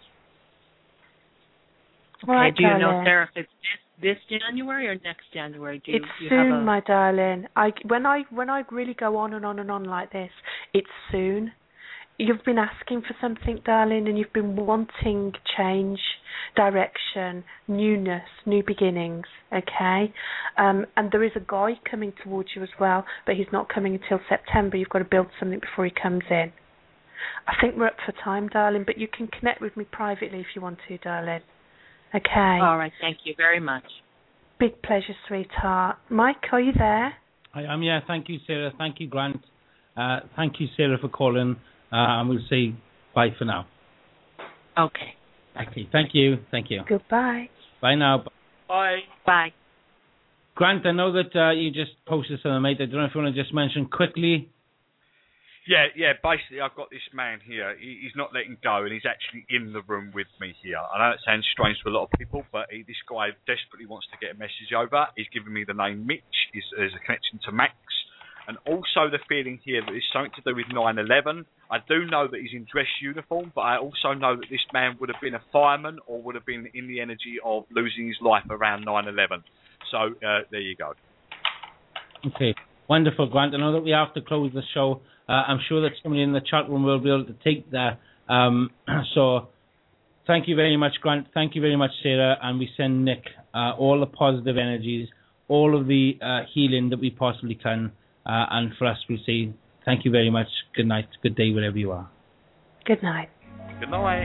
Okay, Right, do you darling. know, Sarah, if it's this, this January or next January? Do you, It's do you soon, have a... my darling. I, when I when I really go on and on and on like this, it's soon. You've been asking for something, darling, and you've been wanting change, direction, newness, new beginnings, okay? Um, and there is a guy coming towards you as well, but he's not coming until September. You've got to build something before he comes in. I think we're up for time, darling, but you can connect with me privately if you want to, darling. Okay. All right, thank you very much. big pleasure, sweetheart. Mike, are you there? I am, yeah. Thank you, Sarah. Thank you, Grant. Uh, thank you, Sarah, for calling. Uh, and we'll say bye for now. Okay. Okay. Thank you. Thank you. Goodbye. Bye now. Bye. Bye. Grant, I know that uh, you just posted something, mate. I don't know if you want to just mention quickly. Yeah, yeah. Basically, I've got this man here. He, he's not letting go, and he's actually in the room with me here. I know it sounds strange to a lot of people, but he, this guy desperately wants to get a message over. He's given me the name Mitch. He's, there's a connection to Max, and also the feeling here that it's something to do with nine eleven. I do know that he's in dress uniform, but I also know that this man would have been a fireman or would have been in the energy of losing his life around nine eleven. So uh, there you go. Okay. Wonderful, Grant. I know that we have to close the show. Uh, I'm sure that somebody in the chat room will be able to take that. Um, so thank you very much, Grant. Thank you very much, Sarah. And we send Nick uh, all the positive energies, all of the uh, healing that we possibly can. Uh, and for us, we'll say thank you very much. Good night. Good day, wherever you are. Good night. Good night.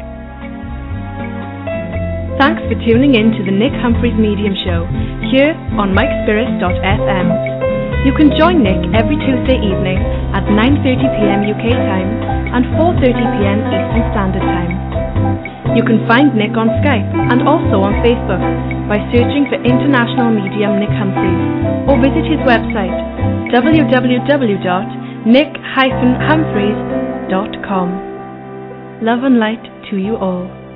Thanks for tuning in to the Nick Humphreys Medium Show here on mike spirit dot f m. You can join Nick every Tuesday evening at nine thirty p.m. U K time and four thirty p.m. Eastern Standard Time. You can find Nick on Skype and also on Facebook by searching for International Medium Nick Humphreys, or visit his website w w w dot nick dash humphreys dot com. Love and light to you all.